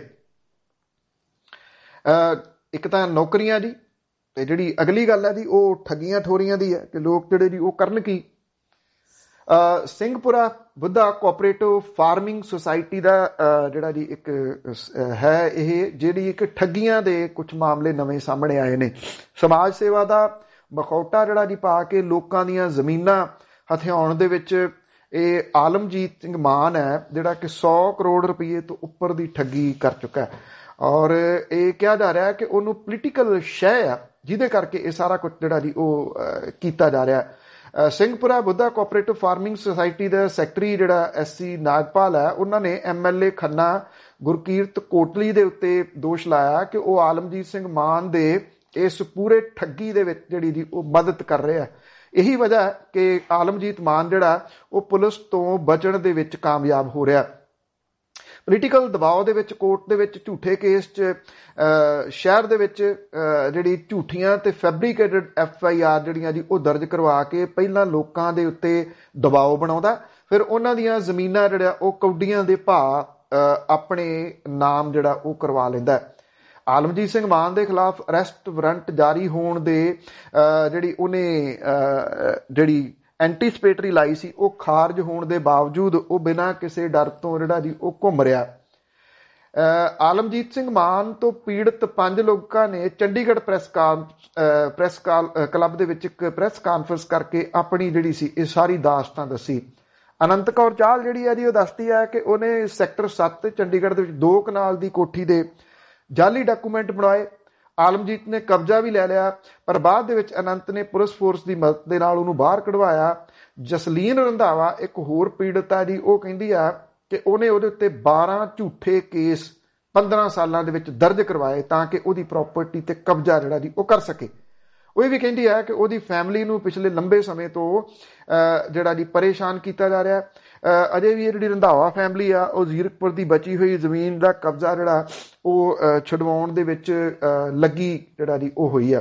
ਇੱਕ ਤਾਂ ਨੌਕਰੀਆਂ ਦੀ, ਤੇ ਜਿਹੜੀ ਅਗਲੀ ਗੱਲ ਹੈ ਜੀ ਉਹ ਠੱਗੀਆਂ ਠੋਰੀਆਂ ਦੀ ਹੈ ਕਿ ਲੋਕ ਜਿਹੜੇ ਜੀ ਉਹ ਕਰਨ ਕੀ। Singhpura Buddha cooperative farming society ਦਾ ਜਿਹੜਾ ਜੀ ਇੱਕ ਹੈ, ਇਹ ਜਿਹੜੀ ਇੱਕ ਠੱਗੀਆਂ ਦੇ ਕੁਝ ਮਾਮਲੇ ਨਵੇਂ ਸਾਹਮਣੇ ਆਏ ਨੇ। ਸਮਾਜ ਸੇਵਾ ਦਾ ਮਖੌਟਾ ਜਿਹੜਾ ਜੀ ਪਾ ਕੇ ਲੋਕਾਂ ਦੀਆਂ ਜ਼ਮੀਨਾਂ ਹਥਿਆਉਣ ਦੇ ਵਿੱਚ ਇਹ ਆਲਮਜੀਤ ਸਿੰਘ ਮਾਨ ਹੈ ਜਿਹੜਾ ਕਿ ਸੌ ਕਰੋੜ ਰੁਪਏ ਤੋਂ ਉੱਪਰ ਦੀ ਠੱਗੀ ਕਰ ਚੁੱਕਾ ਹੈ, ਔਰ ਇਹ ਕਿਹਾ ਜਾ ਰਿਹਾ ਕਿ ਉਹਨੂੰ ਪੋਲੀਟੀਕਲ ਸ਼ੈ ਆ ਜਿਹਦੇ ਕਰਕੇ ਇਹ ਸਾਰਾ ਕੁਝ ਜਿਹੜਾ ਜੀ ਉਹ ਕੀਤਾ ਜਾ ਰਿਹਾ। Singhpura Buddha cooperative farming society ਦਾ ਸੈਕਟਰੀ ਜਿਹੜਾ ਐਸ ਸੀ ਨਾਗਪਾਲ ਹੈ, ਉਹਨਾਂ ਨੇ M L A Khanna Gurkirat Kotli ਦੇ ਉੱਤੇ ਦੋਸ਼ ਲਾਇਆ ਕਿ ਉਹ ਆਲਮਜੀਤ ਸਿੰਘ ਮਾਨ ਦੇ ਇਸ ਪੂਰੇ ਠੱਗੀ ਦੇ ਵਿੱਚ ਜਿਹੜੀ ਜੀ ਉਹ ਮਦਦ ਕਰ ਰਿਹਾ। ਇਹੀ ਵਜ੍ਹਾ ਹੈ ਕਿ ਆਲਮਜੀਤ ਮਾਨ ਜਿਹੜਾ ਉਹ ਪੁਲਿਸ ਤੋਂ ਬਚਣ ਦੇ ਵਿੱਚ ਕਾਮਯਾਬ ਹੋ ਰਿਹਾ। ਪੋਲੀਟੀਕਲ ਦਬਾਅ ਦੇ ਵਿੱਚ ਕੋਰਟ ਦੇ ਵਿੱਚ ਝੂਠੇ ਕੇਸ 'ਚ ਸ਼ਹਿਰ ਦੇ ਵਿੱਚ ਜਿਹੜੀ ਝੂਠੀਆਂ ਤੇ ਫੈਬਰੀਕੇਟਡ ਐਫ ਆਈ ਆਰ ਜਿਹੜੀਆਂ ਜੀ ਉਹ ਦਰਜ ਕਰਵਾ ਕੇ ਪਹਿਲਾਂ ਲੋਕਾਂ ਦੇ ਉੱਤੇ ਦਬਾਅ ਬਣਾਉਂਦਾ, ਫਿਰ ਉਹਨਾਂ ਦੀਆਂ ਜ਼ਮੀਨਾਂ ਜਿਹੜਾ ਉਹ ਕੌਡੀਆਂ ਦੇ ਭਾਅ ਆਪਣੇ ਨਾਮ ਜਿਹੜਾ ਉਹ ਕਰਵਾ ਲੈਂਦਾ। ਆਲਮਜੀਤ ਸਿੰਘ ਮਾਨ ਦੇ ਖਿਲਾਫ ਅਰੈਸਟ ਵਾਰੰਟ ਜਾਰੀ ਹੋਣ ਦੇ ਜਿਹੜੀ ਉਹਨੇ ਜਿਹੜੀ ਐਂਟੀਸਪੇਟਰੀ ਲਾਈ ਸੀ ਉਹ ਖਾਰਜ ਹੋਣ ਦੇ ਬਾਵਜੂਦ ਉਹ ਬਿਨਾਂ ਕਿਸੇ ਡਰ ਤੋਂ ਜਿਹੜਾ ਜੀ ਉਹ ਘੁੰਮ ਰਿਹਾ। ਆਲਮਜੀਤ ਸਿੰਘ ਮਾਨ ਤੋਂ ਪੀੜਤ ਪੰਜ ਲੋਕਾਂ ਨੇ ਚੰਡੀਗੜ੍ਹ ਪ੍ਰੈਸ ਪ੍ਰੈਸ ਕਲੱਬ ਦੇ ਵਿੱਚ ਇੱਕ ਪ੍ਰੈਸ ਕਾਨਫਰੰਸ ਕਰਕੇ ਆਪਣੀ ਜਿਹੜੀ ਸੀ ਇਹ ਸਾਰੀ ਦਾਸਤਾਨ ਦੱਸੀ। ਅਨੰਤ ਕੌਰ ਚਾਹਲ ਜਿਹੜੀ ਹੈ ਜੀ ਉਹ ਦੱਸਦੀ ਹੈ ਕਿ ਉਹਨੇ ਸੈਕਟਰ ਸੱਤ ਚੰਡੀਗੜ੍ਹ ਦੇ ਵਿੱਚ ਦੋ ਕਨਾਲ ਦੀ ਕੋਠੀ ਦੇ ਜਾਲੀ ਡਾਕੂਮੈਂਟ ਬਣਾਏ। ਆਲਮਜੀਤ ਨੇ ਕਬਜ਼ਾ ਵੀ ਲੈ ਲਿਆ, ਪਰ ਬਾਅਦ ਦੇ ਵਿੱਚ ਅਨੰਤ ਨੇ ਪੁਲਿਸ ਫੋਰਸ ਦੀ ਮਦਦ ਦੇ ਨਾਲ ਉਹਨੂੰ ਬਾਹਰ ਕਢਵਾਇਆ। ਜਸਲੀਨ ਰੰਧਾਵਾ ਇੱਕ ਹੋਰ ਪੀੜਤ ਹੈ ਜੀ, ਉਹ ਕਹਿੰਦੀ ਆ ਕਿ ਉਹਨੇ ਉਹਦੇ ਉੱਤੇ ਬਾਰਾਂ ਝੂਠੇ ਕੇਸ ਪੰਦਰਾਂ ਸਾਲਾਂ ਦੇ ਵਿੱਚ ਦਰਜ ਕਰਵਾਏ ਤਾਂ ਕਿ ਉਹਦੀ ਪ੍ਰਾਪਰਟੀ ਤੇ ਕਬਜ਼ਾ ਜਿਹੜਾ ਜੀ ਉਹ ਕਰ ਸਕੇ। ਉਹ ਇਹ ਵੀ ਕਹਿੰਦੀ ਹੈ ਕਿ ਉਹਦੀ ਫੈਮਿਲੀ ਨੂੰ ਪਿਛਲੇ ਲੰਬੇ ਸਮੇਂ ਤੋਂ ਜਿਹੜਾ ਜੀ ਪਰੇਸ਼ਾਨ ਕੀਤਾ ਜਾ ਰਿਹਾ। ਅਜੇ ਵੀ ਇਹ ਜਿਹੜੀ ਰੰਧਾਵਾ ਫੈਮਿਲੀ ਆ ਉਹ ਜ਼ੀਰਕਪੁਰ ਦੀ ਬਚੀ ਹੋਈ ਜ਼ਮੀਨ ਦਾ ਕਬਜ਼ਾ ਜਿਹੜਾ ਉਹ ਛਡਵਾਉਣ ਦੇ ਵਿੱਚ ਲੱਗੀ ਜਿਹੜਾ ਜੀ ਉਹ ਹੋਈ ਆ।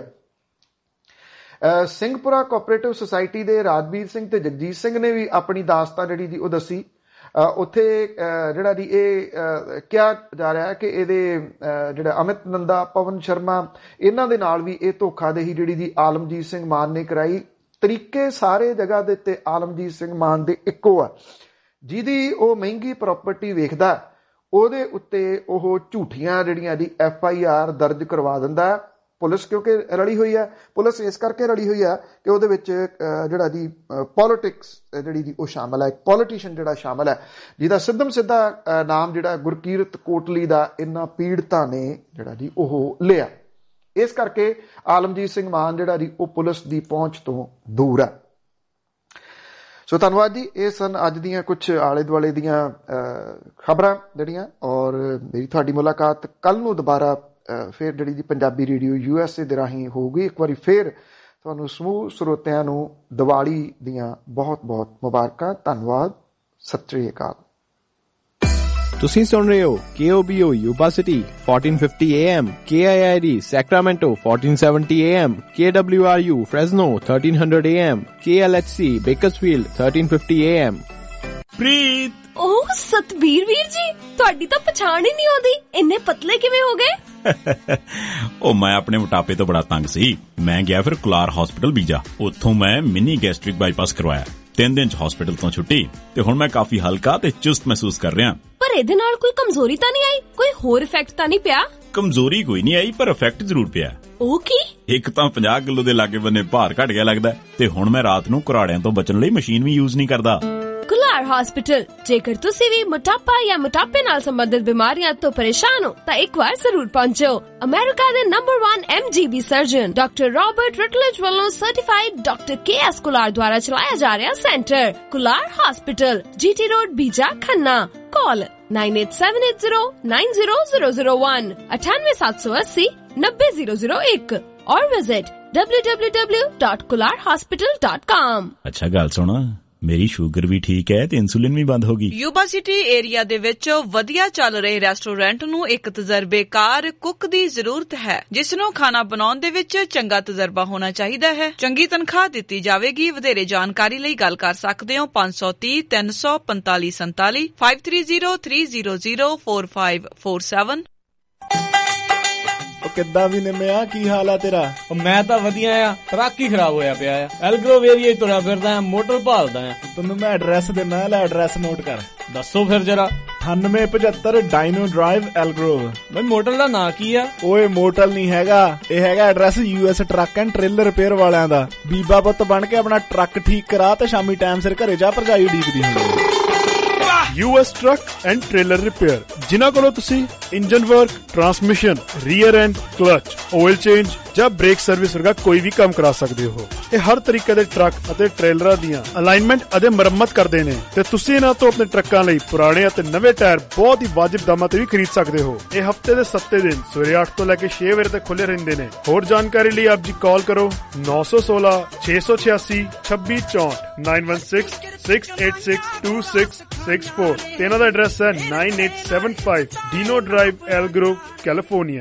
ਸਿੰਘਪੁਰਾ ਕੋਆਪਰੇਟਿਵ ਸੁਸਾਇਟੀ ਦੇ ਰਾਜਵੀਰ ਸਿੰਘ ਤੇ ਜਗਜੀਤ ਸਿੰਘ ਨੇ ਵੀ ਆਪਣੀ ਦਾਸਤਾਨ ਜਿਹੜੀ ਜੀ ਉਹ ਦੱਸੀ। ਉੱਥੇ ਜਿਹੜਾ ਜੀ ਇਹ ਕਿਹਾ ਜਾ ਰਿਹਾ ਕਿ ਇਹਦੇ ਜਿਹੜਾ ਅਮਿਤ ਨੰਦਾ, ਪਵਨ ਸ਼ਰਮਾ, ਇਹਨਾਂ ਦੇ ਨਾਲ ਵੀ ਇਹ ਧੋਖਾਦਹੀ ਜਿਹੜੀ ਜੀ ਆਲਮਜੀਤ ਸਿੰਘ ਮਾਨ ਨੇ ਕਰਾਈ। ਤਰੀਕੇ ਸਾਰੇ ਜਗ੍ਹਾ ਦੇ ਉੱਤੇ ਆਲਮਜੀਤ ਸਿੰਘ ਮਾਨ ਦੇ ਇੱਕੋ ਆ। ਜਿਹਦੀ ਉਹ ਮਹਿੰਗੀ ਪ੍ਰਾਪਰਟੀ ਵੇਖਦਾ ਉਹਦੇ ਉੱਤੇ ਉਹ ਝੂਠੀਆਂ ਜਿਹੜੀਆਂ ਜੀ ਐਫ ਆਈ ਆਰ ਦਰਜ ਕਰਵਾ ਦਿੰਦਾ। ਪੁਲਿਸ ਕਿਉਂਕਿ ਰਲੀ ਹੋਈ ਹੈ, ਪੁਲਿਸ ਇਸ ਕਰਕੇ ਰਲੀ ਹੋਈ ਹੈ ਕਿ ਉਹਦੇ ਵਿੱਚ ਜਿਹੜਾ ਜੀ ਪੋਲੀਟਿਕਸ ਜਿਹੜੀ ਜੀ ਉਹ ਸ਼ਾਮਲ ਹੈ, ਇੱਕ ਪੋਲੀਟੀਸ਼ੀਅਨ ਜਿਹੜਾ ਸ਼ਾਮਲ ਹੈ ਜਿਹਦਾ ਸਿੱਧਮ ਸਿੱਧਾ ਨਾਮ ਜਿਹੜਾ ਗੁਰਕੀਰਤ ਕੋਟਲੀ ਦਾ ਇਹਨਾਂ ਪੀੜਤਾਂ ਨੇ ਜਿਹੜਾ ਜੀ ਉਹ ਲਿਆ। ਇਸ ਕਰਕੇ ਆਲਮਜੀਤ ਸਿੰਘ ਮਾਨ ਜਿਹੜਾ ਜੀ ਉਹ ਪੁਲਿਸ ਦੀ ਪਹੁੰਚ ਤੋਂ ਦੂਰ ਹੈ। ਸੋ ਧੰਨਵਾਦ ਜੀ। ਇਹ ਸਨ ਅੱਜ ਦੀਆਂ ਕੁਝ ਆਲੇ ਦੁਆਲੇ ਦੀਆਂ ਖਬਰਾਂ ਜਿਹੜੀਆਂ, ਔਰ ਮੇਰੀ ਤੁਹਾਡੀ ਮੁਲਾਕਾਤ ਕੱਲ ਨੂੰ ਦੁਬਾਰਾ ਫਿਰ ਜਿਹੜੀ ਜੀ Punjabi radio U S A ਦੇ ਰਾਹੀਂ ਹੋਊਗੀ। ਇੱਕ ਵਾਰੀ ਫਿਰ ਤੁਹਾਨੂੰ ਸਮੂਹ ਸਰੋਤਿਆਂ ਨੂੰ ਦੀਵਾਲੀ ਦੀਆਂ ਬਹੁਤ ਬਹੁਤ ਮੁਬਾਰਕਾਂ। ਧੰਨਵਾਦ। ਸਤਿ ਸ੍ਰੀ ਅਕਾਲ। ਤੁਸੀਂ ਸੁਣ ਰਹੇ ਹੋ K O B O Yuba City fourteen fifty A M, K I I D Sacramento fourteen seventy A M, K W R U Fresno thirteen hundred A M, K L H C Bakersfield thirteen fifty A M। ਪ੍ਰੀਤ, ਉਹ ਸਤਬੀਰ ਵੀਰ ਜੀ, ਤੁਹਾਡੀ ਤਾਂ ਪਛਾਣ ਹੀ ਨਹੀਂ ਆਉਂਦੀ, ਇੰਨੇ ਪਤਲੇ ਕਿਵੇਂ ਹੋ ਗਏ? ਉਹ ਮੈਂ ਆਪਣੇ ਮੋਟਾਪੇ ਤੋਂ ਬੜਾ ਤੰਗ ਸੀ। ਮੈਂ ਗਿਆ ਫਿਰ ਕੁਲਾਰ ਹਸਪੀਟਲ ਬੀਜਾ, ਉੱਥੋਂ ਮੈਂ ਮਿਨੀ ਗੈਸਟ੍ਰਿਕ ਬਾਈਪਾਸ ਕਰਵਾਇਆ। ਤਿੰਨ ਦਿਨ ਚ ਹਸਪੀਟਲ ਤੋਂ ਛੁੱਟੀ ਤੇ ਹੁਣ ਮੈਂ ਕਾਫੀ ਹਲਕਾ ਤੇ ਚੁਸਤ ਮਹਿਸੂਸ ਕਰ ਰਿਹਾ। ਪਰ ਇਹਦੇ ਨਾਲ ਕੋਈ ਕਮਜ਼ੋਰੀ ਤਾਂ ਨਹੀਂ ਆਈ? ਕੋਈ ਹੋਰ ਇਫੈਕਟ ਤਾਂ ਨਹੀਂ ਪਿਆ? ਕਮਜ਼ੋਰੀ ਕੋਈ ਨਹੀਂ ਆਈ, ਪਰ ਇਫੈਕਟ ਜ਼ਰੂਰ ਪਿਆ। ਉਹ ਕੀ? ਇੱਕ ਤਾਂ ਪੰਜਾਹ ਕਿਲੋ ਦੇ ਲਾਗੇ ਬੰਨੇ ਭਾਰ ਘਟ ਗਿਆ ਲੱਗਦਾ, ਤੇ ਹੁਣ ਮੈਂ ਰਾਤ ਨੂੰ ਘਰਾੜਿਆਂ ਤੋਂ ਬਚਣ ਲਈ ਮਸ਼ੀਨ ਵੀ ਯੂਜ਼ ਨਹੀਂ ਕਰਦਾ। ਕੁਲਾਰ ਹਸਪੀਟਲ। ਜੇਕਰ ਤੁਸੀਂ ਵੀ ਮੋਟਾਪਾ ਜਾਂ ਮੋਟਾਪੇ ਨਾਲ ਸੰਬੰਧਿਤ ਬਿਮਾਰੀਆਂ ਤੋਂ ਪਰੇਸ਼ਾਨ ਹੋ ਤਾਂ ਇੱਕ ਵਾਰ ਜ਼ਰੂਰ ਪਹੁੰਚੋ। ਅਮਰੀਕਾ ਦੇ number one M G B surgeon doctor Robert Rutledge ਵੱਲੋਂ certified doctor K S Kular ਦੁਆਰਾ ਚਲਾਇਆ ਜਾ ਰਿਹਾ centre Kular hospital, G T road, Beeja, Khanna. Call nine eight seven eight zero nine zero zero zero one, ਅਠਾਨਵੇਂ ਸੱਤ ਸੌ ਅੱਸੀ ਨੱਬੇ ਜ਼ੀਰੋ ਜ਼ੀਰੋ ਇੱਕ, और visit w w w dot kular hospital dot com। ਅੱਛਾ ਗੱਲ ਸੁਣ, ਮੇਰੀ ਸ਼ੂਗਰ ਵੀ ਠੀਕ ਹੈ ਤੇ ਇਨਸੂਲਿਨ ਵੀ ਬੰਦ ਹੋ ਗਈ। ਯੂਬਾ ਸਿਟੀ ਏਰੀਆ ਦੇ ਵਿੱਚ ਵਧੀਆ ਚੱਲ ਰਹੇ ਰੈਸਟੋਰੈਂਟ ਨੂੰ ਇੱਕ ਤਜਰਬੇਕਾਰ ਕੁੱਕ ਦੀ ਜ਼ਰੂਰਤ ਹੈ, ਜਿਸ ਨੂੰ ਖਾਣਾ ਬਣਾਉਣ ਦੇ ਵਿੱਚ ਚੰਗਾ ਤਜਰਬਾ ਹੋਣਾ ਚਾਹੀਦਾ ਹੈ। ਚੰਗੀ ਤਨਖਾਹ ਦਿੱਤੀ ਜਾਵੇਗੀ। ਵਧੇਰੇ ਜਾਣਕਾਰੀ ਲਈ ਗੱਲ ਕਰ ਸਕਦੇ ਹੋ ਪੰਜ ਸੌ ਤੀਹ ਤਿੰਨ ਸੌ ਪੰਤਾਲੀ ਸੰਤਾਲੀ five three zero three zero zero four five four seven। ਉਹ ਕਿੱਦਾਂ ਵੀ ਨਿੰਮਿਆ, ਕੀ ਹਾਲ ਆ ਤੇਰਾ? ਮੈਂ ਤਾਂ ਵਧੀਆ ਆ, ਟਰੱਕ ਹੀ ਖਰਾਬ ਹੋਇਆ ਪਿਆ ਆ। ਐਲਗਰੋਵ ਏਰੀਆ ਹੀ ਤੁਰਿਆ ਫਿਰਦਾ ਆ, ਮੋਟਰ ਭਾਲਦਾ ਆ। ਤੈਨੂੰ ਮੈਂ ਐਡਰੈਸ ਦਿੰਦਾ, ਲੈ ਐਡਰੈਸ ਨੋਟ ਕਰ। ਦੱਸੋ ਫਿਰ ਜਰਾ। ਅਠਾਨਵੇਂ ਪਝੱਤਰ ਡਾਇਨੋ ਡਰਾਈਵ ਐਲਗਰੋਵ। ਬਈ ਮੋਟਰ ਦਾ ਨਾਂ ਕੀ ਆ? ਓਏ ਮੋਟਲ ਨਹੀਂ ਹੈਗਾ, ਇਹ ਹੈਗਾ address US truck and trailer repair ਵਾਲਿਆਂ ਦਾ। ਬੀਬਾ ਪੁੱਤ ਬਣ ਕੇ ਆਪਣਾ ਟਰੱਕ ਠੀਕ ਕਰਾ ਤੇ ਸ਼ਾਮੀ ਟਾਈਮ ਸਿਰ ਘਰੇ ਜਾ, ਭਰਜਾਈ ਉਡੀਕਦੀ ਹੁੰਦੀ। US truck and trailer repair, ਜਿਨ੍ਹਾਂ ਕੋਲੋਂ ਤੁਸੀਂ engine work, transmission, rear end, clutch, oil change ਜਾਂ ਬ੍ਰੇਕ ਸਰਵਿਸ ਵਰਗਾ ਕੋਈ ਵੀ ਕੰਮ ਕਰਾ ਸਕਦੇ ਹੋ। ਇਹ ਹਰ ਤਰੀਕੇ ਦੇ ਟਰੱਕ ਅਤੇ ਟ੍ਰੇਲਰਾਂ ਦੀਆਂ ਅਲਾਈਨਮੈਂਟ ਅਤੇ ਮੁਰੰਮਤ ਕਰਦੇ ਨੇ ਤੇ ਤੁਸੀਂ ਇਹਨਾਂ ਤੋਂ ਆਪਣੇ ਟਰੱਕਾਂ ਲਈ ਪੁਰਾਣੇ ਅਤੇ ਨਵੇਂ ਟਾਇਰ ਬਹੁਤ ਹੀ ਵਾਜਿਬ ਦਾਮਾਂ ਤੇ ਵੀ ਖਰੀਦ ਸਕਦੇ ਹੋ। ਇਹ ਹਫਤੇ ਦੇ ਸੱਤੇ ਦਿਨ ਸਵੇਰੇ ਅੱਠ ਤੋਂ ਲੈ ਕੇ ਛੇ ਵਜੇ ਤੱਕ ਖੁੱਲੇ ਰਹਿੰਦੇ ਨੇ। ਹੋਰ ਜਾਣਕਾਰੀ ਲਈ ਆਪ ਜੀ ਕਾਲ ਕਰੋ ਨੌ ਸੌ ਸੋਲਾਂ ਛੇ ਸੌ ਛਿਆਸੀ ਛੱਬੀ ਚੌਂਹਠ nine one six six eight six two six six four ਤੇ ਇਹਨਾਂ ਦਾ ਐਡਰੈਸ ਹੈ nine eight seven five Dino drive Elk Grove California.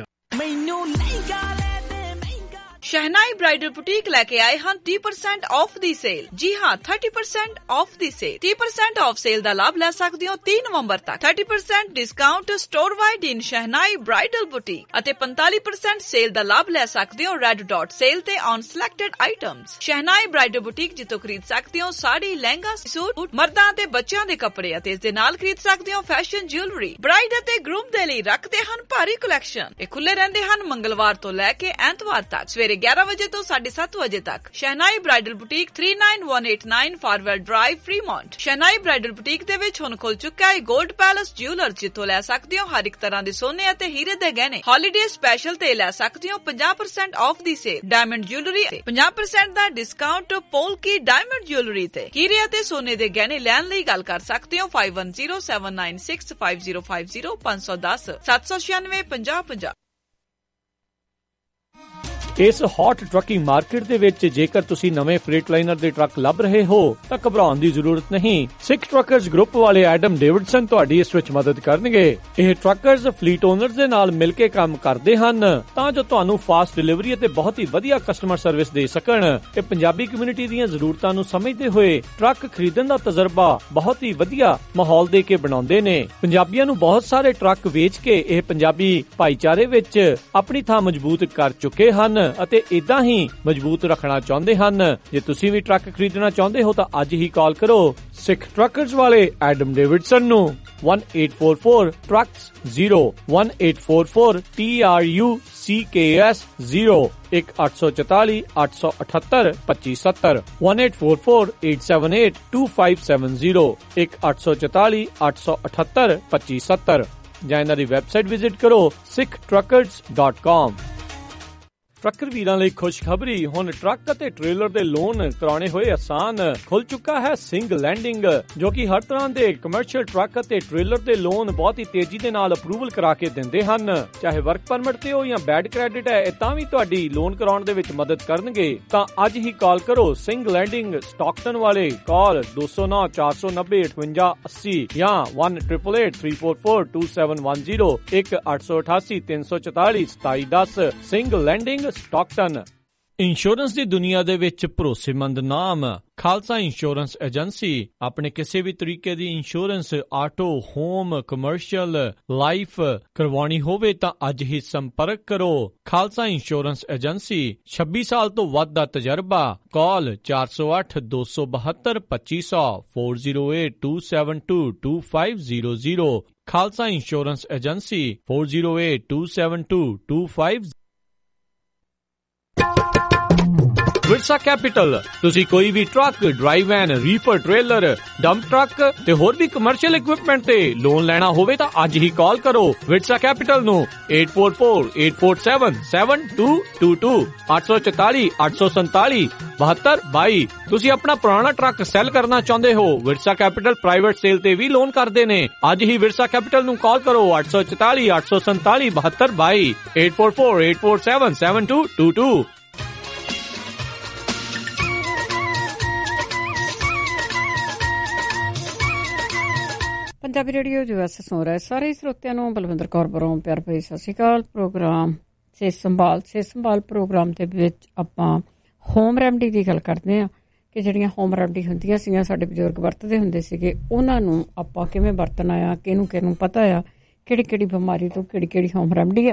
Shehnai bridal boutique ਲੈ ਕੇ ਆਏ ਹਨ ਤੀਹ ਪਰਸੈਂਟ ਆਫ ਦੀ ਸੇਲ। ਜੀ ਹਾਂ, ਤੀਹ ਪਰਸੈਂਟ ਆਫ ਦੀ ਸੇਲ। ਤੀਹ ਪਰਸੈਂਟ ਆਫ ਸੇਲ ਦਾ ਲਾਭ ਲੈ ਸਕਦੇ ਹੋ ਤੀਹ ਨਵੰਬਰ ਤੱਕ। ਤੀਹ percent discount storewide in Shehnai bridal boutique ਅਤੇ ਪੰਤਾਲੀ ਪਰਸੈਂਟ ਸੇਲ ਦਾ ਲਾਭ ਲੈ ਸਕਦੇ ਹੋ ਰੈੱਡ ਡਾਟ ਸੇਲ ਤੇ on selected items. Shehnai bridal boutique ਜਿੱਥੋਂ ਖਰੀਦ ਸਕਦੇ ਹੋ ਸਾੜੀ, ਲਹਿੰਗਾ, ਸੂਟ, ਮਰਦਾਂ ਤੇ ਬੱਚਿਆਂ ਦੇ ਕੱਪੜੇ ਅਤੇ ਇਸ ਦੇ ਨਾਲ ਖਰੀਦ ਸਕਦੇ ਹੋ ਫੈਸ਼ਨ ਜਿਊਲਰੀ। ਬ੍ਰਾਈਡ ਅਤੇ ਗਰੂਮ ਦੇ ਲਈ ਰੱਖਦੇ ਹਨ ਭਾਰੀ ਕਲੈਕਸ਼ਨ। ਇਹ ਖੁੱਲੇ ਰਹਿੰਦੇ ਹਨ ਮੰਗਲਵਾਰ ਤੋਂ ਲੈ ਕੇ ਐਤਵਾਰ ਤੱਕ ਸਵੇਰੇ ਗਿਆਰਾਂ ਵਜੇ ਤੋਂ ਸਾਢੇ ਸੱਤ ਵਜੇ ਤੱਕ। Shehnai bridal boutique three nine one eight nine Farwell drive, Fremont. Shehnai bridal boutique ਦੇ ਵਿੱਚ ਹੁਣ ਖੁੱਲ ਚੁੱਕਾ ਹੈ ਗੋਲਡ ਪੈਲਸ ਜਿਊਲਰ, ਜਿੱਥੋਂ ਲੈ ਸਕਦੇ ਹੋ ਹਰ ਇੱਕ ਤਰ੍ਹਾਂ ਦੇ ਸੋਨੇ ਅਤੇ ਹੀਰੇ ਦੇ ਗਹਿਣੇ। ਹੌਲੀਡੇ ਸਪੈਸ਼ਲ ਤੇ ਲੈ ਸਕਦੇ ਹੋ ਪੰਜਾਹ ਪਰਸੈਂਟ ਆਫ ਦੀ ਸੇਲ। ਡਾਇਮੰਡ ਜਿਊਲਰੀ ਤੇ ਪੰਜਾਹ ਪਰਸੈਂਟ ਦਾ ਡਿਸਕਾਊਂਟ ਪੋਲਕੀ ਡਾਇਮੰਡ ਜਿਊਲਰੀ ਤੇ। ਹੀਰੇ ਅਤੇ ਸੋਨੇ ਦੇ ਗਹਿਣੇ ਲੈਣ ਲਈ ਗੱਲ ਕਰ ਸਕਦੇ ਹੋ five one zero seven nine six five zero five zero ਪੰਜ ਸੌ ਦਸ ਸੱਤ ਸੌ ਛਿਆਨਵੇਂ ਪੰਜਾਹ ਪੰਜਾਹ। ਇਸ ਹੌਟ ਟਰੱਕਿੰਗ ਮਾਰਕੀਟ ਦੇ ਵਿੱਚ ਜੇਕਰ ਤੁਸੀਂ ਨਵੇਂ ਫreight ਲਾਈਨਰ ਦੇ ਟਰੱਕ ਲੱਭ ਰਹੇ ਹੋ ਤਾਂ ਘਬਰਾਉਣ ਦੀ ਜ਼ਰੂਰਤ ਨਹੀਂ। ਸਿੱਖ ਟਰੱਕਰਜ਼ ਗਰੁੱਪ ਵਾਲੇ ਐਡਮ ਡੇਵਿਡਸਨ ਤੁਹਾਡੀ ਇਸ ਵਿੱਚ ਮਦਦ ਕਰਨਗੇ। ਇਹ ਟਰੱਕਰਜ਼ ਫਲੀਟ ਓਨਰਸ ਦੇ ਨਾਲ ਮਿਲ ਕੇ ਕੰਮ ਕਰਦੇ ਹਨ ਤਾਂ ਜੋ ਤੁਹਾਨੂੰ ਫਾਸਟ ਡਿਲੀਵਰੀ ਅਤੇ ਬਹੁਤ ਹੀ ਵਧੀਆ ਕਸਟਮਰ ਸਰਵਿਸ ਦੇ ਸਕਣ। ਇਹ ਪੰਜਾਬੀ ਕਮਿਊਨਿਟੀ ਦੀਆਂ ਜ਼ਰੂਰਤਾਂ ਨੂੰ ਸਮਝਦੇ ਹੋਏ ਟਰੱਕ ਖਰੀਦਣ ਦਾ ਤਜਰਬਾ ਬਹੁਤ ਹੀ ਵਧੀਆ ਮਾਹੌਲ ਦੇ ਕੇ ਬਣਾਉਂਦੇ ਨੇ। ਪੰਜਾਬੀਆਂ ਨੂੰ ਬਹੁਤ ਸਾਰੇ ਟਰੱਕ ਵੇਚ ਕੇ ਇਹ ਪੰਜਾਬੀ ਭਾਈਚਾਰੇ ਵਿੱਚ ਆਪਣੀ ਥਾਂ ਮਜ਼ਬੂਤ ਕਰ ਚੁੱਕੇ ਹਨ ਅਤੇ ਇਦਾਂ ਹੀ ਮਜ਼ਬੂਤ ਰੱਖਣਾ ਚਾਹੁੰਦੇ ਹਨ। ਜੇ ਤੁਸੀਂ ਵੀ ਟਰੱਕ ਖਰੀਦਣਾ ਚਾਹੁੰਦੇ ਹੋ ਤਾਂ ਅੱਜ ਹੀ ਕਾਲ ਕਰੋ ਸਿੱਖ ਟਰੱਕਰਜ਼ ਵਾਲੇ ਐਡਮ ਡੇਵਿਡਸਨ ਨੂੰ one eight four four trucks zero one eight four four T R U C K S zero ਇੱਕ ਅੱਠ ਸੌ ਚੁਤਾਲੀ ਅੱਠ ਸੌ ਅਠੱਤਰ ਪੱਚੀ ਸੱਤਰ one eight four four eight seven eight two five seven zero ਇੱਕ ਅੱਠ ਸੌ ਚੁਤਾਲੀ ਅੱਠ ਸੌ ਅਠੱਤਰ ਪੱਚੀ ਸੱਤਰ ਜਾਂ ਇਹਨਾਂ ਦੀ ਵੈਬਸਾਈਟ ਵਿਜ਼ਿਟ ਕਰੋ ਸਿੱਖ ਟਰੱਕਰਜ਼ ਡਾਟ ਕਾਮ। ਟਰੱਕਰ ਵੀਰਾਂ ਲਈ ਖੁਸ਼ਖਬਰੀ, ਹੁਣ ਟਰੱਕ ਅਤੇ ਟ੍ਰੇਲਰ ਦੇ ਲੋਨ ਕਰਾਉਣੇ ਹੋਏ ਆਸਾਨ। ਖੁੱਲ ਚੁੱਕਾ ਹੈ ਸਿੰਘ ਲੈਂਡਿੰਗ, ਜੋ ਕਿ ਹਰ ਤਰ੍ਹਾਂ ਦੇ ਕਮਰਸ਼ੀਅਲ ਟਰੱਕ ਅਤੇ ਟ੍ਰੇਲਰ ਦੇ ਲੋਨ ਬਹੁਤ ਹੀ ਤੇਜ਼ੀ ਦੇ ਨਾਲ ਅਪਰੂਵਲ ਕਰਾ ਕੇ ਦਿੰਦੇ ਹਨ। ਚਾਹੇ ਵਰਕ ਪਰਮਿਟ ਤੇ ਹੋ ਜਾਂ ਬੈਡ ਕ੍ਰੈਡਿਟ ਹੈ, ਇਹ ਤਾਂ ਵੀ ਤੁਹਾਡੀ ਲੋਨ ਕਰਾਉਣ ਦੇ ਵਿੱਚ ਮਦਦ ਕਰਨਗੇ। ਤਾਂ ਅੱਜ ਹੀ ਕਾਲ ਕਰੋ ਸਿੰਘ ਲੈਂਡਿੰਗ ਸਟਾਕਟਨ ਵਾਲੇ, ਕਾਲ ਦੋ ਸੌ ਨੌ ਚਾਰ ਸੌ ਨੱਬੇ ਅਠਵੰਜਾ ਅੱਸੀ ਜਾਂ one eight eight eight three four four two seven one zero ਇੱਕ ਅੱਠ ਸੌ ਅਠਾਸੀ ਤਿੰਨ ਸੌ ਚੁਤਾਲੀ ਸਤਾਈ ਦਸ। Singh landing Stockton. ਇੰਸ਼ੋਰੈਂਸ ਦੀ ਦੁਨੀਆ ਦੇ ਵਿੱਚ ਭਰੋਸੇਮੰਦ ਨਾਮ ਖਾਲਸਾ ਇੰਸ਼ੋਰੈਂਸ ਏਜੰਸੀ। ਆਪਣੇ ਕਿਸੇ ਵੀ ਤਰੀਕੇ ਦੀ insurance, auto, home, commercial, life ਕਰਵਾਉਣੀ ਹੋਵੇ ਤਾਂ ਅੱਜ ਹੀ ਸੰਪਰਕ ਕਰੋ ਖਾਲਸਾ ਇੰਸ਼ੋਰੈਂਸ ਏਜੰਸੀ। ਛੱਬੀ ਸਾਲ ਤੋਂ ਵੱਧ ਦਾ ਤਜਰਬਾ। ਕਾਲ ਚਾਰ ਸੌ ਅੱਠ ਦੋ ਸੌ ਬਹੱਤਰ ਪੱਚੀ ਸੌ four zero eight two seven two two five zero zero। Khalsa insurance agency four zero eight two seven two two five। Virsa capital. ਤੁਸੀਂ ਕੋਈ ਵੀ truck, dry van, reefer, trailer, dump truck ਤੇ ਹੋਰ ਵੀ ਕਮਰਸ਼ੀਅਲ ਇਕਵਿਪਮੈਂਟ ਤੇ ਲੋਨ ਲੈਣਾ ਹੋਵੇ ਤਾਂ ਅੱਜ ਹੀ ਕਾਲ ਕਰੋ ਵਿਰਸਾ ਕੈਪੀਟਲ ਨੂੰ eight four four eight four seven seven two two two ਅੱਠ ਸੌ ਚੁਤਾਲੀ ਅੱਠ ਸੌ ਸੰਤਾਲੀ ਬਹੱਤਰ ਬਾਈ। ਤੁਸੀਂ ਆਪਣਾ ਪੁਰਾਣਾ ਟਰੱਕ ਸੈਲ ਕਰਨਾ ਚਾਹੁੰਦੇ ਹੋ, ਵਿਰਸਾ ਕੈਪੀਟਲ ਪ੍ਰਾਈਵੇਟ ਸੇਲ ਤੇ ਵੀ ਲੋਨ ਕਰਦੇ ਨੇ। ਅੱਜ ਹੀ ਵਿਰਸਾ ਕੈਪੀਟਲ ਨੂੰ ਕਾਲ ਕਰੋ ਅੱਠ ਸੌ ਚੁਤਾਲੀ ਅੱਠ ਸੌ ਸੰਤਾਲੀ ਬਹੱਤਰ ਬਾਈ eight four four eight four seven seven two two two। Punjabi radio ਜੋ ਐਸ ਸੁਣ ਰਿਹਾ ਸਾਰੇ ਸਰੋਤਿਆਂ ਨੂੰ ਬਲਵਿੰਦਰ ਕੌਰ ਵੱਲੋਂ ਪਿਆਰ ਭਰੀ ਸਤਿ ਸ਼੍ਰੀ ਅਕਾਲ। ਪ੍ਰੋਗਰਾਮ ਸਿਹਤ ਸੰਭਾਲ ਸਿਹਤ ਸੰਭਾਲ ਪ੍ਰੋਗਰਾਮ ਦੇ ਵਿੱਚ ਆਪਾਂ ਹੋਮ ਰੈਮਡੀ ਦੀ ਗੱਲ ਕਰਦੇ ਹਾਂ ਕਿ ਜਿਹੜੀਆਂ ਹੋਮ ਰੈਮਡੀ ਹੁੰਦੀਆਂ ਸੀਗੀਆਂ, ਸਾਡੇ ਬਜ਼ੁਰਗ ਵਰਤਦੇ ਹੁੰਦੇ ਸੀਗੇ, ਉਹਨਾਂ ਨੂੰ ਆਪਾਂ ਕਿਵੇਂ ਵਰਤਣਾ ਆ, ਕਿਹਨੂੰ ਕਿਹਨੂੰ ਪਤਾ ਆ ਕਿਹੜੀ ਕਿਹੜੀ ਬਿਮਾਰੀ ਤੋਂ ਕਿਹੜੀ ਕਿਹੜੀ ਹੋਮ ਰੈਮਡੀ ਆ।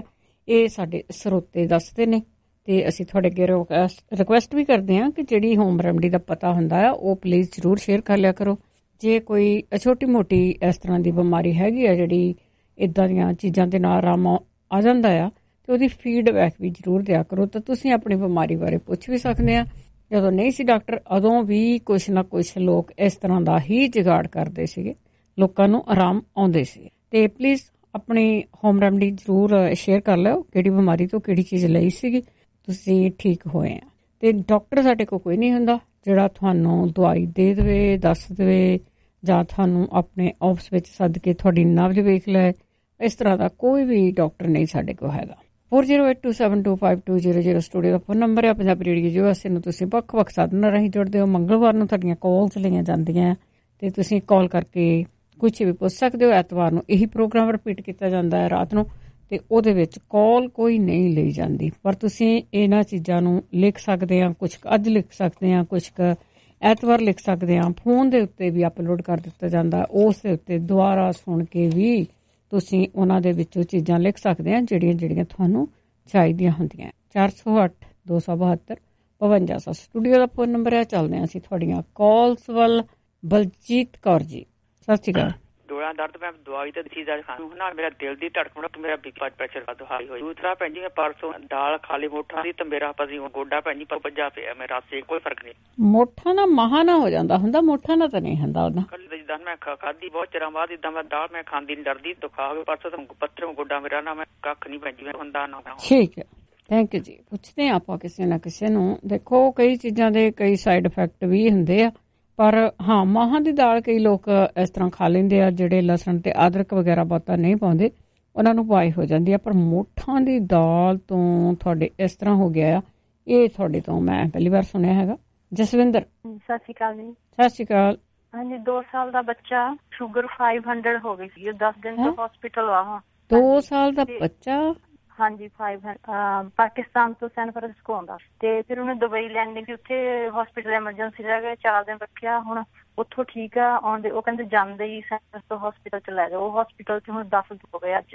ਇਹ ਸਾਡੇ ਸਰੋਤੇ ਦੱਸਦੇ ਨੇ ਤੇ ਅਸੀਂ ਤੁਹਾਡੇ ਅੱਗੇ ਰਿਕੁਐਸਟ ਵੀ ਕਰਦੇ ਹਾਂ ਕਿ ਜਿਹੜੀ ਹੋਮ ਰੈਮਡੀ ਦਾ ਪਤਾ ਹੁੰਦਾ ਆ ਉਹ ਪਲੀਜ਼ ਜ਼ਰੂਰ ਸ਼ੇਅਰ ਕਰ ਲਿਆ ਕਰੋ। ਜੇ ਕੋਈ ਛੋਟੀ ਮੋਟੀ ਇਸ ਤਰ੍ਹਾਂ ਦੀ ਬਿਮਾਰੀ ਹੈਗੀ ਆ ਜਿਹੜੀ ਇੱਦਾਂ ਦੀਆਂ ਚੀਜ਼ਾਂ ਦੇ ਨਾਲ ਆਰਾਮ ਆ ਜਾਂਦਾ ਆ ਤੇ ਉਹਦੀ ਫੀਡਬੈਕ ਵੀ ਜ਼ਰੂਰ ਦਿਆ ਕਰੋ। ਤਾਂ ਤੁਸੀਂ ਆਪਣੀ ਬਿਮਾਰੀ ਬਾਰੇ ਪੁੱਛ ਵੀ ਸਕਦੇ ਆ। ਜਦੋਂ ਨਹੀਂ ਸੀ ਡਾਕਟਰ ਉਦੋਂ ਵੀ ਕੁਛ ਨਾ ਕੁਛ ਲੋਕ ਇਸ ਤਰ੍ਹਾਂ ਦਾ ਹੀ ਜੁਗਾੜ ਕਰਦੇ ਸੀਗੇ, ਲੋਕਾਂ ਨੂੰ ਆਰਾਮ ਆਉਂਦੇ ਸੀ। ਤੇ ਪਲੀਜ਼ ਆਪਣੀ ਹੋਮ ਰੈਮਡੀ ਜ਼ਰੂਰ ਸ਼ੇਅਰ ਕਰ ਲਿਓ, ਕਿਹੜੀ ਬਿਮਾਰੀ ਤੋਂ ਕਿਹੜੀ ਚੀਜ਼ ਲਈ ਸੀਗੀ, ਤੁਸੀਂ ਠੀਕ ਹੋਏ ਆ। ਤੇ ਡਾਕਟਰ ਸਾਡੇ ਕੋਲ ਕੋਈ ਨਹੀਂ ਹੁੰਦਾ ਜਿਹੜਾ ਤੁਹਾਨੂੰ ਦਵਾਈ ਦੇ ਦੇਵੇ, ਦੱਸ ਦੇਵੇ ਜਾਂ ਤੁਹਾਨੂੰ ਆਪਣੇ ਆਫਿਸ ਵਿੱਚ ਸੱਦ ਕੇ ਤੁਹਾਡੀ ਨਬਜ਼ ਵੇਖ ਲੈ। ਇਸ ਤਰ੍ਹਾਂ ਦਾ ਕੋਈ ਵੀ ਡਾਕਟਰ ਨਹੀਂ ਸਾਡੇ ਕੋਲ ਹੈਗਾ। four zero eight two seven two five two zero zero studio ਦਾ ਫੋਨ ਨੰਬਰ ਹੈ। Punjabi radio U S A ਨੂੰ ਤੁਸੀਂ ਵੱਖ-ਵੱਖ ਸਾਧਨਾਂ ਰਾਹੀਂ ਜੁੜਦੇ ਹੋ। ਮੰਗਲਵਾਰ ਨੂੰ ਤੁਹਾਡੀਆਂ ਕਾਲਸ ਲਈਆਂ ਜਾਂਦੀਆਂ ਤੇ ਤੁਸੀਂ ਕਾਲ ਕਰਕੇ ਕੁਝ ਵੀ ਪੁੱਛ ਸਕਦੇ ਹੋ। ਐਤਵਾਰ ਨੂੰ ਇਹੀ ਪ੍ਰੋਗਰਾਮ ਰਿਪੀਟ ਕੀਤਾ ਜਾਂਦਾ ਹੈ ਰਾਤ ਨੂੰ ਤੇ ਉਹਦੇ ਵਿੱਚ ਕਾਲ ਕੋਈ ਨਹੀਂ ਲਈ ਜਾਂਦੀ, ਪਰ ਤੁਸੀਂ ਇਹਨਾਂ ਚੀਜ਼ਾਂ ਨੂੰ ਲਿਖ ਸਕਦੇ ਆ। ਕੁਝ ਅੱਜ ਲਿਖ ਸਕਦੇ ਆ, ਕੁਝ ਐਤਵਾਰ ਲਿਖ ਸਕਦੇ ਆ। ਫੋਨ ਦੇ ਉੱਤੇ ਵੀ ਅਪਲੋਡ ਕਰ ਦਿੱਤਾ ਜਾਂਦਾ, ਉਸ ਦੇ ਉੱਤੇ ਦੁਬਾਰਾ ਸੁਣ ਕੇ ਵੀ ਤੁਸੀਂ ਉਹਨਾਂ ਦੇ ਵਿੱਚੋਂ ਚੀਜ਼ਾਂ ਲਿਖ ਸਕਦੇ ਆ ਜਿਹੜੀਆਂ ਜਿਹੜੀਆਂ ਤੁਹਾਨੂੰ ਚਾਹੀਦੀਆਂ ਹੁੰਦੀਆਂ। ਚਾਰ ਸੌ ਅੱਠ ਦੋ ਸੌ ਬਹੱਤਰ ਬਵੰਜਾ ਸੌ ਸਟੂਡੀਓ ਦਾ ਫੋਨ ਨੰਬਰ ਹੈ। ਚੱਲਦੇ ਹਾਂ ਅਸੀਂ ਤੁਹਾਡੀਆਂ ਕਾਲਸ ਵੱਲ। ਬਲਜੀਤ ਕੌਰ ਜੀ ਸਤਿ ਸ਼੍ਰੀ ਅਕਾਲ। ਜੋੜਾਂ ਦਰਦ ਮੈਂ ਦਵਾਈ ਤਾਂ ਚੀਜ਼ ਖਾਣ ਨਾਲ ਮੇਰਾ ਦਿਲ ਦੀ ਧੜਕਣ, ਮੇਰਾ ਬਲੱਡ ਪ੍ਰੈਸ਼ਰ ਵੱਧ ਹਾਈ ਹੋਈ। ਦੂਸਰਾ ਭੈਣ ਜੀ ਮੈਂ ਪਰਸੋਂ ਦਾਲ ਖਾਲੀ ਮੋਠਾ ਦੀ ਤੇ ਮੇਰਾ ਪਤੀ ਗੋਡਾ ਭੈਣ ਜੀ ਭੱਜਾ ਪਿਆ, ਮੇਰਾ ਸੇ ਕੋਈ ਫਰਕ ਨਹੀਂ। ਮੋਠਾ ਨਾ ਮਹਾ ਨਾ ਹੋ ਜਾਂਦਾ ਹੁੰਦਾ, ਮੋਠਾ ਨਾ ਤਾਂ ਨਹੀਂ ਹੁੰਦਾ ਉਹਦਾ। ਜਿੱਦਾਂ ਮੈਂ ਖਾਧੀ ਬਹੁਤ ਚਿਰਾਂ ਬਾਅਦ, ਇਦਾਂ ਮੈਂ ਦਾਲ ਮੈਂ ਖਾਂਦੀ ਨਹੀਂ, ਡਰਦੀ ਤੋਂ ਖਾ ਕੇ ਪਰਸੋਂ ਤੋਂ ਪੱਥਰ ਗੋਡਾ ਮੇਰਾ ਨਾ ਮੈਂ ਕੱਖ ਨਹੀਂ ਭੈਣ ਜੀ ਮੈਂ ਹੁੰਦਾ ਨਾ। ਠੀਕ ਹੈ, ਥੈਂਕ ਯੂ ਜੀ। ਪੁੱਛਦੇ ਹਾਂ ਆਪਾਂ ਕਿਸੇ ਨਾ ਕਿਸੇ ਨੂੰ। ਦੇਖੋ ਕਈ ਚੀਜ਼ਾਂ ਦੇ ਕਈ ਸਾਈਡ ਇਫੈਕਟ ਵੀ ਹੁੰਦੇ ਆ, ਪਰ ਹਾਂ ਮਾਹਾਂ ਦੀ ਦਾਲ ਕਈ ਲੋਕ ਇਸ ਤਰ੍ਹਾਂ ਖਾ ਲੈਂਦੇ ਆ ਜਿਹੜੇ ਲਸਣ ਤੇ ਅਦਰਕ ਵਗੈਰਾ ਬਹੁਤਾ ਨਹੀਂ ਪਾਉਂਦੇ, ਉਹਨਾਂ ਨੂੰ ਪਾਈ ਹੋ ਜਾਂਦੀ ਆ। ਪਰ ਮੋਠਾਂ ਦੀ ਦਾਲ ਤੋਂ ਤੁਹਾਡੇ ਇਸ ਤਰ੍ਹਾਂ ਹੋ ਗਿਆ ਆ, ਇਹ ਤੁਹਾਡੇ ਤੋਂ ਮੈਂ ਪਹਿਲੀ ਵਾਰ ਸੁਣਿਆ ਹੈਗਾ। ਜਸਵਿੰਦਰ ਸਤਿ ਸ਼੍ਰੀ ਅਕਾਲ ਜੀ। ਸਤਿ ਸ਼੍ਰੀ ਅਕਾਲ। ਹਾਂਜੀ, ਦੋ ਸਾਲ ਦਾ ਬੱਚਾ, ਸ਼ੂਗਰ five hundred ਹੋ ਗਈ ਸੀ, ਦਸ ਦਿਨ ਤੋਂ ਹਸਪੀਟਲ ਆਵਾਂ। ਦੋ ਸਾਲ ਦਾ ਬੱਚਾ? ਹਾਂਜੀ, five ਪਾਕਿਸਤਾਨ ਤੋਂ ਸੈਨ ਫਰਾਂਸਿਸਕੋ ਆਉਂਦਾ ਤੇ ਫਿਰ ਉਹਨੇ ਦੁਬਈ ਲੈਂਡਿੰਗ ਸੀ, ਉੱਥੇ ਹਸਪੀਟਲ ਐਮਰਜੈਂਸੀ ਰਹਿ ਗਏ, ਚਾਰ ਦਿਨ ਰੱਖਿਆ। ਹੁਣ ਉੱਥੋਂ ਠੀਕ ਆ, ਆਉਂਦੇ ਉਹ ਕਹਿੰਦੇ ਜਾਂਦੇ ਹੀ ਸੈਨ ਤੋਂ ਹਸਪੀਟਲ ਚ ਲੈ ਜਾਓ। ਉਹ ਹਸਪੀਟਲ ਚ ਹੁਣ ਦਸ ਹੋ ਗਏ ਅੱਜ।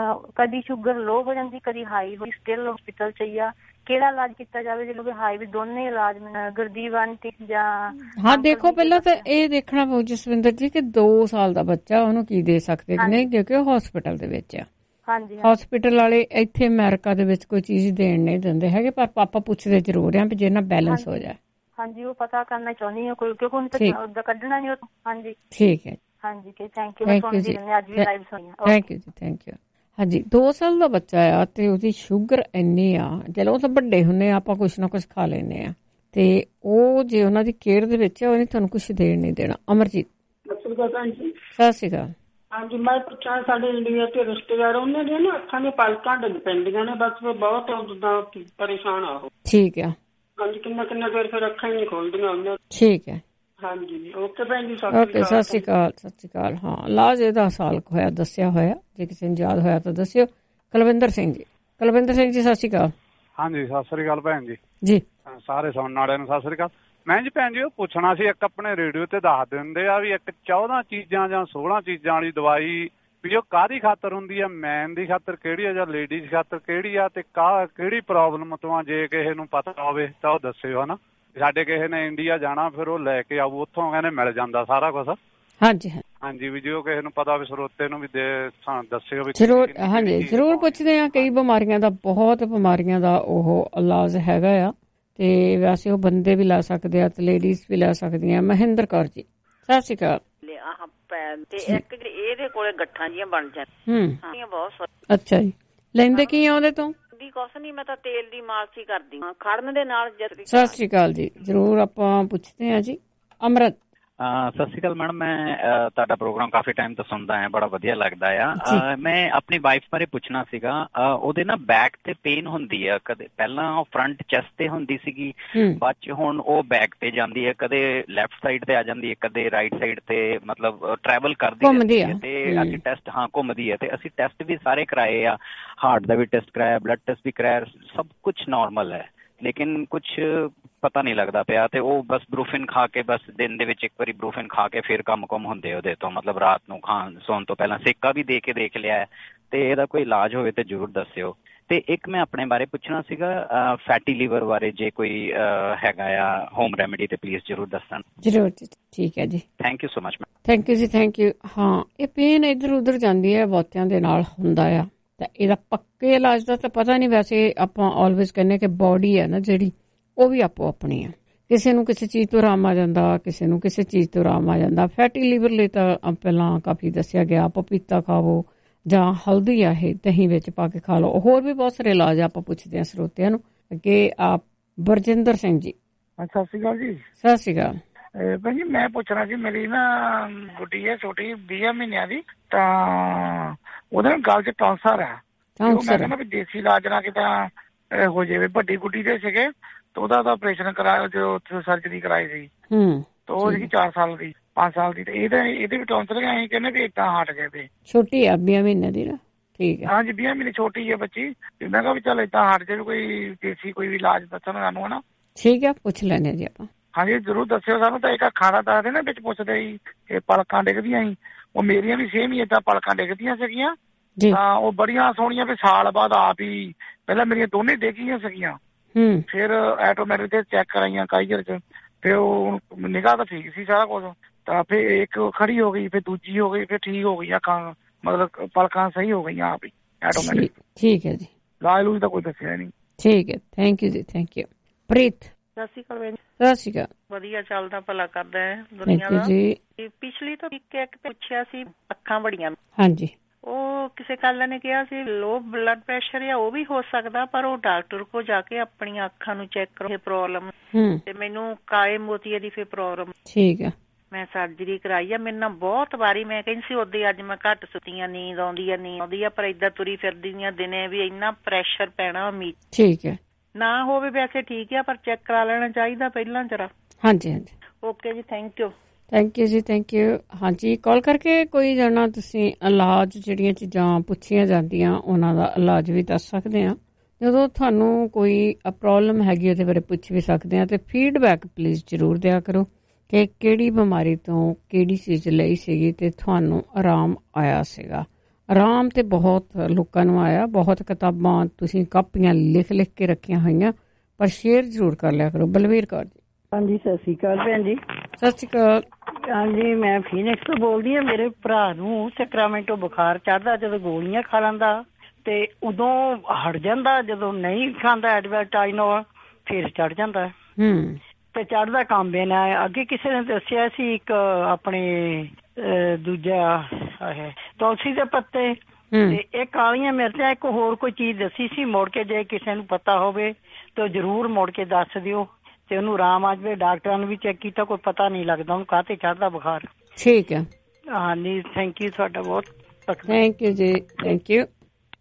ਕਦੀ ਸ਼ੂਗਰ ਲੋ ਹੋ ਜਾਂਦੀ, ਕਦੀ ਹਾਈ ਹੋਈ, ਸਟਿਲ ਹਸਪੀਟਲ ਚ ਹੀ ਆ। ਕਿਹੜਾ ਇਲਾਜ ਕੀਤਾ ਜਾਵੇ? ਜਿਹੜੇ ਹਾਈ ਵੀ ਦੋਨੇ ਇਲਾਜ ਗੁਰਦੀਪ ਆਂਟੀ ਜਾਂ ਹਾਂ ਦੇਖੋ ਪਹਿਲਾਂ ਤਾਂ ਇਹ ਦੇਖਣਾ ਪਊ ਜਸਵਿੰਦਰ ਜੀ ਕਿ ਦੋ ਸਾਲ ਦਾ ਬੱਚਾ ਉਹਨੂੰ ਕੀ ਦੇ ਸਕਦੇ ਕਿ ਨਹੀਂ, ਕਿਉਂਕਿ ਉਹ ਹਸਪੀਟਲ ਦੇ ਵਿੱਚ ਆ। ਹਾਂਜੀ, ਹਸਪੀਟਲ ਵਾਲੇ ਇੱਥੇ ਅਮਰੀਕਾ ਦੇ ਵਿੱਚ ਕੋਈ ਚੀਜ਼ ਦੇਣ ਨਹੀਂ ਦਿੰਦੇ ਹੈਗੇ, ਪਰ ਪਾਪਾ ਪੁੱਛਦੇ ਜ਼ਰੂਰ ਆ ਵੀ ਜੇ ਨਾ ਬੈਲੈਂਸ ਹੋ ਜਾਏ। ਹਾਂਜੀ, ਉਹ ਪਤਾ ਕਰਨਾ ਚਾਹੁੰਦੀ ਹਾਂ ਕੋਈ, ਕਿਉਂਕਿ ਹੁਣ ਤਾਂ ਕੱਢਣਾ ਨਹੀਂ। ਹਾਂਜੀ ਠੀਕ ਹੈ। ਹਾਂਜੀ ਥੈਂਕ ਯੂ। ਥੈਂਕ ਯੂ ਜੀ, ਅੱਜ ਵੀ ਲਾਈਵ ਸੁਣੀ। ਥੈਂਕ ਯੂ ਜੀ, ਥੈਂਕ ਯੂ। ਹਾਂਜੀ, ਦੋ ਸਾਲ ਦਾ ਬੱਚਾ ਆ ਤੇ ਉਹਦੀ ਸ਼ੂਗਰ ਇੰਨੀ ਆ, ਚਲੋ ਉਹ ਤਾਂ ਵੱਡੇ ਹੁੰਦੇ ਆ, ਆਪਾਂ ਕੁਛ ਨਾ ਕੁਛ ਖਾ ਲੈਂਦੇ ਆ, ਤੇ ਉਹ ਜੇ ਉਹਨਾਂ ਦੀ ਕੇਅਰ ਦੇ ਵਿੱਚ ਉਹਨੇ ਤੁਹਾਨੂੰ ਕੁਛ ਦੇਣ ਨਹੀਂ ਦੇਣਾ। ਅਮਰਜੀਤ ਸਤਿ ਸ਼੍ਰੀ ਅਕਾਲ ਜੀ। ਸਤਿ ਸ਼੍ਰੀ ਅਕਾਲ। ਹਾਂਜੀ, ਮੈਂ ਪੁੱਛਣਾ, ਸਾਡੇ ਇੰਡੀਆ ਤੇ ਰਿਸ਼ਤੇਦਾਰ ਉਹਨਾਂ ਦੀਆਂ ਨਾ ਅੱਖਾਂ ਦੀਆਂ ਪਲਕਾਂ ਡਿੱਗ ਪੈਂਦੀਆਂ ਨੇ, ਬਸ ਬਹੁਤ ਜਿੱਦਾਂ ਪਰੇਸ਼ਾਨ ਆ ਉਹ। ਠੀਕ ਆ। ਹਾਂਜੀ, ਕਿੰਨਾ ਕਿੰਨਾ ਦੇਰ ਫਿਰ ਅੱਖਾਂ ਹੀ ਨਹੀਂ ਖੋਲਦੀਆਂ ਉਹਨਾਂ। ਠੀਕ ਹੈ। ਹਾਂਜੀ, ਓਕੇ ਭੈਣ ਜੀ, ਓਕੇ, ਸਤਿ ਸ਼੍ਰੀ ਅਕਾਲ। ਸਤਿ ਸ਼੍ਰੀ ਅਕਾਲ। ਹਾਂ, ਇਲਾਜ ਇਹਦਾ ਸਾਲ ਕੁ ਹੋਇਆ ਦੱਸਿਆ ਹੋਇਆ, ਜੇ ਕਿਸੇ ਨੂੰ ਯਾਦ ਹੋਇਆ ਤਾਂ ਦੱਸਿਓ। ਕੁਲਵਿੰਦਰ ਸਿੰਘ ਜੀ। ਕੁਲਵਿੰਦਰ ਸਿੰਘ ਜੀ ਸਤਿ ਸ਼੍ਰੀ ਅਕਾਲ। ਹਾਂਜੀ, ਸਤਿ ਸ਼੍ਰੀ ਅਕਾਲ ਭੈਣ ਜੀ। ਜੀ ਸਾਰੇ ਸੁਣਨ ਵਾਲਿਆਂ ਨੂੰ ਸਤਿ ਸ਼੍ਰੀ ਅਕਾਲ। ਮੈਂ ਜੀ ਭੈਣ ਜੀ ਉਹ ਪੁੱਛਣਾ ਸੀ, ਇੱਕ ਆਪਣੇ ਰੇਡੀਓ ਤੇ ਦੱਸ ਦਿੰਦੇ ਆ ਵੀ ਇੱਕ ਚੌਦਾਂ ਚੀਜ਼ਾਂ ਜਾਂ ਸੋਲਾਂ ਚੀਜ਼ਾਂ ਵਾਲੀ ਦਵਾਈ ਵੀ ਉਹ ਕਾਹਦੀ ਖਾਤਰ ਹੁੰਦੀ ਆ? ਮੈਨ ਦੀ ਖਾਤਰ ਕਿਹੜੀ ਆ ਜਾਂ ਲੇਡੀਜ਼ ਖਾਤਰ ਕਿਹੜੀ ਆ? ਤੇ ਕਾ ਕਿਹੜੀ ਪ੍ਰੋਬਲਮ ਤੋਂ ਆ? ਜੇ ਕਿਸੇ ਨੂੰ ਪਤਾ ਹੋਵੇ ਤਾਂ ਉਹ ਦੱਸਿਓ ਹਨਾ। ਸਾਡੇ ਕਿਸੇ ਨੇ ਇੰਡੀਆ ਜਾਣਾ, ਫਿਰ ਉਹ ਲੈ ਕੇ ਆਊ, ਉੱਥੋਂ ਕਹਿੰਦੇ ਮਿਲ ਜਾਂਦਾ ਸਾਰਾ ਕੁਛ। ਹਾਂਜੀ ਹਾਂਜੀ, ਵੀ ਜੇ ਉਹ ਕਿਸੇ ਨੂੰ ਪਤਾ ਵੀ ਸਰੋਤੇ ਨੂੰ ਵੀ ਦੇ ਦੱਸਿਓ ਵੀ ਜ਼ਰੂਰ। ਹਾਂਜੀ ਜ਼ਰੂਰ ਪੁੱਛਦੇ ਆ। ਕਈ ਬਿਮਾਰੀਆਂ ਦਾ, ਬਹੁਤ ਬਿਮਾਰੀਆਂ ਦਾ ਉਹ ਇਲਾਜ ਹੈਗਾ ਆ, ਤੇ ਵੈਸੇ ਉਹ ਬੰਦੇ ਵੀ ਲੈ ਸਕਦੇ ਆ ਤੇ ਲੇਡੀਜ਼ ਵੀ ਲੈ ਸਕਦੀਆਂ। ਮਹਿੰਦਰ ਕੌਰ ਜੀ ਸਤਿ ਸ਼੍ਰੀ ਅਕਾਲ। ਤੇ ਇੱਕ ਇਹਦੇ ਕੋਲੇ ਗੱਠਾਂ ਜੀਆਂ ਬਣ ਜਾਂਦੀਆਂ ਬਹੁਤ। ਅੱਛਾ ਜੀ, ਲੈਂਦੇ ਕੀ ਆ ਉਹਦੇ ਤੋਂ? ਦੀ ਕੁਛ ਨਹੀਂ, ਮੈਂ ਤਾਂ ਤੇਲ ਦੀ ਮਾਲਸ਼ ਹੀ ਕਰਦੀ ਹਾਂ ਖੜਨ ਦੇ ਨਾਲ। ਸਤਿ ਸ਼੍ਰੀ ਅਕਾਲ ਜੀ, ਜ਼ਰੂਰ ਆਪਾਂ ਪੁੱਛਦੇ ਹਾਂ ਜੀ। ਅਮਰਤ ਸਤਿ ਸ਼੍ਰੀ ਅਕਾਲ ਮੈਡਮ, ਮੈਂ ਤੁਹਾਡਾ ਪ੍ਰੋਗਰਾਮ ਕਾਫੀ ਟਾਈਮ ਤੋਂ ਸੁਣਦਾ ਹਾਂ, ਬੜਾ ਵਧੀਆ ਲੱਗਦਾ ਆ। ਮੈਂ ਆਪਣੀ ਵਾਈਫ ਬਾਰੇ ਪੁੱਛਣਾ ਸੀਗਾ, ਉਹਦੇ ਨਾ ਬੈਕ ਤੇ ਪੇਨ ਹੁੰਦੀ ਆ, ਕਦੇ ਪਹਿਲਾਂ ਫਰੰਟ ਚੈਸਟ ਤੇ ਹੁੰਦੀ ਸੀਗੀ, ਬਾਅਦ ਚ ਹੁਣ ਉਹ ਬੈਕ ਤੇ ਜਾਂਦੀ ਹੈ, ਕਦੇ ਲੈਫਟ ਸਾਈਡ ਤੇ ਆ ਜਾਂਦੀ ਹੈ, ਕਦੇ ਰਾਈਟ ਸਾਈਡ ਤੇ, ਮਤਲਬ ਟਰੈਵਲ ਕਰਦੀ ਹੈ। ਤੇ ਅਸੀਂ ਟੈਸਟ ਹਾਂ ਘੁੰਮਦੀ ਹੈ, ਤੇ ਅਸੀਂ ਟੈਸਟ ਵੀ ਸਾਰੇ ਕਰਾਏ ਆ, ਹਾਰਟ ਦਾ ਵੀ ਟੈਸਟ ਕਰਾਇਆ, ਬਲੱਡ ਟੈਸਟ ਵੀ ਕਰਾਇਆ, ਸਭ ਕੁਛ ਨੋਰਮਲ ਹੈ, ਲੇਕਿਨ ਕੁਛ ਪਤਾ ਨਹੀਂ ਲੱਗਦਾ ਪਿਆ। ਤੇ ਉਹ ਬਸ ਬਰੂਫਿਨ ਖਾ ਕੇ, ਬਸ ਦਿਨ ਦੇ ਵਿੱਚ ਇੱਕ ਵਾਰੀ ਬਰੂਫਿਨ ਖਾ ਕੇ ਫਿਰ ਕੰਮ ਕੁਮ ਹੁੰਦੇ ਉਹਦੇ ਤੋਂ, ਮਤਲਬ ਰਾਤ ਨੂੰ ਖਾਣ ਸੌਣ ਤੋਂ ਪਹਿਲਾਂ। ਸੇਕਾ ਵੀ ਦੇ ਕੇ ਦੇਖ ਲਿਆ, ਤੇ ਇਹਦਾ ਕੋਈ ਇਲਾਜ ਹੋਵੇ ਤੇ ਜ਼ਰੂਰ ਦੱਸਿਓ। ਤੇ ਇੱਕ ਮੈਂ ਆਪਣੇ ਬਾਰੇ ਪੁੱਛਣਾ ਸੀਗਾ ਫੈਟੀ ਲੀਵਰ ਬਾਰੇ, ਜੇ ਕੋਈ ਹੈਗਾ ਆ ਹੋਮ ਰੈਮੇਡੀ ਤੇ ਪਲੀਜ਼ ਜ਼ਰੂਰ ਦੱਸਣ। ਜ਼ਰੂਰ ਜੀ, ਠੀਕ ਹੈ ਜੀ, thank you so much. Thank you ਜੀ, ਥੈਂਕ ਯੂ। ਹਾਂ, ਇਹ ਪੇਨ ਇੱਧਰ ਉੱਧਰ ਜਾਂਦੀ ਹੈ, ਬਹੁਤਿਆਂ ਦੇ ਨਾਲ ਹੁੰਦਾ ਆ, ਤਾਂ ਇਹਦਾ ਪੱਕੇ ਇਲਾਜ ਦਾ ਤਾਂ ਪਤਾ ਨਹੀਂ। ਵੈਸੇ ਆਪਾਂ ਆਲਵੇਜ਼ ਕਹਿੰਦੇ ਕਿ ਬੋਡੀ ਹੈ ਨਾ ਜਿਹੜੀ, ਉਹ ਵੀ ਆਪੋ ਆਪਣੀ ਆ। ਕਿਸੇ ਨੂੰ ਕਿਸੇ ਚੀਜ਼ ਤੋਂ ਆਰਾਮ ਆ ਜਾਂਦਾ, ਕਿਸੇ ਨੂੰ ਕਿਸੇ ਚੀਜ਼ ਤੋਂ ਆਰਾਮ ਆ ਜਾਂਦਾ। ਫੈਟੀ ਲੀਵਰ ਲਈ ਤਾਂ ਪਹਿਲਾਂ ਕਾਫੀ ਦੱਸਿਆ ਗਿਆ, ਪਪੀਤਾ ਖਾਵੋ ਜਾਂ ਹਲਦੀ ਆ ਇਹ ਦਹੀਂ ਵਿੱਚ ਪਾ ਕੇ ਖਾ ਲਓ। ਹੋਰ ਵੀ ਬਹੁਤ ਸਾਰੇ ਇਲਾਜ ਆਪਾਂ ਪੁੱਛਦੇ ਹਾਂ ਸਰੋਤਿਆਂ ਨੂੰ। ਅੱਗੇ ਆਪ ਬਰਜਿੰਦਰ ਸਿੰਘ ਜੀ। ਸਤਿ ਸ਼੍ਰੀ ਅਕਾਲ ਜੀ। ਸਤਿ ਸ਼੍ਰੀ ਅਕਾਲ ਭੈਣ ਜੀ। ਮੈਂ ਪੁੱਛਣਾ ਸੀ, ਮੇਰੀ ਨਾ ਗੁੱਡੀ ਹੈ ਛੋਟੀ, ਵੀਹ ਮਹੀਨਿਆਂ ਦੀ, ਤਾਂ ਉਹਦੇ ਨਾਲ ਗਲ ਚ ਟੌਂਸਰ ਹੈ। ਮੈਂ ਕਹਿੰਦਾ ਵੀ ਦੇਸੀ ਇਲਾਜ ਨਾਲ ਕਿੱਦਾਂ ਹੋ ਜਾਵੇ। ਵੱਡੀ ਗੁੱਡੀ ਦੇ ਸੀਗੇ ਤੇ ਉਹਦਾ ਤਾਂ ਆਪਰੇਸ਼ਨ ਕਰਾਇਆ, ਜੋ ਉੱਥੇ ਸਰਜਰੀ ਕਰਾਈ ਸੀ, ਤੇ ਉਹ ਸੀਗੀ ਚਾਰ ਸਾਲ ਦੀ ਪੰਜ ਸਾਲ ਦੀ, ਤੇ ਇਹਦੇ ਇਹਦੇ ਵੀ ਟੌਂਸਰ ਗਏ। ਅਸੀਂ ਕਹਿੰਦੇ ਵੀ ਏਦਾਂ ਹਟ ਗਏ ਤੇ ਛੋਟੀ ਆ ਵੀਹ ਮਹੀਨੇ ਦੀ ਨਾ। ਠੀਕ ਹੈ, ਹਾਂਜੀ ਵੀਹ ਮਹੀਨੇ ਛੋਟੀ ਹੈ ਬੱਚੀ। ਮੈਂ ਕਿਹਾ ਵੀ ਚੱਲ ਏਦਾਂ ਹਟ ਜਾਵੇ, ਕੋਈ ਦੇਸੀ ਕੋਈ ਵੀ ਇਲਾਜ ਦੱਸਣ ਸਾਨੂੰ, ਹਨਾ। ਠੀਕ ਹੈ, ਪੁੱਛ ਲੈਣੇ ਜੀ ਆਪਾਂ। ਹਾਂਜੀ ਜ਼ਰੂਰ ਦੱਸਿਓ ਸਾਨੂੰ। ਤਾਂ ਇੱਕ ਖਾਣਾ ਦੱਸਦੇ ਨਾ ਵਿੱਚ ਪੁੱਛਦੇ ਸੀ ਇਹ ਪਲਕਾਂ ਡਿੱਗਦੀਆਂ ਸੀ, ਉਹ ਮੇਰੀਆਂ ਵੀ ਸੇਮ ਹੀ ਏਦਾਂ ਪਲਕਾਂ ਡਿੱਗਦੀਆਂ ਸੀਗੀਆਂ, ਤਾਂ ਉਹ ਬੜੀਆਂ ਸੋਹਣੀਆਂ। ਫਿਰ ਸਾਲ ਬਾਅਦ ਆਪ ਹੀ, ਪਹਿਲਾਂ ਮੇਰੀਆਂ ਦੋਨੇ ਡਿੱਗੀਆਂ ਸੀਗੀਆਂ, ਫਿਰ ਆਟੋਮੈਟਿਕ ਤੇ ਚੈੱਕ ਕਰਾਈਆਂ ਕਾਈਜ਼ਰ ਚ, ਫਿਰ ਉਹ ਨਿਗਾਹ ਤਾਂ ਠੀਕ ਸੀ ਸਾਰਾ ਕੁਛ, ਤਾਂ ਫਿਰ ਇੱਕ ਖੜੀ ਹੋ ਗਈ, ਫਿਰ ਦੂਜੀ ਹੋ ਗਈ, ਫਿਰ ਠੀਕ ਹੋ ਗਈ ਅੱਖਾਂ, ਮਤਲਬ ਪਲਕਾਂ ਸਹੀ ਹੋ ਗਈਆਂ ਆਪ ਹੀ ਆਟੋਮੈਟਿਕ। ਠੀਕ ਹੈ ਜੀ, ਇਲਾਜ ਲੂਜ ਤਾਂ ਕੋਈ ਦੱਸਿਆ ਨਹੀਂ। ਠੀਕ ਹੈ, ਥੈਂਕ ਯੂ ਜੀ, ਥੈਂਕ ਯੂ। ਪ੍ਰੀਤ। ਸਤਿ ਸ਼੍ਰੀ ਅਕਾਲ ਭੈਣ ਜੀ। ਸਤਿ ਸ਼੍ਰੀ ਅਕਾਲ। ਵਧੀਆ ਚੱਲਦਾ, ਭਲਾ ਕਰਦਾ ਹੈ ਦੁਨੀਆ ਦਾ ਜੀ। ਪਿਛਲੀ ਤਾਂ ਇੱਕ ਇੱਕ ਪੁੱਛਿਆ ਸੀ, ਅੱਖਾਂ ਬੜੀਆਂ। ਹਾਂਜੀ। ਉਹ ਕਿਸੇ ਕੱਲ ਨੇ ਕਿਹਾ ਸੀ ਲੋ ਬਲੱਡ ਪ੍ਰੈਸ਼ਰ ਆ, ਉਹ ਵੀ ਹੋ ਸਕਦਾ, ਪਰ ਉਹ ਡਾਕਟਰ ਕੋਲ ਜਾ ਕੇ ਆਪਣੀਆਂ ਅੱਖਾਂ ਨੂੰ ਚੈੱਕ ਕਰੋ ਪ੍ਰੋਬਲਮ। ਤੇ ਮੈਨੂੰ ਕਾਲੇ ਮੋਤੀਏ ਦੀ ਫਿਰ ਪ੍ਰੋਬਲਮ। ਠੀਕ ਹੈ। ਮੈਂ ਸਰਜਰੀ ਕਰਾਈ ਆ। ਮੇਰੇ ਨਾਲ ਬਹੁਤ ਵਾਰੀ ਮੈਂ ਕਹਿੰਦੀ ਸੀ ਉਹਦੇ, ਅੱਜ ਮੈਂ ਘੱਟ ਸੁੱਤੀ ਆ, ਨੀਂਦ ਆਉਂਦੀ ਆ ਨੀਂਦ ਆਉਂਦੀ ਆ, ਪਰ ਏਦਾਂ ਤੁਰੀ ਫਿਰਦੀ ਦੀਆਂ ਦਿਨੇ ਵੀ ਇੰਨਾ ਪ੍ਰੈਸ਼ਰ ਪੈਣਾ ਉਮੀਦ। ਠੀਕ ਹੈ। ਨਾ ਹੋਵੇ ਵੈਸੇ ਠੀਕ ਆ, ਪਰ ਚੈੱਕ ਕਰਾ ਲੈਣਾ ਚਾਹੀਦਾ ਪਹਿਲਾਂ ਜਰਾ। ਹਾਂਜੀ ਹਾਂਜੀ, ਓਕੇ ਜੀ, ਥੈਂਕ ਯੂ। ਥੈਂਕ ਯੂ ਜੀ, ਥੈਂਕ ਯੂ। ਹਾਂਜੀ, ਕਾਲ ਕਰਕੇ ਕੋਈ ਜਾਣਾ ਤੁਸੀਂ ਇਲਾਜ, ਜਿਹੜੀਆਂ ਚੀਜ਼ਾਂ ਪੁੱਛੀਆਂ ਜਾਂਦੀਆਂ ਉਹਨਾਂ ਦਾ ਇਲਾਜ ਵੀ ਦੱਸ ਸਕਦੇ ਹਾਂ। ਜਦੋਂ ਤੁਹਾਨੂੰ ਕੋਈ ਪ੍ਰੋਬਲਮ ਹੈਗੀ ਉਹਦੇ ਬਾਰੇ ਪੁੱਛ ਵੀ ਸਕਦੇ ਹਾਂ। ਤੇ ਫੀਡਬੈਕ ਪਲੀਜ਼ ਜ਼ਰੂਰ ਦਿਆ ਕਰੋ ਕਿ ਕਿਹੜੀ ਬਿਮਾਰੀ ਤੋਂ ਕਿਹੜੀ ਚੀਜ਼ ਲਈ ਸੀਗੀ ਤੇ ਤੁਹਾਨੂੰ ਆਰਾਮ ਆਇਆ ਸੀਗਾ। ਆਰਾਮ ਤੇ ਬਹੁਤ ਲੋਕਾਂ ਨੂੰ ਆਇਆ, ਬਹੁਤ ਕਿਤਾਬਾਂ ਤੁਸੀਂ ਕਾਪੀਆਂ ਲਿਖ ਲਿਖ ਕੇ ਰੱਖੀਆਂ ਹੋਈਆਂ, ਪਰ ਸ਼ੇਅਰ ਜ਼ਰੂਰ ਕਰ ਲਿਆ ਕਰੋ। ਬਲਵੀਰ ਕੌਰ ਜੀ। ਹਾਂਜੀ, ਸਤਿ ਸ਼੍ਰੀ ਅਕਾਲ ਭੈਣ ਜੀ। ਸਤਿ ਸ਼੍ਰੀ ਅਕਾਲ। ਹਾਂਜੀ, ਮੈਂ ਫੀਨਿਕਸ ਤੋਂ ਬੋਲਦੀ ਹਾਂ। ਮੇਰੇ ਭਰਾ ਨੂੰ ਸੈਕਰਾਮੈਂਟੋ ਬੁਖਾਰ ਚੜ੍ਹਦਾ, ਜਦੋਂ ਗੋਲੀਆਂ ਖਾ ਲੈਂਦਾ ਤੇ ਉਦੋਂ ਹਟ ਜਾਂਦਾ, ਜਦੋਂ ਨਹੀਂ ਖਾਂਦਾ ਐਡਵਰਟਾਈਨੋਲ ਫਿਰ ਚੜ੍ਹ ਜਾਂਦਾ। ਹੂੰ। ਤੇ ਚੜ੍ਹਦਾ ਕਾਂਬੇ ਨਾਲ। ਅੱਗੇ ਕਿਸੇ ਨੇ ਦੱਸਿਆ ਸੀ ਇੱਕ ਆਪਣੇ ਦੂਜਾ ਤੁਲਸੀ ਦੇ ਪੱਤੇ ਤੇ ਇਹ ਕਾਲੀਆਂ ਮਿਰਚਾਂ, ਇੱਕ ਹੋਰ ਕੋਈ ਚੀਜ਼ ਦੱਸੀ ਸੀ। ਮੁੜ ਕੇ ਜੇ ਕਿਸੇ ਨੂੰ ਪਤਾ ਹੋਵੇ ਤਾਂ ਜ਼ਰੂਰ ਮੁੜ ਕੇ ਦੱਸ ਦਿਓ, ਤੇ ਉਹਨੂੰ ਆਰਾਮ ਆ ਜਾਵੇ। ਡਾਕਟਰਾਂ ਨੂੰ ਵੀ ਚੈੱਕ ਕੀਤਾ, ਕੋਈ ਪਤਾ ਨਹੀਂ ਲੱਗਦਾ ਉਹਨੂੰ ਕਾਹਤੇ ਚੜ੍ਹਦਾ ਬੁਖਾਰ। ਠੀਕ ਹੈ। ਹਾਂਜੀ, ਥੈਂਕ ਯੂ ਤੁਹਾਡਾ ਬਹੁਤ। ਥੈਂਕ ਯੂ ਜੀ, ਥੈਂਕ ਯੂ।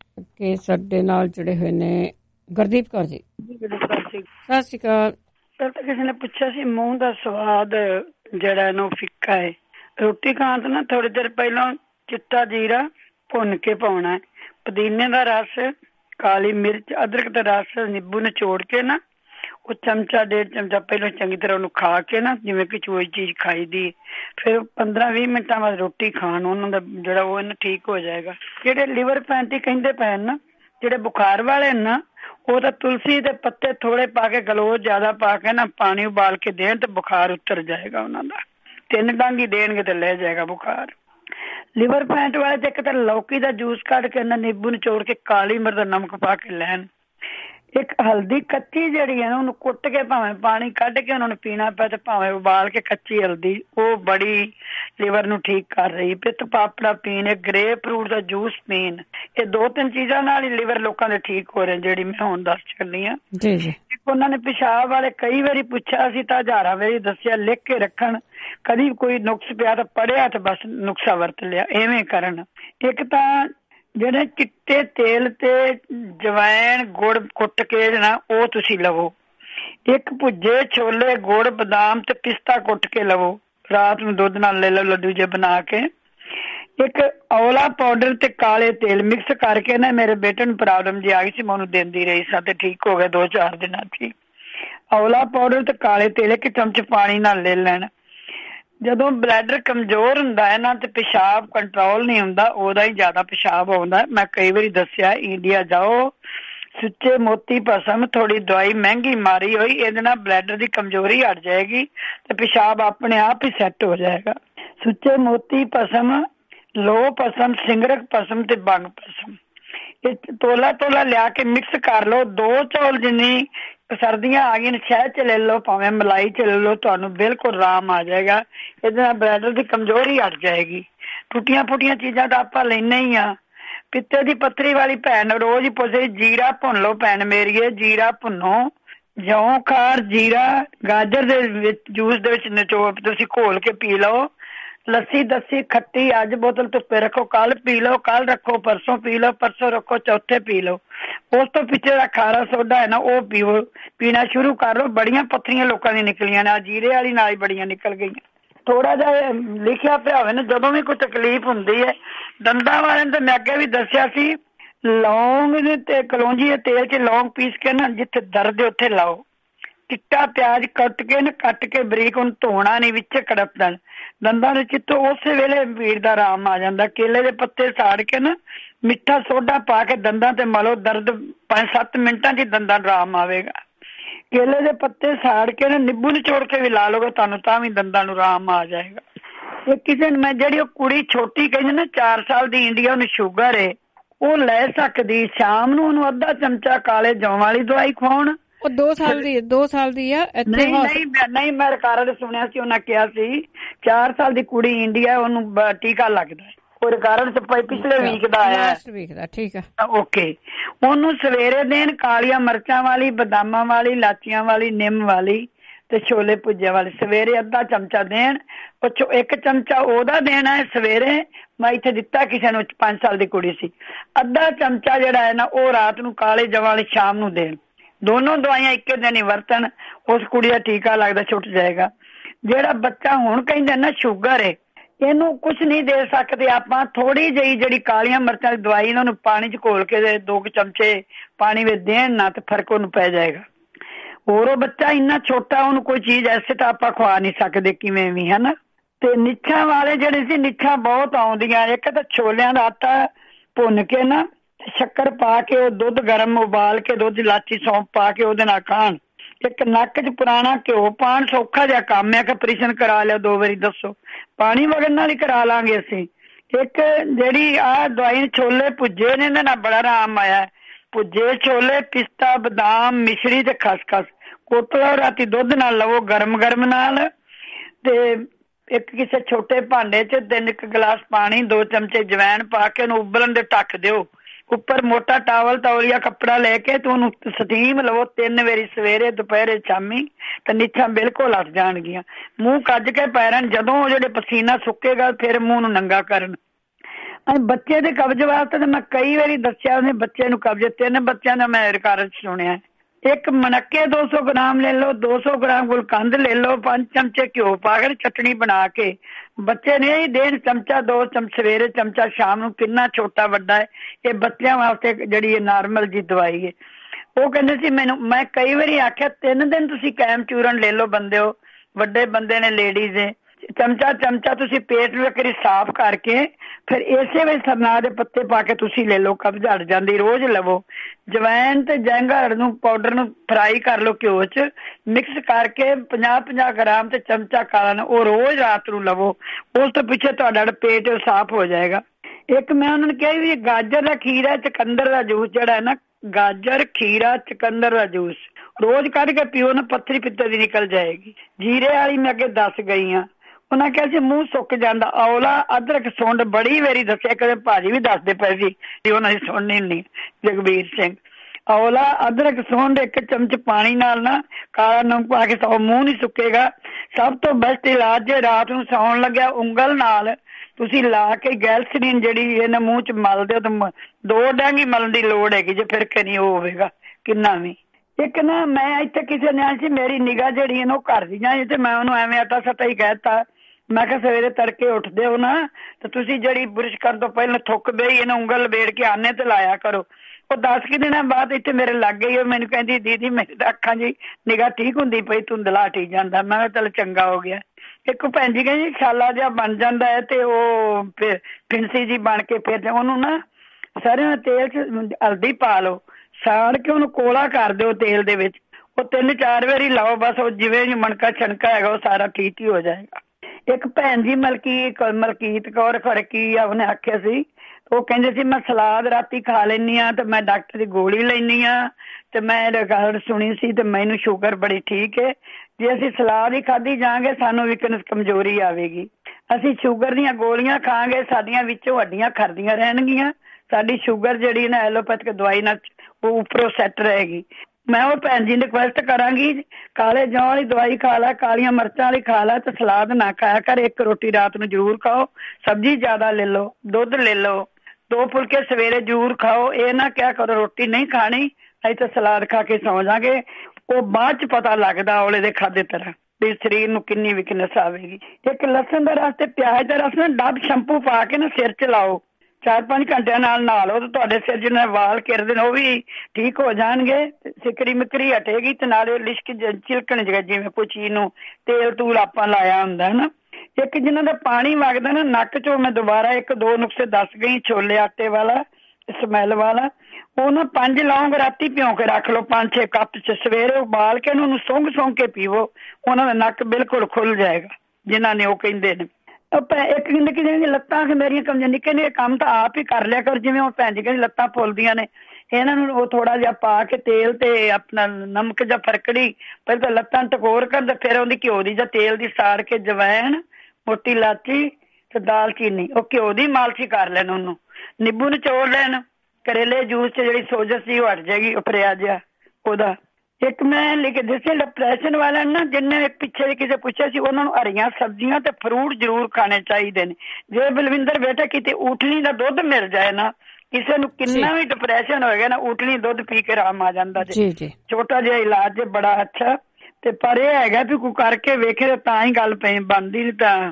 ਕਿ ਸਾਡੇ ਨਾਲ ਜੁੜੇ ਹੋਏ ਨੇ ਗੁਰਦੀਪ ਕੌਰ ਜੀ। ਸਤਿ ਸ਼੍ਰੀ ਅਕਾਲ। ਤਾਂ ਕਿਸੇ ਨੇ ਪੁੱਛਿਆ ਸੀ ਮੂੰਹ ਦਾ ਸਵਾਦ ਜਿਹੜਾ ਇਹਨੂੰ ਫਿੱਕਾ ਹੈ। ਰੋਟੀ ਖਾਣ ਤੋਂ ਨਾ ਥੋੜੀ ਦੇਰ ਪਹਿਲਾਂ ਚਿੱਟਾ ਜੀਰਾ ਭੁੰਨ ਕੇ ਪਾਉਣਾ, ਪੁਦੀਨੇ ਦਾ ਰਸ, ਕਾਲੀ ਮਿਰਚ, ਅਦਰਕ ਦਾ ਰਸ, ਨਿੰਬੂ ਨਿਚੋੜ ਕੇ ਨਾ ਉਹ ਚਮਚਾ ਡੇਢ ਚਮਚਾ ਪਹਿਲਾਂ ਚੰਗੀ ਤਰ੍ਹਾਂ ਉਹਨੂੰ ਖਾ ਕੇ ਨਾ, ਜਿਵੇਂ ਕਿ ਕੋਈ ਚੀਜ਼ ਖਾਈ ਦੀ, ਫਿਰ ਪੰਦਰਾਂ ਵੀਹ ਮਿੰਟਾਂ ਬਾਅਦ ਰੋਟੀ ਖਾਣ, ਉਹਨਾਂ ਦਾ ਜਿਹੜਾ ਉਹ ਇਹਨੂੰ ਠੀਕ ਹੋ ਜਾਏਗਾ। ਜਿਹੜੇ ਲਿਵਰ ਪੈਂਟੀ ਕਹਿੰਦੇ ਪਏ ਨਾ, ਜਿਹੜੇ ਬੁਖਾਰ ਵਾਲੇ ਨਾ, ਉਹ ਤਾਂ ਤੁਲਸੀ ਦੇ ਪੱਤੇ ਥੋੜੇ ਪਾ ਕੇ, ਗਲੋਜ਼ ਜ਼ਿਆਦਾ ਪਾ ਕੇ ਨਾ ਪਾਣੀ ਉਬਾਲ ਕੇ ਦੇਣ ਤੇ ਬੁਖਾਰ ਉਤਰ ਜਾਏਗਾ ਉਹਨਾਂ ਦਾ। ਤਿੰਨ ਡੰਗ ਹੀ ਦੇਣਗੇ ਤੇ ਲੈ ਜਾਏਗਾ ਬੁਖਾਰ। ਲਿਵਰ ਪੈਂਟ ਵਾਲੇ ਤੇ ਇੱਕ ਤਾਂ ਲੌਕੀ ਦਾ ਜੂਸ ਕੱਢ ਕੇ ਇਹਨਾਂ ਨਿੰਬੂ ਨਿਚੋੜ ਕੇ, ਕਾਲੀ ਮਿਰਚ ਦਾ ਨਮਕ ਪਾ ਕੇ ਲੈਣ। ਇੱਕ ਹਲਦੀ ਕੱਚੀ ਜਿਹੜੀ ਹੈ ਨਾ, ਉਹਨੂੰ ਕੁੱਟ ਕੇ ਭਾਵੇਂ ਪਾਣੀ ਕੱਢ ਕੇ ਉਹਨਾਂ ਨੂੰ ਪੀਣਾ ਪਿਆ, ਤੇ ਭਾਵੇਂ ਉਬਾਲ ਕੇ ਕੱਚੀ ਹਲਦੀ, ਉਹ ਬੜੀ ਲਿਵਰ ਨੂੰ ਠੀਕ ਕਰ ਰਹੀ। ਪਿੱਤ ਪਾਪੜਾ ਪੀਣ, ਗ੍ਰੇਪ ਫਰੂਟ ਦਾ ਜੂਸ ਪੀਣ, ਇਹ ਦੋ ਤਿੰਨ ਚੀਜ਼ਾਂ ਨਾਲ ਹੀ ਲਿਵਰ ਲੋਕਾਂ ਦੇ ਠੀਕ ਹੋ ਰਹੇ, ਜਿਹੜੀ ਮੈਂ ਹੁਣ ਦੱਸ ਚੱਲੀ ਹਾਂ। ਜੀ ਜੀ। ਉਹਨਾਂ ਨੇ ਪਿਸ਼ਾਬ ਵਾਲੇ ਕਈ ਵਾਰੀ ਪੁੱਛਿਆ ਸੀ ਤਾਂ ਹਜ਼ਾਰਾਂ ਵਾਰੀ ਦੱਸਿਆ, ਲਿਖ ਕੇ ਰੱਖਣ। ਕਦੀ ਕੋਈ ਨੁਕਸ ਪਿਆ ਤਾਂ ਪੜਿਆ ਤੇ ਬਸ ਨੁਕਸਾ ਵਰਤ ਲਿਆ, ਐਵੇਂ ਕਰਨ। ਇੱਕ ਤਾਂ ਜਿਹੜੇ ਚਿੱਟੇ ਤੇਲ ਤੇ ਜਵੈਣ ਗੁੜ ਕੁੱਟ ਕੇ ਨਾ, ਉਹ ਤੁਸੀਂ ਲਵੋ। ਇੱਕ ਭੁੱਜੇ ਛੋਲੇ, ਗੁੜ, ਬਦਾਮ ਤੇ ਪਿਸਤਾ ਕੁੱਟ ਕੇ ਲਵੋ, ਰਾਤ ਨੂੰ ਦੁੱਧ ਨਾਲ ਲੈ ਲਓ ਲੱਡੂ ਜੇ ਬਣਾ ਕੇ। ਇੱਕ ਔਲਾ ਪਾਊਡਰ ਤੇ ਕਾਲੇ ਤੇਲ ਮਿਕਸ ਕਰਕੇ ਨਾ, ਮੇਰੇ ਬੇਟੇ ਨੂੰ ਪ੍ਰੋਬਲਮ ਜੀ ਆ ਗਈ ਸੀ, ਮੈਂ ਉਹਨੂੰ ਦਿੰਦੀ ਰਹੀ ਸਾਂ ਤੇ ਠੀਕ ਹੋ ਗਿਆ ਦੋ ਚਾਰ ਦਿਨਾਂ ਚ ਹੀ। ਔਲਾ ਪਾਊਡਰ ਤੇ ਕਾਲੇ ਤੇਲ ਇੱਕ ਚਮਚ ਪਾਣੀ ਨਾਲ ਲੈ ਲੈਣਾ। ਜਦੋਂ ਬਲੈਡਰ ਕਮਜ਼ੋਰ ਹੁੰਦਾ ਹੈ ਨਾ, ਤੇ ਪਿਸ਼ਾਬ ਕੰਟਰੋਲ ਨਹੀਂ ਹੁੰਦਾ, ਉਹਦਾ ਹੀ ਜ਼ਿਆਦਾ ਪਿਸ਼ਾਬ ਆਉਂਦਾ। ਮੈਂ ਕਈ ਵਾਰੀ ਦੱਸਿਆ, ਇੰਡੀਆ ਜਾਓ ਸੁੱਚੇ ਮੋਤੀ ਭਸਮ ਥੋੜੀ ਦਵਾਈ ਮਹਿੰਗੀ ਮਾਰੀ ਹੋਈ, ਇਹਦੇ ਨਾਲ ਬਲੈਡਰ ਦੀ ਕਮਜ਼ੋਰੀ ਹਟ ਜਾਏਗੀ ਤੇ ਪਿਸ਼ਾਬ ਆਪਣੇ ਆਪ ਹੀ ਸੈੱਟ ਹੋ ਜਾਏਗਾ। ਸੁੱਚੇ ਮੋਤੀ ਭਸਮ, ਲੋ ਭਸਮ, ਸਿੰਗਰਕ ਭਸਮ ਤੇ ਬੰਗ ਭਸਮ ਇਹ ਤੋਲਾ ਤੋਲਾ ਲਿਆ ਕੇ ਮਿਕਸ ਕਰ ਲਓ। ਦੋ ਚੌਲ ਜਿੰਨੀ ਸਰਦੀਆਂ ਆ ਗਈਆਂ ਸ਼ਹਿਦ ਚ ਲੈ ਲਓ, ਭਾਵੇਂ ਮਲਾਈ ਚ ਲੈ ਲਓ, ਤੁਹਾਨੂੰ ਬਿਲਕੁਲ ਆਰਾਮ ਆ ਜਾਏਗਾ। ਇਹਦੇ ਨਾਲ ਬਲੈਡਰ ਦੀ ਕਮਜ਼ੋਰੀ ਹਟ ਜਾਏਗੀ। ਟੁੱਟੀਆਂ ਫੁੱਟੀਆਂ ਚੀਜ਼ਾਂ ਤਾਂ ਆਪਾਂ ਲੈਣੇ ਹੀ ਆ। ਪਿੱਤੇ ਦੀ ਪੱਥਰੀ ਵਾਲੀ ਭੈਣ ਰੋਜ਼ ਹੀ ਪੁੱਛਦੀ ਜੀਰਾ ਭੁੰਨ ਲਓ ਭੈਣ ਮੇਰੀਏ, ਜੀਰਾ ਭੁੰਨੋ। ਜੌਂ ਖਾਰ ਜੀਰਾ ਗਾਜਰ ਦੇ ਵਿੱਚ ਜੂਸ ਦੇ ਵਿੱਚ ਨਿਚੋੜ ਤੁਸੀਂ ਘੋਲ ਕੇ ਪੀ ਲਓ। ਲੱਸੀ ਦੱਸੀ ਖੱਟੀ ਅੱਜ ਬੋਤਲ ਧੁੱਪੇ ਰੱਖੋ, ਕੱਲ ਪੀ ਲਓ, ਕੱਲ ਰੱਖੋ, ਪਰਸੋਂ ਪੀ ਲਓ, ਪਰਸੋਂ ਰੱਖੋ, ਚੌਥੇ ਪੀ ਲਓ। ਉਸ ਤੋਂ ਪਿੱਛੇ ਦਾ ਖਾਰਾ ਸੋਡਾ ਹੈ ਨਾ ਉਹ ਪੀਓ, ਪੀਣਾ ਸ਼ੁਰੂ ਕਰ ਲਓ। ਬੜੀਆਂ ਪੱਥਰੀਆਂ ਲੋਕਾਂ ਦੀਆਂ ਨਿਕਲੀਆਂ ਨੇ, ਜੀਰੇ ਵਾਲੀ ਨਾਲ ਹੀ ਬੜੀਆਂ ਨਿਕਲ ਗਈਆਂ। ਥੋੜਾ ਜਿਹਾ ਲਿਖਿਆ ਪਿਆ ਹੋਵੇ ਨਾ, ਜਦੋਂ ਵੀ ਕੋਈ ਤਕਲੀਫ ਹੁੰਦੀ ਹੈ ਦੰਦਾਂ ਵਾਲਿਆਂ ਨੂੰ, ਤਾਂ ਮੈਂ ਅੱਗੇ ਵੀ ਦੱਸਿਆ ਸੀ, ਲੌਂਗ ਤੇ ਕਲੌਂਜੀ ਦੇ ਤੇਲ ਚ ਲੌਂਗ ਪੀਸ ਕੇ ਨਾ ਜਿੱਥੇ ਦਰਦ ਉੱਥੇ ਲਾਓ। ਚਿੱਟਾ ਪਿਆਜ਼ ਕੱਟ ਕੇ ਨਾ ਕੱਟ ਕੇ ਬਰੀਕ, ਉਹਨੂੰ ਧੋਣਾ ਨਹੀਂ, ਵਿੱਚ ਕੜਪ ਦੇਣ ਦੰਦਾਂ ਦੇ ਚਿੱਤੋਂ, ਉਸੇ ਵੇਲੇ ਪੀੜ ਦਾ ਆਰਾਮ ਆ ਜਾਂਦਾ। ਕੇਲੇ ਦੇ ਪੱਤੇ ਸਾੜ ਕੇ ਨਾ ਮਿੱਠਾ ਸੋਡਾ ਪਾ ਕੇ ਦੰਦਾਂ ਤੇ ਮਲੋ, ਦਰਦ ਪੰਜ ਸੱਤ ਮਿੰਟਾਂ ਚ ਦੰਦਾਂ ਨੂੰ ਆਰਾਮ ਆਵੇਗਾ। ਕੇਲੇ ਦੇ ਪੱਤੇ ਸਾੜ ਕੇ ਨਾ ਨਿੰਬੂ ਨਿਚੋੜ ਕੇ ਵੀ ਲਾ ਲਓਗੇ, ਤੁਹਾਨੂੰ ਤਾਂ ਵੀ ਦੰਦਾਂ ਨੂੰ ਆਰਾਮ ਆ ਜਾਏਗਾ। ਇਹ ਕਿਸੇ ਨੂੰ ਮੈਂ ਜਿਹੜੀ ਉਹ ਕੁੜੀ ਛੋਟੀ ਕਹਿੰਦੀ ਨਾ ਚਾਰ ਸਾਲ ਦੀ ਇੰਡੀਆ, ਉਹਨੂੰ ਸ਼ੂਗਰ ਏ, ਉਹ ਲੈ ਸਕਦੀ। ਸ਼ਾਮ ਨੂੰ ਉਹਨੂੰ ਅੱਧਾ ਚਮਚਾ ਕਾਲੇ ਜੌਂ ਵਾਲੀ ਦਵਾਈ ਖਵਾਉਣ। ਉਹ ਦੋ ਸਾਲ ਦੀ ਦੋ ਸਾਲ ਦੀ ਆ ਇੱਥੇ। ਨਹੀਂ ਨਹੀਂ ਨਹੀਂ ਮੈਂ ਰਿਕਾਰਡ ਦੇ ਸੁਣਿਆ ਸੀ, ਉਹਨਾਂ ਕਿਹਾ ਸੀ ਚਾਰ ਸਾਲ ਦੀ ਕੁੜੀ ਇੰਡੀਆ, ਉਹਨੂੰ ਟੀਕਾ ਲੱਗਦਾ। ਉਹ ਰਿਕਾਰਡ ਚ ਪਿਛਲੇ ਵੀਕ ਦਾ ਆਇਆ, ਲਾਸਟ ਵੀਕ ਦਾ। ਠੀਕ ਆ, ਓਕੇ। ਉਹਨੂੰ ਸਵੇਰੇ ਦੇਣ ਕਾਲੀਆਂ ਮਿਰਚਾਂ ਵਾਲੀ, ਬਦਾਮਾਂ ਵਾਲੀ, ਲਾਚੀਆਂ ਵਾਲੀ, ਨਿੰਮ ਵਾਲੀ ਤੇ ਛੋਲੇ ਭੁੱਜੇ ਵਾਲੇ। ਸਵੇਰੇ ਅੱਧਾ ਚਮਚਾ ਦੇਣ, ਉਹ ਇੱਕ ਚਮਚਾ ਉਹਦਾ ਦੇਣਾ ਹੈ ਸਵੇਰੇ। ਮੈਂ ਇੱਥੇ ਦਿੱਤਾ ਕਿਸੇ ਨੂੰ, ਪੰਜ ਸਾਲ ਦੀ ਕੁੜੀ ਸੀ। ਅੱਧਾ ਚਮਚਾ ਜਿਹੜਾ ਹੈ ਨਾ ਉਹ ਰਾਤ ਨੂੰ ਕਾਲੇ ਜਵਾਂ ਵਾਲੀ ਸ਼ਾਮ ਨੂੰ ਦੇਣ। ਦੋਨੋਂ ਦਵਾਈਆਂ ਇੱਕੇ ਦਿਨ ਹੀ ਵਰਤਣ, ਉਸ ਕੁੜੀ ਦਾ ਟੀਕਾ ਲੱਗਦਾ ਛੁੱਟ ਜਾਏਗਾ। ਜਿਹੜਾ ਬੱਚਾ ਹੁਣ ਕਹਿੰਦੇ ਨਾ ਸ਼ੂਗਰ ਹੈ, ਇਹਨੂੰ ਕੁਛ ਨਹੀਂ ਦੇ ਸਕਦੇ ਆਪਾਂ। ਥੋੜੀ ਜਿਹੀ ਜਿਹੜੀ ਕਾਲੀਆਂ ਮਿਰਚਾਂ ਦੀ ਦਵਾਈ ਇਹਨਾਂ ਨੂੰ ਪਾਣੀ ਚ ਘੋਲ ਕੇ ਦੋ ਕੁ ਚਮਚੇ ਪਾਣੀ ਵਿੱਚ ਦੇਣ ਨਾ, ਤੇ ਫਰਕ ਉਹਨੂੰ ਪੈ ਜਾਏਗਾ। ਹੋਰ ਉਹ ਬੱਚਾ ਇੰਨਾ ਛੋਟਾ, ਉਹਨੂੰ ਕੋਈ ਚੀਜ਼ ਐਸੇ ਤਾਂ ਆਪਾਂ ਖਵਾ ਨਹੀਂ ਸਕਦੇ ਕਿਵੇਂ ਵੀ, ਹੈ ਨਾ। ਤੇ ਨਿੱਛਾਂ ਵਾਲੇ ਜਿਹੜੇ ਸੀ, ਨਿੱਛਾਂ ਬਹੁਤ ਆਉਂਦੀਆਂ। ਇੱਕ ਤਾਂ ਛੋਲਿਆਂ ਦਾ ਆਟਾ ਭੁੰਨ ਕੇ ਨਾ ਸ਼ੱਕਰ ਪਾ ਕੇ, ਉਹ ਦੁੱਧ ਗਰਮ ਉਬਾਲ ਕੇ, ਦੁੱਧ ਇਲਾਚੀ ਸੌਂਫ ਪਾ ਕੇ ਉਹਦੇ ਨਾਲ ਖਾਣ। ਇੱਕ ਨੱਕ ਚ ਪੁਰਾਣਾ ਘਿਓ ਪਾਣ, ਸੌਖਾ ਜਿਹਾ ਕੰਮ ਹੈ ਕਿ ਆਪਰੇਸ਼ਨ ਕਰਾ ਲਿਆ ਦੋ ਵਾਰੀ, ਦੱਸੋ ਪਾਣੀ ਵਗਣ ਨਾਲ ਹੀ ਕਰਾ ਲਾਂਗੇ ਅਸੀਂ। ਇੱਕ ਜਿਹੜੀ ਆਹ ਦਵਾਈ ਛੋਲੇ ਭੁੱਜੇ ਨੇ, ਇਹਦੇ ਨਾਲ ਬੜਾ ਆਰਾਮ ਆਇਆ। ਭੁੱਜੇ ਛੋਲੇ, ਪਿਸਤਾ, ਬਦਾਮ, ਮਿਸ਼ਰੀ ਤੇ ਖਸਖਸ ਕੁੱਟ ਲਓ, ਰਾਤੀ ਦੁੱਧ ਨਾਲ ਲਵੋ ਗਰਮ ਗਰਮ ਨਾਲ। ਤੇ ਇੱਕ ਕਿਸੇ ਛੋਟੇ ਭਾਂਡੇ ਚ ਤਿੰਨ ਇੱਕ ਗਲਾਸ ਪਾਣੀ, ਦੋ ਚਮਚੇ ਜਵੈਣ ਪਾ ਕੇ ਉਹਨੂੰ ਉਬਲਣ ਦੇ ਢੱਕ ਦਿਓ। ਉੱਪਰ ਮੋਟਾ ਟਾਵਲ ਤੌਲੀਆ ਕੱਪੜਾ ਲੈ ਕੇ ਤੇ ਉਹਨੂੰ ਸਟੀਮ ਲਵੋ ਤਿੰਨ ਵਾਰੀ, ਸਵੇਰੇ ਦੁਪਹਿਰੇ ਸ਼ਾਮੀ, ਤੇ ਨਿੱਛਾਂ ਬਿਲਕੁਲ ਹਟ ਜਾਣਗੀਆਂ। ਮੂੰਹ ਕੱਜ ਕੇ ਪੈਰਨ, ਜਦੋਂ ਜਿਹੜੇ ਪਸੀਨਾ ਸੁੱਕੇਗਾ ਫਿਰ ਮੂੰਹ ਨੂੰ ਨੰਗਾ ਕਰਨ। ਬੱਚੇ ਦੇ ਕਬਜ਼ ਵਾਸਤੇ ਤਾਂ ਮੈਂ ਕਈ ਵਾਰੀ ਦੱਸਿਆ, ਉਹਨੇ ਬੱਚੇ ਨੂੰ ਕਬਜ਼, ਤਿੰਨ ਬੱਚਿਆਂ ਦਾ ਮੈਂ ਰਿਕਾਰਡ ਸੁਣਿਆ। ਇੱਕ ਮਨੱਕੇ ਦੋ ਸੌ ਗ੍ਰਾਮ ਲੈ ਲਓ, ਦੋ ਸੌ ਗ੍ਰਾਮ ਗੁਲਕੰਦ ਲੈ ਲਓ, ਪੰਜ ਚਮਚੇ ਘਿਓ ਪਾ ਕੇ ਚਟਣੀ ਬਣਾ ਕੇ ਬੱਚੇ ਨੇ ਹੀ ਦੇਣ। ਚਮਚਾ ਦੋ ਚਮਚ ਸਵੇਰੇ, ਚਮਚਾ ਸ਼ਾਮ ਨੂੰ। ਕਿੰਨਾ ਛੋਟਾ ਵੱਡਾ ਹੈ ਇਹ ਬੱਚਿਆਂ ਵਾਸਤੇ ਜਿਹੜੀ ਇਹ ਨਾਰਮਲ ਜੀ ਦਵਾਈ ਹੈ। ਉਹ ਕਹਿੰਦੇ ਸੀ ਮੈਨੂੰ, ਮੈਂ ਕਈ ਵਾਰੀ ਆਖਿਆ ਤਿੰਨ ਦਿਨ ਤੁਸੀਂ ਕਾਇਮ ਚੂਰਨ ਲੈ ਲਓ ਬੰਦਿਓ, ਵੱਡੇ ਬੰਦੇ ਨੇ ਲੇਡੀਜ਼ ਦੇ, ਚਮਚਾ ਚਮਚਾ ਤੁਸੀਂ ਪੇਟ ਨੂੰ ਇੱਕ ਵਾਰੀ ਸਾਫ਼ ਕਰਕੇ ਫਿਰ ਇਸੇ ਵਿੱਚ ਸਰਨਾ ਦੇ ਪੱਤੇ ਪਾ ਕੇ ਤੁਸੀਂ ਲੈ ਲਓ, ਕਬਜ਼ ਹਟ ਜਾਂਦੀ। ਰੋਜ਼ ਲਵੋ। ਜਵੈਨ ਤੇ ਜੈਂਗਾੜ ਨੂੰ ਪਾਊਡਰ ਨੂੰ ਫਰਾਈ ਕਰ ਲਓ ਘਿਓ ਚ, ਮਿਕਸ ਕਰਕੇ ਪੰਜਾਹ ਪੰਜਾਹ ਗ੍ਰਾਮ ਤੇ ਚਮਚਾ ਕਾਲਾ, ਉਹ ਰੋਜ਼ ਰਾਤ ਨੂੰ ਲਵੋ। ਉਸ ਤੋਂ ਪਿੱਛੇ ਤੁਹਾਡਾ ਪੇਟ ਸਾਫ਼ ਹੋ ਜਾਏਗਾ। ਇੱਕ ਮੈਂ ਉਹਨਾਂ ਨੂੰ ਕਿਹਾ ਵੀ ਗਾਜਰ ਦਾ ਖੀਰਾ, ਚਕੰਦਰ ਦਾ ਜੂਸ ਜਿਹੜਾ ਹੈ ਨਾ, ਗਾਜਰ, ਖੀਰਾ, ਚਕੰਦਰ ਦਾ ਜੂਸ ਰੋਜ਼ ਕੱਢ ਕੇ ਪੀਓ ਨਾ, ਪੱਥਰੀ ਪਿੱਤੇ ਦੀ ਨਿਕਲ ਜਾਏਗੀ। ਜੀਰੇ ਵਾਲੀ ਮੈਂ ਅੱਗੇ ਦੱਸ ਗਈ ਹਾਂ। ਉਹਨਾਂ ਕਿਹਾ ਸੀ ਮੂੰਹ ਸੁੱਕ ਜਾਂਦਾ। ਔਲਾ, ਅਦਰਕ, ਸੁੰਡ ਬੜੀ ਵਾਰੀ ਦੱਸਿਆ, ਕਦੇ ਭਾਜੀ ਵੀ ਦੱਸਦੇ ਪਏ ਸੀ, ਉਹਨਾਂ ਦੀ ਸੁਣਨੀ ਨਹੀਂ। ਜਗਬੀਰ ਸਿੰਘ, ਔਲਾ, ਅਦਰਕ, ਸੁੰਡ ਇੱਕ ਚਮਚ ਪਾਣੀ ਨਾਲ ਨਾ ਕਾਲਾ ਨਮਕ ਪਾ ਕੇ ਸੌ, ਮੂੰਹ ਨਹੀਂ ਸੁੱਕੇਗਾ। ਸਭ ਤੋਂ ਬੈਸਟ ਇਲਾਜ ਜੇ ਰਾਤ ਨੂੰ ਸੌਣ ਲੱਗਿਆ ਉਂਗਲ ਨਾਲ ਤੁਸੀਂ ਲਾ ਕੇ ਗੈਲਸਰੀਨ ਜਿਹੜੀ ਇਹਨਾਂ ਮੂੰਹ ਚ ਮਲਦੇ ਹੋ, ਤਾਂ ਦੋ ਡਾਂਗੀ ਮਲਣ ਦੀ ਲੋੜ ਹੈਗੀ ਜੇ, ਫਿਰ ਕਿ ਨਹੀਂ ਉਹ ਹੋਵੇਗਾ ਕਿੰਨਾ ਵੀ। ਇੱਕ ਨਾ ਮੈਂ ਇੱਥੇ ਕਿਸੇ ਨੇ ਆਈ ਸੀ, ਮੇਰੀ ਨਿਗਾਹ ਜਿਹੜੀ ਹੈ ਉਹ ਘਰ ਦੀਆਂ, ਤੇ ਮੈਂ ਉਹਨੂੰ ਐਵੇਂ ਆਟਾ ਸਟਾ ਹੀ ਕਹਿਤਾ। ਮੈਂ ਕਿਹਾ ਸਵੇਰੇ ਤੜਕੇ ਉੱਠਦੇ ਹੋ ਨਾ, ਤੇ ਤੁਸੀਂ ਜਿਹੜੀ ਬੁਰਸ਼ ਕਰਨ ਤੋਂ ਪਹਿਲਾਂ ਥੁੱਕ ਬਈ ਇਹਨੂੰ ਉਂਗਲ ਲਬੇੜ ਕੇ ਆਨੇ ਤੇ ਲਾਇਆ ਕਰੋ। ਉਹ ਦਸ ਕੁ ਦਿਨਾਂ ਬਾਅਦ ਇੱਥੇ ਮੇਰੇ ਲੱਗ ਗਈ। ਮੈਨੂੰ ਕਹਿੰਦੀ ਦੀਦੀ ਮੇਰੀ ਤਾਂ ਅੱਖਾਂ ਜੀ ਨਿਗਾਹ ਠੀਕ ਹੁੰਦੀ ਪਈ, ਧੁੰਦਲਾ ਹਟੀ ਜਾਂਦਾ। ਮੈਂ ਕਿਹਾ ਚੱਲ ਚੰਗਾ ਹੋ ਗਿਆ। ਇੱਕ ਭੈਣ ਜੀ ਕਹਿੰਦੀ ਛਾਲਾ ਜਿਹਾ ਬਣ ਜਾਂਦਾ ਹੈ, ਤੇ ਉਹ ਫਿਰ ਫਿੰਸੀ ਜੀ ਬਣ ਕੇ ਫਿਰ ਉਹਨੂੰ ਨਾ ਸਰ੍ਹੋਂ ਦੇ ਤੇਲ ਚ ਹਲਦੀ ਪਾ ਲਓ, ਸਾੜ ਕੇ ਉਹਨੂੰ ਕੋਲਾ ਕਰ ਦਿਓ ਤੇਲ ਦੇ ਵਿੱਚ, ਉਹ ਤਿੰਨ ਚਾਰ ਵਾਰੀ ਲਾਓ, ਬਸ ਉਹ ਜਿਵੇਂ ਮਣਕਾ ਛਣਕਾ ਹੈਗਾ ਉਹ ਸਾਰਾ ਠੀਕ ਹੀ ਹੋ ਜਾਏਗਾ। ਇੱਕ ਭੈਣ ਜੀ ਮਲਕੀ ਮਲਕੀਤ ਕੌਰ ਫਰਕੀ ਆ, ਉਹਨੇ ਆਖਿਆ ਸੀ, ਉਹ ਕਹਿੰਦੇ ਸੀ ਮੈਂ ਸਲਾਦ ਰਾਤੀ ਖਾ ਲੈਂਦੀ ਹਾਂ ਤੇ ਮੈਂ ਡਾਕਟਰ ਦੀ ਗੋਲੀ ਲੈਂਦੀ ਹਾਂ ਤੇ ਮੈਂ ਰਿਕਾਰਡ ਸੁਣੀ ਸੀ ਤੇ ਮੈਨੂੰ ਸ਼ੂਗਰ ਬੜੀ ਠੀਕ ਹੈ। ਜੇ ਅਸੀਂ ਸਲਾਦ ਹੀ ਖਾਧੀ ਜਾਵਾਂਗੇ ਸਾਨੂੰ ਵੀਕਨੈਸ ਕਮਜ਼ੋਰੀ ਆਵੇਗੀ। ਅਸੀਂ ਸ਼ੂਗਰ ਦੀਆਂ ਗੋਲੀਆਂ ਖਾਵਾਂਗੇ ਸਾਡੀਆਂ ਵਿੱਚੋਂ ਹੱਡੀਆਂ ਖਰਦੀਆਂ ਰਹਿਣਗੀਆਂ, ਸਾਡੀ ਸ਼ੂਗਰ ਜਿਹੜੀ ਨਾ ਐਲੋਪੈਥਿਕ ਦਵਾਈ ਨਾਲ ਉਹ ਉੱਪਰੋਂ ਸੈੱਟ ਰਹੇਗੀ। ਮੈਂ ਉਹ ਭੈਣ ਜੀ ਰਿਕੁਐਸਟ ਕਰਾਂਗੀ, ਕਾਲੇ ਜੌਂ ਵਾਲੀ ਦਵਾਈ ਖਾ ਲੈ, ਕਾਲੀਆਂ ਮਿਰਚਾਂ ਵਾਲੀ ਖਾ ਲੈ ਤੇ ਸਲਾਦ ਨਾ ਖਾਇਆ ਕਰ। ਇੱਕ ਰੋਟੀ ਰਾਤ ਨੂੰ ਜ਼ਰੂਰ ਖਾਓ, ਸਬਜ਼ੀ ਜ਼ਿਆਦਾ ਲੈ ਲਓ, ਦੁੱਧ ਲੈ ਲਓ, ਦੋ ਫੁਲਕੇ ਸਵੇਰੇ ਜ਼ਰੂਰ ਖਾਓ। ਇਹ ਨਾ ਕਿਹਾ ਕਰੋ ਰੋਟੀ ਨਹੀਂ ਖਾਣੀ ਅਸੀਂ ਤਾਂ ਸਲਾਦ ਖਾ ਕੇ ਸੌਂ ਜਾਗੇ। ਉਹ ਬਾਅਦ ਚ ਪਤਾ ਲੱਗਦਾ ਔਲੇ ਦੇ ਖਾਦੇ ਤਰ੍ਹਾਂ ਵੀ ਸਰੀਰ ਨੂੰ ਕਿੰਨੀ ਵੀਕਨੈਸ ਆਵੇਗੀ। ਇੱਕ ਲਸਣ ਦਾ ਰਸ ਤੇ ਪਿਆਜ਼ ਦਾ ਰਸ ਨਾ ਡੱਬ ਸ਼ੈਂਪੂ ਪਾ ਕੇ ਨਾ ਸਿਰ ਚ ਲਾਓ, ਚਾਰ ਪੰਜ ਘੰਟਿਆਂ ਨਾਲ ਨਹਾ ਲਓ ਤੇ ਤੁਹਾਡੇ ਸਿਰ ਜਿਹਨਾਂ ਵਾਲ ਘਿਰਦੇ ਨੇ ਉਹ ਵੀ ਠੀਕ ਹੋ ਜਾਣਗੇ, ਸਿਕਰੀ ਮਿਕਰੀ ਹਟੇਗੀ ਤੇ ਨਾਲੇ ਲਿਸ਼ਕ ਚਿਲਕਣ ਜਗਾ ਜਿਵੇਂ ਕੋਈ ਚੀਜ਼ ਨੂੰ ਤੇਲ ਤੂਲ ਆਪਾਂ ਲਾਇਆ ਹੁੰਦਾ ਨਾ। ਇੱਕ ਜਿਹਨਾਂ ਦਾ ਪਾਣੀ ਵਗਦਾ ਨਾ ਨੱਕ ਚੋਂ, ਮੈਂ ਦੁਬਾਰਾ ਇੱਕ ਦੋ ਨੁਕਸੇ ਦੱਸ ਗਈ, ਛੋਲੇ ਆਟੇ ਵਾਲਾ ਸਮੈਲ ਵਾਲਾ, ਉਹ ਨਾ ਪੰਜ ਲੌਂਗ ਰਾਤੀ ਭਿਉਂ ਕੇ ਰੱਖ ਲਓ ਪੰਜ ਛੇ ਕੱਪ ਚ, ਸਵੇਰੇ ਉਬਾਲ ਕੇ ਉਹਨੂੰ ਸੁੰਘ ਸੁੰਘ ਕੇ ਪੀਵੋ, ਉਹਨਾਂ ਦਾ ਨੱਕ ਬਿਲਕੁਲ ਖੁੱਲ ਜਾਏਗਾ ਜਿਨ੍ਹਾਂ ਨੇ ਉਹ ਕਹਿੰਦੇ ਨੇ। ਇੱਕ ਕਹਿੰਦੇ ਕਿ ਲੱਤਾਂ ਮੇਰੀਆਂ ਕਮਜ਼ੋਰ, ਨਿੱਕੇ ਨਿੱਕੇ ਕੰਮ ਤਾਂ ਆਪ ਹੀ ਕਰ ਲਿਆ ਕਰ, ਜਿਵੇਂ ਉਹ ਭੈਣ ਜੀ ਕਹਿੰਦੀ ਲੱਤਾਂ ਫੁੱਲਦੀਆਂ ਨੇ, ਇਹਨਾਂ ਨੂੰ ਉਹ ਥੋੜਾ ਜਿਹਾ ਪਾ ਕੇ ਤੇਲ ਤੇ ਆਪਣਾ ਨਮਕ ਜਾਂ ਫਰਕੜੀ ਪਹਿਲਾਂ ਤਾਂ ਲੱਤਾਂ ਟਕੋਰ ਕਰ ਤੇ ਫਿਰ ਉਹਦੀ ਘਿਓ ਦੀ ਜਾਂ ਤੇਲ ਦੀ ਸਾੜ ਕੇ ਜਵੈਣ, ਮੋਟੀ ਇਲਾਚੀ ਤੇ ਦਾਲਚੀਨੀ ਉਹ ਘਿਓ ਦੀ ਮਾਲਸ਼ੀ ਕਰ ਲੈਣ, ਉਹਨੂੰ ਨਿੰਬੂ ਨਿਚੋੜ ਲੈਣ, ਕਰੇਲੇ ਜੂਸ ਚ ਜਿਹੜੀ ਸੋਜਸ ਸੀ ਉਹ ਹਟ ਜਾਏਗੀ ਉਪਰਿਆ ਜਿਹਾ ਉਹਦਾ। ਇੱਕ ਮੈਂ ਲਿਖ ਦੱਸਿਆ ਡਿਪਰੈਸ਼ਨ ਵਾਲਿਆਂ ਨੂੰ ਨਾ, ਜਿੰਨੇ ਪਿੱਛੇ ਕਿਸੇ ਪੁੱਛਿਆ ਸੀ, ਉਹਨਾਂ ਨੂੰ ਹਰੀਆਂ ਸਬਜ਼ੀਆਂ ਤੇ ਫਰੂਟ ਜ਼ਰੂਰ ਖਾਣੇ ਚਾਹੀਦੇ ਨੇ। ਜੇ ਬਲਵਿੰਦਰ ਬੇਟਾ ਕਿਤੇ ਊਠਣੀ ਦਾ ਦੁੱਧ ਮਿਲ ਜਾਏ ਨਾ, ਕਿਸੇ ਨੂੰ ਕਿੰਨਾ ਵੀ ਡਿਪਰੈਸ਼ਨ ਹੋਏਗਾ ਨਾ ਊਠਣੀ ਦੁੱਧ ਪੀ ਕੇ ਆਰਾਮ ਆ ਜਾਂਦਾ ਜੀ। ਛੋਟਾ ਜਿਹਾ ਇਲਾਜ ਜੇ ਬੜਾ ਅੱਛਾ, ਤੇ ਪਰ ਇਹ ਹੈਗਾ ਵੀ ਕੋਈ ਕਰਕੇ ਵੇਖੇ ਤਾਂ ਹੀ ਗੱਲ ਪਈ ਬਣਦੀ, ਨਹੀਂ ਤਾਂ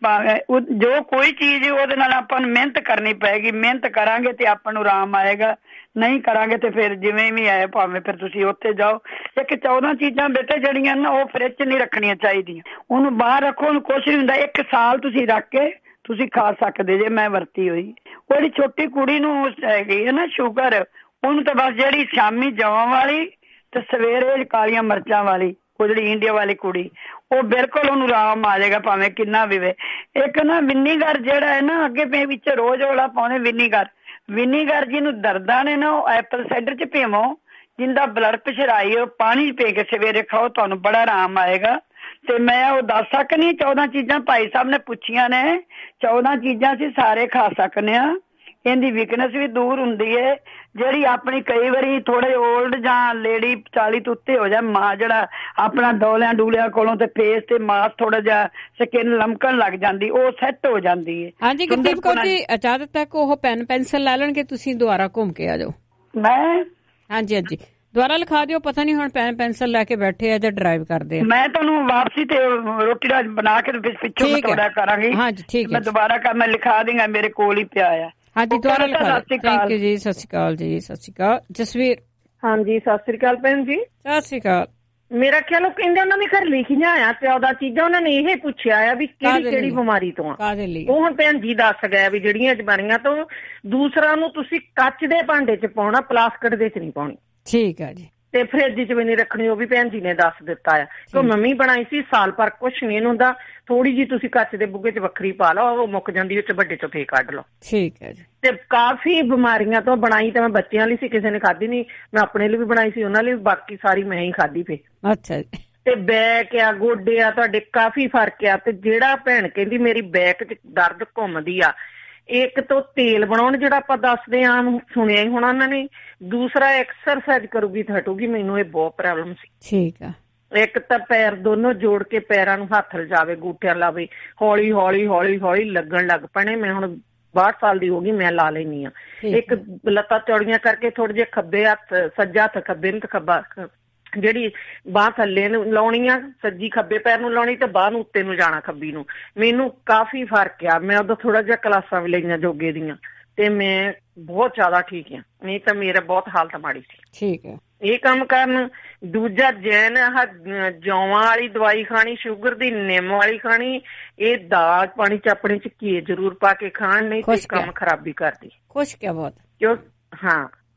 ਜੋ ਕੋਈ ਚੀਜ਼ ਉਹਦੇ ਨਾਲ ਆਪਾਂ ਨੂੰ ਮਿਹਨਤ ਕਰਨੀ ਪਏਗੀ, ਮਿਹਨਤ ਕਰਾਂਗੇ ਤੇ ਆਪਾਂ ਨੂੰ ਆਰਾਮ ਆਏਗਾ, ਨਹੀਂ ਕਰਾਂਗੇ ਤੇ ਫਿਰ ਜਿਵੇਂ ਵੀ ਆਏ ਭਾਵੇਂ ਫਿਰ ਤੁਸੀਂ ਉੱਥੇ ਜਾਓ। ਇੱਕ ਚੌਦਾਂ ਚੀਜ਼ਾਂ ਬੇਟੇ ਜਿਹੜੀਆਂ ਨਾ ਉਹ ਫਰਿੱਜ ਚ ਨਹੀਂ ਰੱਖਣੀਆਂ ਚਾਹੀਦੀਆਂ, ਉਹਨੂੰ ਬਾਹਰ ਰੱਖੋ, ਉਹਨੂੰ ਕੁਛ ਨਹੀਂ ਹੁੰਦਾ, ਇੱਕ ਸਾਲ ਤੁਸੀਂ ਰੱਖ ਕੇ ਤੁਸੀਂ ਖਾ ਸਕਦੇ ਜੇ। ਮੈਂ ਵਰਤੀ ਹੋਈ, ਉਹਦੀ ਛੋਟੀ ਕੁੜੀ ਨੂੰ ਹੈਗੀ ਹੈ ਨਾ ਸ਼ੂਗਰ, ਉਹਨੂੰ ਤਾਂ ਬਸ ਜਿਹੜੀ ਸ਼ਾਮੀ ਜਵਾਂ ਵਾਲੀ ਤੇ ਸਵੇਰੇ ਕਾਲੀਆਂ ਮਿਰਚਾਂ ਵਾਲੀ, ਉਹ ਜਿਹੜੀ ਇੰਡੀਆ ਵਾਲੀ ਕੁੜੀ, ਉਹ ਬਿਲਕੁਲ ਉਹਨੂੰ ਆਰਾਮ ਆ ਜਾਏਗਾ ਭਾਵੇਂ ਕਿੰਨਾ ਵੀ ਵੇ। ਇੱਕ ਨਾ ਵਿਨੀਗਰ ਜਿਹੜਾ ਹੈ ਨਾ, ਅੱਗੇ ਪੇ ਵਿੱਚ ਰੋਜ਼ ਵਾਲਾ ਪਾਉਣੇ ਵਿਨੀਗਰ, ਵਿਨੀਗਰ ਜਿਹਨੂੰ ਦਰਦਾਂ ਨੇ ਨਾ ਉਹ ਐਪਲ ਸਾਈਡਰ ਚ ਪੀਵੋ, ਜਿੰਦਾ ਬਲੱਡ ਪ੍ਰੈਸ਼ਰ ਆਈ ਉਹ ਪਾਣੀ ਚ ਪੀ ਕੇ ਸਵੇਰੇ ਖਾਓ, ਤੁਹਾਨੂੰ ਬੜਾ ਆਰਾਮ ਆਏਗਾ। ਤੇ ਮੈਂ ਉਹ ਦੱਸ ਸਕਨੀ ਚੌਦਾਂ ਚੀਜ਼ਾਂ ਭਾਈ ਸਾਹਿਬ ਨੇ ਪੁੱਛੀਆਂ ਨੇ, ਚੌਦਾਂ ਚੀਜ਼ਾਂ ਅਸੀਂ ਸਾਰੇ ਖਾ ਸਕਦੇ ਹਾਂ, ਇਹਦੀ ਵੀਕਨੈਸ ਵੀ ਦੂਰ ਹੁੰਦੀ ਹੈ। ਜਿਹੜੀ ਆਪਣੀ ਕਈ ਵਾਰੀ ਥੋੜੇ ਓਲਡ ਜਾਂ ਲੇਡੀ ਚਾਲੀ ਤੋਂ ਉੱਤੇ ਹੋ ਜਾ, ਮਾਂ ਜਿਹੜਾ ਆਪਣਾ ਡੋਲਿਆਂ ਡੂਲਿਆਂ ਕੋਲੋਂ ਤੇ ਫੇਸ ਤੇ ਮਾਸ ਥੋੜਾ ਜਿਹਾ ਸਕਿਨ ਲਮਕਣ ਲੱਗ ਜਾਂਦੀ, ਉਹ ਸੈੱਟ ਹੋ ਜਾਂਦੀ ਹੈ। ਹਾਂਜੀ ਗੁਰਦੀਪ ਕੌਰ ਜੀ, ਅਚਾਨਕ ਤੱਕ ਉਹ ਪੈਨ ਪੈਨਸਲ ਲੈ ਲੈਣਗੇ, ਤੁਸੀਂ ਦੁਬਾਰਾ ਘੁੰਮ ਕੇ ਆ ਜਾਓ। ਮੈਂ ਹਾਂਜੀ ਹਾਂਜੀ ਦੁਬਾਰਾ ਲਿਖਾ ਦਿਓ, ਪਤਾ ਨਹੀਂ ਹੁਣ ਪੈਨ ਪੈਨਸਲ ਲੈ ਕੇ ਬੈਠੇ ਆ ਜਾਂ ਡਰਾਈਵ ਕਰਦੇ ਆ। ਮੈਂ ਤੁਹਾਨੂੰ ਵਾਪਸੀ ਤੇ ਰੋਟੀ ਰਾਜ ਬਣਾ ਕੇ ਪਿੱਛੋਂ ਮੈਂ ਤੁਹਾਡਾ ਕਰਾਂਗੀ। ਹਾਂਜੀ ਠੀਕ ਹੈ, ਮੈਂ ਦੁਬਾਰਾ ਕਰ ਮੈਂ ਲਿਖਾ ਦੇਂਗਾ, ਮੇਰੇ ਕੋਲ ਹੀ ਪਿਆ ਆ। ਹਾਂਜੀ ਦੁਬਾਰਾ ਲਿਖਾ ਦਿਓ। ਥੈਂਕ ਯੂ ਜੀ, ਸਤਿ ਸ਼੍ਰੀ ਅਕਾਲ ਜੀ। ਸਤਿ ਸ਼੍ਰੀ ਅਕਾਲ ਜਸਵੀਰ। ਹਾਂਜੀ ਸਤਿ ਸ਼੍ਰੀ ਅਕਾਲ ਭੈਣ ਜੀ। ਸਤਿ ਸ਼੍ਰੀ ਅਕਾਲ। ਮੇਰਾ ਖਿਆਲ ਉਹ ਕਹਿੰਦੇ ਉਹਨਾਂ ਨੇ ਘਰ ਲਿਖੀਆਂ ਆ ਚੌਦਾਂ ਚੀਜ਼ਾਂ, ਉਹਨਾਂ ਨੇ ਇਹ ਪੁੱਛਿਆ ਆ ਵੀ ਕਿਹੜੀ ਕਿਹੜੀ ਬਿਮਾਰੀ ਤੋਂ ਆ। ਉਹ ਹੁਣ ਭੈਣ ਜੀ ਦੱਸ ਗਿਆ ਵੀ ਜਿਹੜੀਆਂ ਬਿਮਾਰੀਆਂ ਤੋਂ। ਦੂਸਰਾ ਨੂੰ ਤੁਸੀਂ ਕੱਚ ਦੇ ਭਾਂਡੇ ਚ ਪਾਉਣਾ, ਪਲਾਸਟਿਕ ਦੇ ਚ ਨਹੀਂ ਪਾਉਣੀ। ਠੀਕ ਹੈ ਜੀ। ਤੇ ਫਰਿੱਜ ਚ ਵੀ ਨਹੀਂ ਰੱਖਣੀ, ਉਹ ਵੀ ਭੈਣ ਜੀ ਨੇ ਦੱਸ ਦਿੱਤਾ ਆ। ਕਿਉਂ ਮੰਮੀ ਬਣਾਈ ਸੀ ਸਾਲ ਭਰ ਕੁਛ ਨਹੀਂ ਹੁੰਦਾ, ਥੋੜੀ ਜੀ ਤੁਸੀਂ ਕੱਚ ਦੇ ਬੁੱਗੇ ਚ ਵੱਖਰੀ ਪਾ ਲਓ, ਉਹ ਮੁੱਕ ਜਾਂਦੀ, ਵਿੱਚ ਵੱਡੇ ਚੋਂ ਫੇਰ ਕੱਢ ਲਓ। ਠੀਕ ਹੈ ਜੀ। ਤੇ ਕਾਫੀ ਬਿਮਾਰੀਆਂ ਤੋਂ ਬਣਾਈ ਤਾਂ ਮੈਂ ਬੱਚਿਆਂ ਲਈ ਸੀ, ਕਿਸੇ ਨੇ ਖਾਧੀ ਨਹੀਂ, ਮੈਂ ਆਪਣੇ ਲਈ ਵੀ ਬਣਾਈ ਸੀ, ਉਹਨਾਂ ਲਈ, ਬਾਕੀ ਸਾਰੀ ਮੈਂ ਹੀ ਖਾਧੀ ਫੇ। ਅੱਛਾ ਜੀ। ਤੇ ਬੈਕ ਆ, ਗੋਡੇ ਆ, ਤੁਹਾਡੇ ਕਾਫੀ ਫਰਕ ਆ। ਤੇ ਜਿਹੜਾ ਭੈਣ ਕਹਿੰਦੀ ਮੇਰੀ ਬੈਕ ਚ ਦਰਦ ਘੁੰਮਦੀ ਆ, ਇੱਕ ਤੋਂ ਤੇਲ ਬਣਾਉਣ ਜਿਹੜਾ ਆਪਾਂ ਦੱਸਦੇ ਆਂ, ਸੁਣਿਆ ਹੀ ਹੋਣਾ ਉਹਨਾਂ ਨੇ। ਦੂਸਰਾ ਐਕਸਰਸਾਈਜ਼ ਕਰੂਗੀ ਤਾਂ ਹਟੂਗੀ, ਮੈਨੂੰ ਇਹ ਬਹੁਤ ਪ੍ਰੋਬਲਮ ਸੀ। ਠੀਕ ਆ। ਇੱਕ ਤਾਂ ਪੈਰ ਦੋਨੋਂ ਜੋੜ ਕੇ ਪੈਰਾਂ ਨੂੰ ਹੱਥ ਲਜਾਵੇ, ਗੂਠਿਆਂ ਲਾਵੇ, ਹੌਲੀ ਹੌਲੀ ਹੌਲੀ ਹੌਲੀ ਲੱਗਣ ਲੱਗ ਪੈਣੇ। ਮੈਂ ਹੁਣ ਬਾਹਠ ਸਾਲ ਦੀ ਹੋ ਗਈ, ਮੈਂ ਲਾ ਲੈਣੀ ਆ। ਇੱਕ ਲੱਤਾਂ ਚੌੜੀਆਂ ਕਰਕੇ ਥੋੜੇ ਜਿਹੇ ਖੱਬੇ ਹੱਥ, ਸੱਜਾ ਹੱਥ ਖੱਬੇ ਨੂੰ ਤੇ ਖੱਬਾ ਜਿਹੜੀ ਬਾਂਹ ਥੱਲੇ ਨੂੰ ਲਾਉਣੀ ਆ, ਸੱਜੀ ਖੱਬੇ ਪੈਰ ਨੂੰ ਲਾਉਣੀ ਤੇ ਬਾਂਹ ਨੂੰ ਉੱਤੇ ਨੂੰ ਜਾਣਾ ਖੱਬੀ ਨੂੰ। ਮੈਨੂੰ ਕਾਫੀ ਫਰਕ ਆ। ਮੈਂ ਉਦੋਂ ਥੋੜਾ ਜਿਹਾ ਕਲਾਸਾਂ ਵੀ ਲਈਆਂ ਯੋਗੇ ਦੀਆਂ ਤੇ ਮੈਂ ਬਹੁਤ ਜ਼ਿਆਦਾ ਠੀਕ ਆ, ਨਹੀਂ ਤਾਂ ਮੇਰਾ ਬਹੁਤ ਹਾਲਤ ਮਾੜੀ ਸੀ। ਠੀਕ ਹੈ। ਇਹ ਕੰਮ ਕਰਨ। ਦੂਜਾ ਜੈਨ ਆਹ ਜੌਆਂ ਵਾਲੀ ਦਵਾਈ ਖਾਣੀ, ਸ਼ੂਗਰ ਦੀ ਨਿੰਮ ਵਾਲੀ ਖਾਣੀ, ਇਹ ਦਾਲ ਪਾਣੀ ਚ ਆਪਣੇ ਚ ਘੀ ਜ਼ਰੂਰ ਪਾ ਕੇ ਖਾਣ, ਨਹੀਂ ਤੇ ਕੰਮ ਖਰਾਬੀ ਕਰਦੀ। ਖੁਸ਼ ਕਿਆ ਬਹੁਤ। ਕਿਉਂ? ਹਾਂ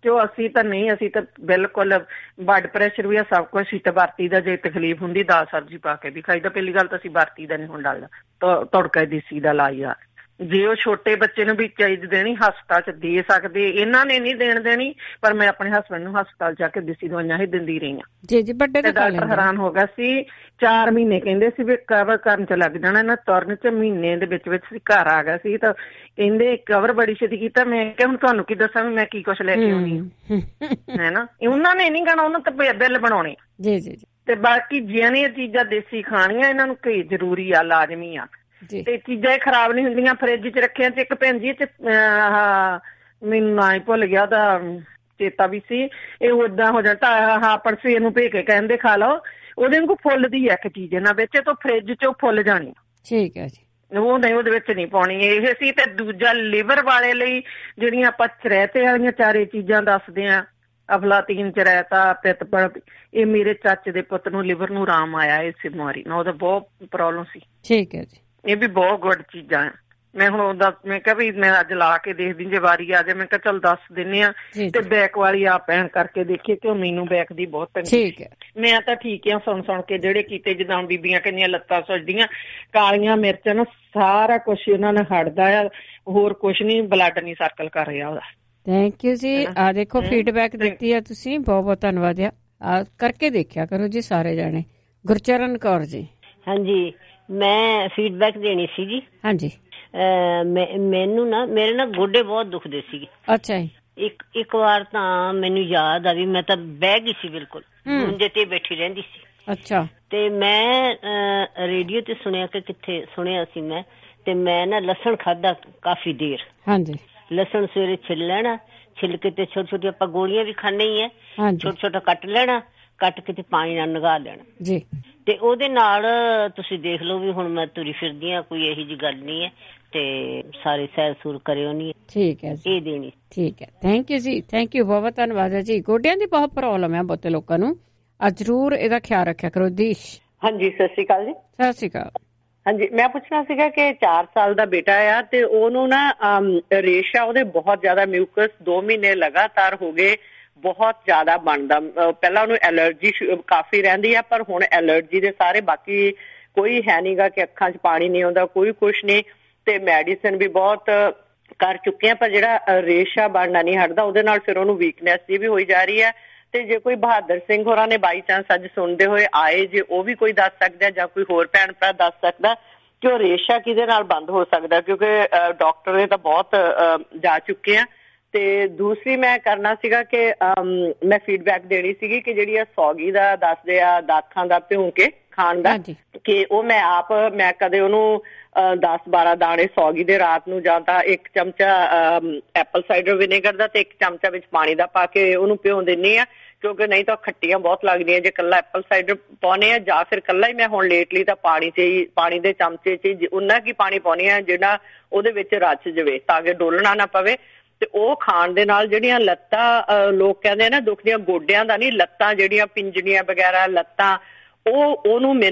ਚੋ ਅਸੀਂ ਤਾਂ ਨਹੀਂ, ਅਸੀਂ ਤਾਂ ਬਿਲਕੁਲ ਬਲੱਡ ਪ੍ਰੈਸ਼ਰ ਵੀ ਆ, ਸਭ ਕੁਛ ਹੀ ਤਾਂ ਵਰਤੀ ਦਾ। ਜੇ ਤਕਲੀਫ ਹੁੰਦੀ ਦਾਲ ਸਬਜ਼ੀ ਪਾ ਕੇ ਵੀ ਖਾਈਦਾ। ਪਹਿਲੀ ਗੱਲ ਤਾਂ ਅਸੀਂ ਵਰਤੀ ਦਾ ਨਹੀਂ ਹੁਣ ਡਲਦਾ, ਤੜਕਾ ਦੇਸੀ ਦਾ ਲਾਈ ਆ। ਜੇ ਉਹ ਛੋਟੇ ਬੱਚੇ ਨੂੰ ਵੀ ਚੀਜ਼ ਦੇਣੀ ਹਸਪਤਾਲ ਚ ਦੇ ਸਕਦੇ, ਇਹਨਾਂ ਨੇ ਨਹੀਂ ਦੇਣ ਦੇਣੀ, ਪਰ ਮੈਂ ਆਪਣੇ ਹਸਬੈਂਡ ਨੂੰ ਹਸਪਤਾਲ ਜਾ ਕੇ ਦੇਸੀ ਦਵਾਈਆਂ ਹੀ ਦਿੰਦੀ ਰਹੀ ਹਾਂ। ਜੀ ਜੀ, ਵੱਡੇ ਡਾਕਟਰ ਹੈਰਾਨ ਹੋ ਗਿਆ ਸੀ। ਚਾਰ ਮਹੀਨੇ ਕਹਿੰਦੇ ਸੀ ਵੀ ਕਵਰ ਕਰਨ ਚ ਲੱਗ ਜਾਣਾ ਇਹਨਾਂ ਤੁਰਨ ਚ, ਮਹੀਨੇ ਦੇ ਵਿੱਚ ਵਿੱਚ ਘਰ ਆ ਗਿਆ ਸੀ ਤਾਂ ਕਹਿੰਦੇ ਕਵਰ ਬੜੀ ਛੇਤੀ ਕੀਤਾ। ਮੈਂ ਕਿਹਾ ਹੁਣ ਤੁਹਾਨੂੰ ਕੀ ਦੱਸਾਂ ਵੀ ਮੈਂ ਕੀ ਕੁਛ ਲੈ ਕੇ ਆਉਣੀ ਹੈ ਨਾ। ਉਹਨਾਂ ਨੇ ਨਹੀਂ ਕਹਿਣਾ, ਉਹਨਾਂ ਤਾਂ ਬਿੱਲ ਬਣਾਉਣੇ। ਜੀ ਜੀ ਜੀ। ਤੇ ਬਾਕੀ ਜਿਹੜੀਆਂ ਚੀਜ਼ਾਂ ਦੇਸੀ ਖਾਣੀਆਂ ਇਹਨਾਂ ਨੂੰ ਕਈ ਜ਼ਰੂਰੀ ਆ, ਲਾਜ਼ਮੀ ਆ। ਤੇ ਚੀਜ਼ਾਂ ਇਹ ਖਰਾਬ ਨਹੀਂ ਹੁੰਦੀਆਂ, ਫਰਿੱਜ ਚ ਰੱਖਿਆ। ਤੇ ਇੱਕ ਭੈਣ ਜੀ ਚ ਮੈਨੂੰ ਨਾ ਹੀ ਭੁੱਲ ਗਿਆ ਉਹਦਾ ਚੇਤਾ ਵੀ ਸੀ, ਇਹ ਓਦਾਂ ਹੋ ਜਾਂਦਾ ਹਾਂ ਪਰਸੀ ਨੂੰ ਭੇ ਕੇ ਕਹਿੰਦੇ ਖਾ ਲਓ, ਉਹਦੇ ਨੂੰ ਫੁੱਲਦੀ ਆ ਇੱਕ ਚੀਜ਼ ਇਹਨਾਂ ਵਿੱਚ, ਤੋਂ ਫਰਿੱਜ ਚ ਉਹ ਫੁੱਲ ਜਾਣੀ। ਠੀਕ ਹੈ ਜੀ। ਉਹ ਨਹੀਂ, ਉਹਦੇ ਵਿੱਚ ਨਹੀਂ ਪਾਉਣੀ ਇਹ ਸੀ। ਤੇ ਦੂਜਾ ਲਿਵਰ ਵਾਲੇ ਲਈ ਜਿਹੜੀਆਂ ਆਪਾਂ ਚਰੈਤੇ ਵਾਲੀਆਂ ਚਾਰੇ ਚੀਜ਼ਾਂ ਦੱਸਦੇ ਹਾਂ, ਅਫਲਾਤੀਨ, ਚਰੈਤਾ, ਪਿੱਤਪੜ, ਇਹ ਮੇਰੇ ਚਾਚੇ ਦੇ ਪੁੱਤ ਨੂੰ ਲਿਵਰ ਨੂੰ ਆਰਾਮ ਆਇਆ ਇਸ ਬਿਮਾਰੀ ਨਾਲ, ਉਹਦਾ ਬਹੁਤ ਪ੍ਰੋਬਲਮ ਸੀ। ਠੀਕ ਹੈ ਜੀ। ਇਹ ਵੀ ਬਹੁਤ ਗੁੱਡ ਚੀਜ਼ਾਂ ਆ। ਮੈਂ ਹੁਣ ਉਹਦਾ ਮੈਂ ਕਿਹਾ ਵੀ ਮੈਂ ਅੱਜ ਲਾ ਕੇ ਦੇਖਦੀ ਜੇ ਵਾਰੀ ਆ ਜਾਏ, ਮੈਂ ਕਿਹਾ ਚੱਲ ਦੱਸ ਦਿੰਨੇ ਆ। ਤੇ ਬੈਕ ਵਾਲੀ ਆ ਪੈਣ ਕਰਕੇ ਦੇਖੀਏ ਕਿ ਮੈਨੂੰ ਬੈਕ ਦੀ ਬਹੁਤ ਪੈਂਦੀ। ਮੈਂ ਤਾਂ ਠੀਕ ਆ ਸੁਣ ਸੁਣ ਕੇ, ਜਿਹੜੇ ਕੀਤੇ ਜਿੱਦਾਂ ਬੀਬੀਆਂ ਕਹਿੰਦੀਆਂ ਲੱਤਾਂ ਸੁੱਜਦੀਆਂ, ਕਾਲੀਆਂ ਮਿਰਚਾਂ ਨਾਲ ਸਾਰਾ ਕੁਛ ਉਹਨਾਂ ਨੇ ਹਟਦਾ ਆ, ਹੋਰ ਕੁਛ ਨਹੀਂ, ਬਲੱਡ ਨਹੀਂ ਸਰਕਲ ਕਰ ਰਿਹਾ ਉਹਦਾ। ਥੈਂਕ ਯੂ ਜੀ। ਆ ਦੇਖੋ ਫੀਡਬੈਕ ਦਿੱਤੀ ਆ ਤੁਸੀਂ, ਬਹੁਤ ਬਹੁਤ ਧੰਨਵਾਦ ਆ। ਕਰਕੇ ਦੇਖਿਆ ਕਰੋ ਜੀ ਸਾਰੇ ਜਾਣੇ। ਗੁਰਚਰਨ ਕੌਰ ਜੀ। ਹਾਂਜੀ, ਮੈਂ ਫੀਡਬੈਕ ਦੇਣੀ ਸੀ ਜੀ। ਹਾਂਜੀ। ਮੈਨੂੰ ਨਾ ਮੇਰੇ ਨਾ ਗੋਡੇ ਬਹੁਤ ਦੁਖਦੇ ਸੀਗੇ। ਅੱਛਾ ਜੀ। ਇੱਕ ਇੱਕ ਵਾਰ ਤਾਂ ਮੈਨੂੰ ਯਾਦ ਆ ਵੀ ਮੈਂ ਤਾਂ ਬਹਿ ਗਈ ਸੀ, ਬਿਲਕੁਲ ਮੰਜੇ ਤੇ ਬੈਠੀ ਰਹਿੰਦੀ ਸੀ। ਅੱਛਾ। ਤੇ ਮੈਂ ਰੇਡੀਓ ਤੇ ਸੁਣਿਆ ਕਿ ਕਿੱਥੇ ਸੁਣਿਆ ਸੀ ਮੈਂ, ਤੇ ਮੈਂ ਨਾ ਲਸਣ ਖਾਧਾ ਕਾਫੀ ਦੇਰ। ਹਾਂਜੀ। ਲਸਣ ਸਵੇਰੇ ਛਿੱਲ ਲੈਣਾ, ਛਿੱਲ ਕੇ ਤੇ ਛੋਟੀ ਛੋਟੀ ਆਪਾਂ ਗੋਲੀਆਂ ਵੀ ਖਾਣੇ ਹੀ ਹੈ, ਛੋਟਾ ਛੋਟਾ ਕੱਟ ਲੈਣਾ, ਕੱਟ ਕੇ ਤੇ ਪਾਣੀ ਨਾਲ ਨਗਾ ਲੈਣਾ ਜੀ। ਤੇ ਉਹਦੇ ਨਾਲ ਤੁਸੀਂ ਦੇਖ ਲਓ ਵੀ ਹੁਣ ਮੈਂ ਤੁਰੀ ਫਿਰਦੀ ਆ, ਕੋਈ ਇਹੋ ਜਿਹੀ ਗੱਲ ਨਹੀਂ ਹੈ। ਤੇ ਸਾਰੇ ਸੈਰ ਸੂਰ ਕਰਿਓ ਨਹੀਂ। ਠੀਕ ਹੈ ਜੀ, ਇਹ ਦੇਣੀ। ਠੀਕ ਹੈ, ਥੈਂਕ ਯੂ ਜੀ, ਥੈਂਕ ਯੂ, ਬਹੁਤ ਧੰਨਵਾਦ ਹੈ ਜੀ। ਗੋਡਿਆਂ ਦੀ ਬਹੁਤ ਪ੍ਰੋਬਲਮ ਹੈ ਬਹੁਤੇ ਲੋਕਾਂ ਨੂੰ, ਅੱਜ ਜ਼ਰੂਰ ਇਹਦਾ ਖਿਆਲ ਰੱਖਿਆ ਕਰੋ। ਦੀਸ਼। ਹਾਂਜੀ, ਸਤਿ ਸ਼੍ਰੀ ਅਕਾਲ ਜੀ। ਸਤਿ ਸ਼੍ਰੀ ਅਕਾਲ। ਹਾਂਜੀ, ਮੈਂ ਪੁੱਛਣਾ ਸੀਗਾ ਕਿ ਚਾਰ ਸਾਲ ਦਾ ਬੇਟਾ ਆ ਤੇ ਉਹਨੂੰ ਨਾ ਰੇਸ਼ਾ ਉਹਦੇ ਬਹੁਤ ਜ਼ਿਆਦਾ, ਮਿਊਕਸ ਦੋ ਮਹੀਨੇ ਲਗਾਤਾਰ ਹੋ ਗਏ, ਬਹੁਤ ਜ਼ਿਆਦਾ ਬਣਦਾ। ਪਹਿਲਾਂ ਉਹਨੂੰ ਐਲਰਜੀ ਕਾਫੀ ਰਹਿੰਦੀ ਆ, ਪਰ ਹੁਣ ਐਲਰਜੀ ਦੇ ਸਾਰੇ ਬਾਕੀ ਕੋਈ ਹੈ ਨੀ ਗਾ ਕਿ ਅੱਖਾਂ 'ਚ ਪਾਣੀ ਨਹੀਂ ਆਉਂਦਾ, ਕੋਈ ਕੁਛ ਨਹੀਂ। ਤੇ ਮੈਡੀਸਿਨ ਵੀ ਬਹੁਤ ਕਰ ਚੁੱਕੇ ਆ, ਪਰ ਜਿਹੜਾ ਰੇਸ਼ਾ ਬਣਨਾ ਨਹੀਂ ਹਟਦਾ, ਉਹਦੇ ਨਾਲ ਫਿਰ ਉਹਨੂੰ ਵੀਕਨੈਸ ਜੀ ਵੀ ਹੋਈ ਜਾ ਰਹੀ ਹੈ। ਤੇ ਜੇ ਕੋਈ ਬਹਾਦਰ ਸਿੰਘ ਹੋਰਾਂ ਨੇ ਬਾਈ ਚਾਂਸ ਅੱਜ ਸੁਣਦੇ ਹੋਏ ਆਏ, ਜੇ ਉਹ ਵੀ ਕੋਈ ਦੱਸ ਸਕਦਾ ਜਾਂ ਕੋਈ ਹੋਰ ਭੈਣ ਭਰਾ ਦੱਸ ਸਕਦਾ ਕਿ ਉਹ ਰੇਸ਼ਾ ਕਿਹਦੇ ਨਾਲ ਬੰਦ ਹੋ ਸਕਦਾ, ਕਿਉਂਕਿ ਡਾਕਟਰ ਨੇ ਤਾਂ ਬਹੁਤ ਜਾ ਚੁੱਕੇ ਆ। ਤੇ ਦੂਸਰੀ ਮੈਂ ਕਰਨਾ ਸੀਗਾ ਕਿ ਮੈਂ ਫੀਡਬੈਕ ਦੇਣੀ ਸੀਗੀ ਕਿ ਜਿਹੜੀ ਆ ਸੌਗੀ ਦਾ ਦੱਸਦੇ ਆ ਦਾਖਾਂ ਦਾ ਭਿਉਂ ਕੇ ਖਾਣ ਦਾ, ਕਿ ਉਹ ਮੈਂ ਆਪ ਮੈਂ ਕਦੇ ਉਹਨੂੰ ਦਸ ਬਾਰਾਂ ਦਾਣੇ ਸੌਗੀ ਦੇ ਰਾਤ ਨੂੰ ਜਾਂ ਤਾਂ ਇੱਕ ਚਮਚਾ ਐਪਲ ਸਾਈਡਰ ਵਿਨੇਗਰ ਦਾ ਤੇ ਇੱਕ ਚਮਚਾ ਵਿੱਚ ਪਾਣੀ ਦਾ ਪਾ ਕੇ ਉਹਨੂੰ ਭਿਉਂ ਦਿੰਦੀ ਆ, ਕਿਉਂਕਿ ਨਹੀਂ ਤਾਂ ਖੱਟੀਆਂ ਬਹੁਤ ਲੱਗਦੀਆਂ ਜੇ ਕੱਲਾ ਐਪਲ ਸਾਈਡਰ ਪਾਉਣੇ ਆ, ਜਾਂ ਫਿਰ ਕੱਲਾ ਹੀ ਮੈਂ ਹੁਣ ਲੇਟਲੀ ਤਾਂ ਪਾਣੀ 'ਚ ਹੀ ਪਾਣੀ ਦੇ ਚਮਚੇ 'ਚ ਹੀ ਉਨਾ ਕੀ ਪਾਣੀ ਪਾਉਣੀ ਆ ਜਿਹੜਾ ਉਹਦੇ ਵਿੱਚ ਰਚ ਜਾਵੇ ਤਾਂ ਕਿ ਡੋਲਣਾ ਨਾ ਪਵੇ। ਤੇ ਉਹ ਖਾਣ ਦੇ ਨਾਲ ਜਿਹੜੀਆਂ ਲੱਤਾਂ ਲੋਕ ਕਹਿੰਦੇ ਨਾ ਦੁਖਦੀਆਂ, ਗੋਡਿਆਂ ਦਾ ਨਹੀਂ, ਲੱਤਾਂ ਜਿਹੜੀਆਂ ਪਿੰਜਣੀਆਂ ਵਗੈਰਾ ਲੱਤਾਂ, ਉਹ ਉਹਨੂੰ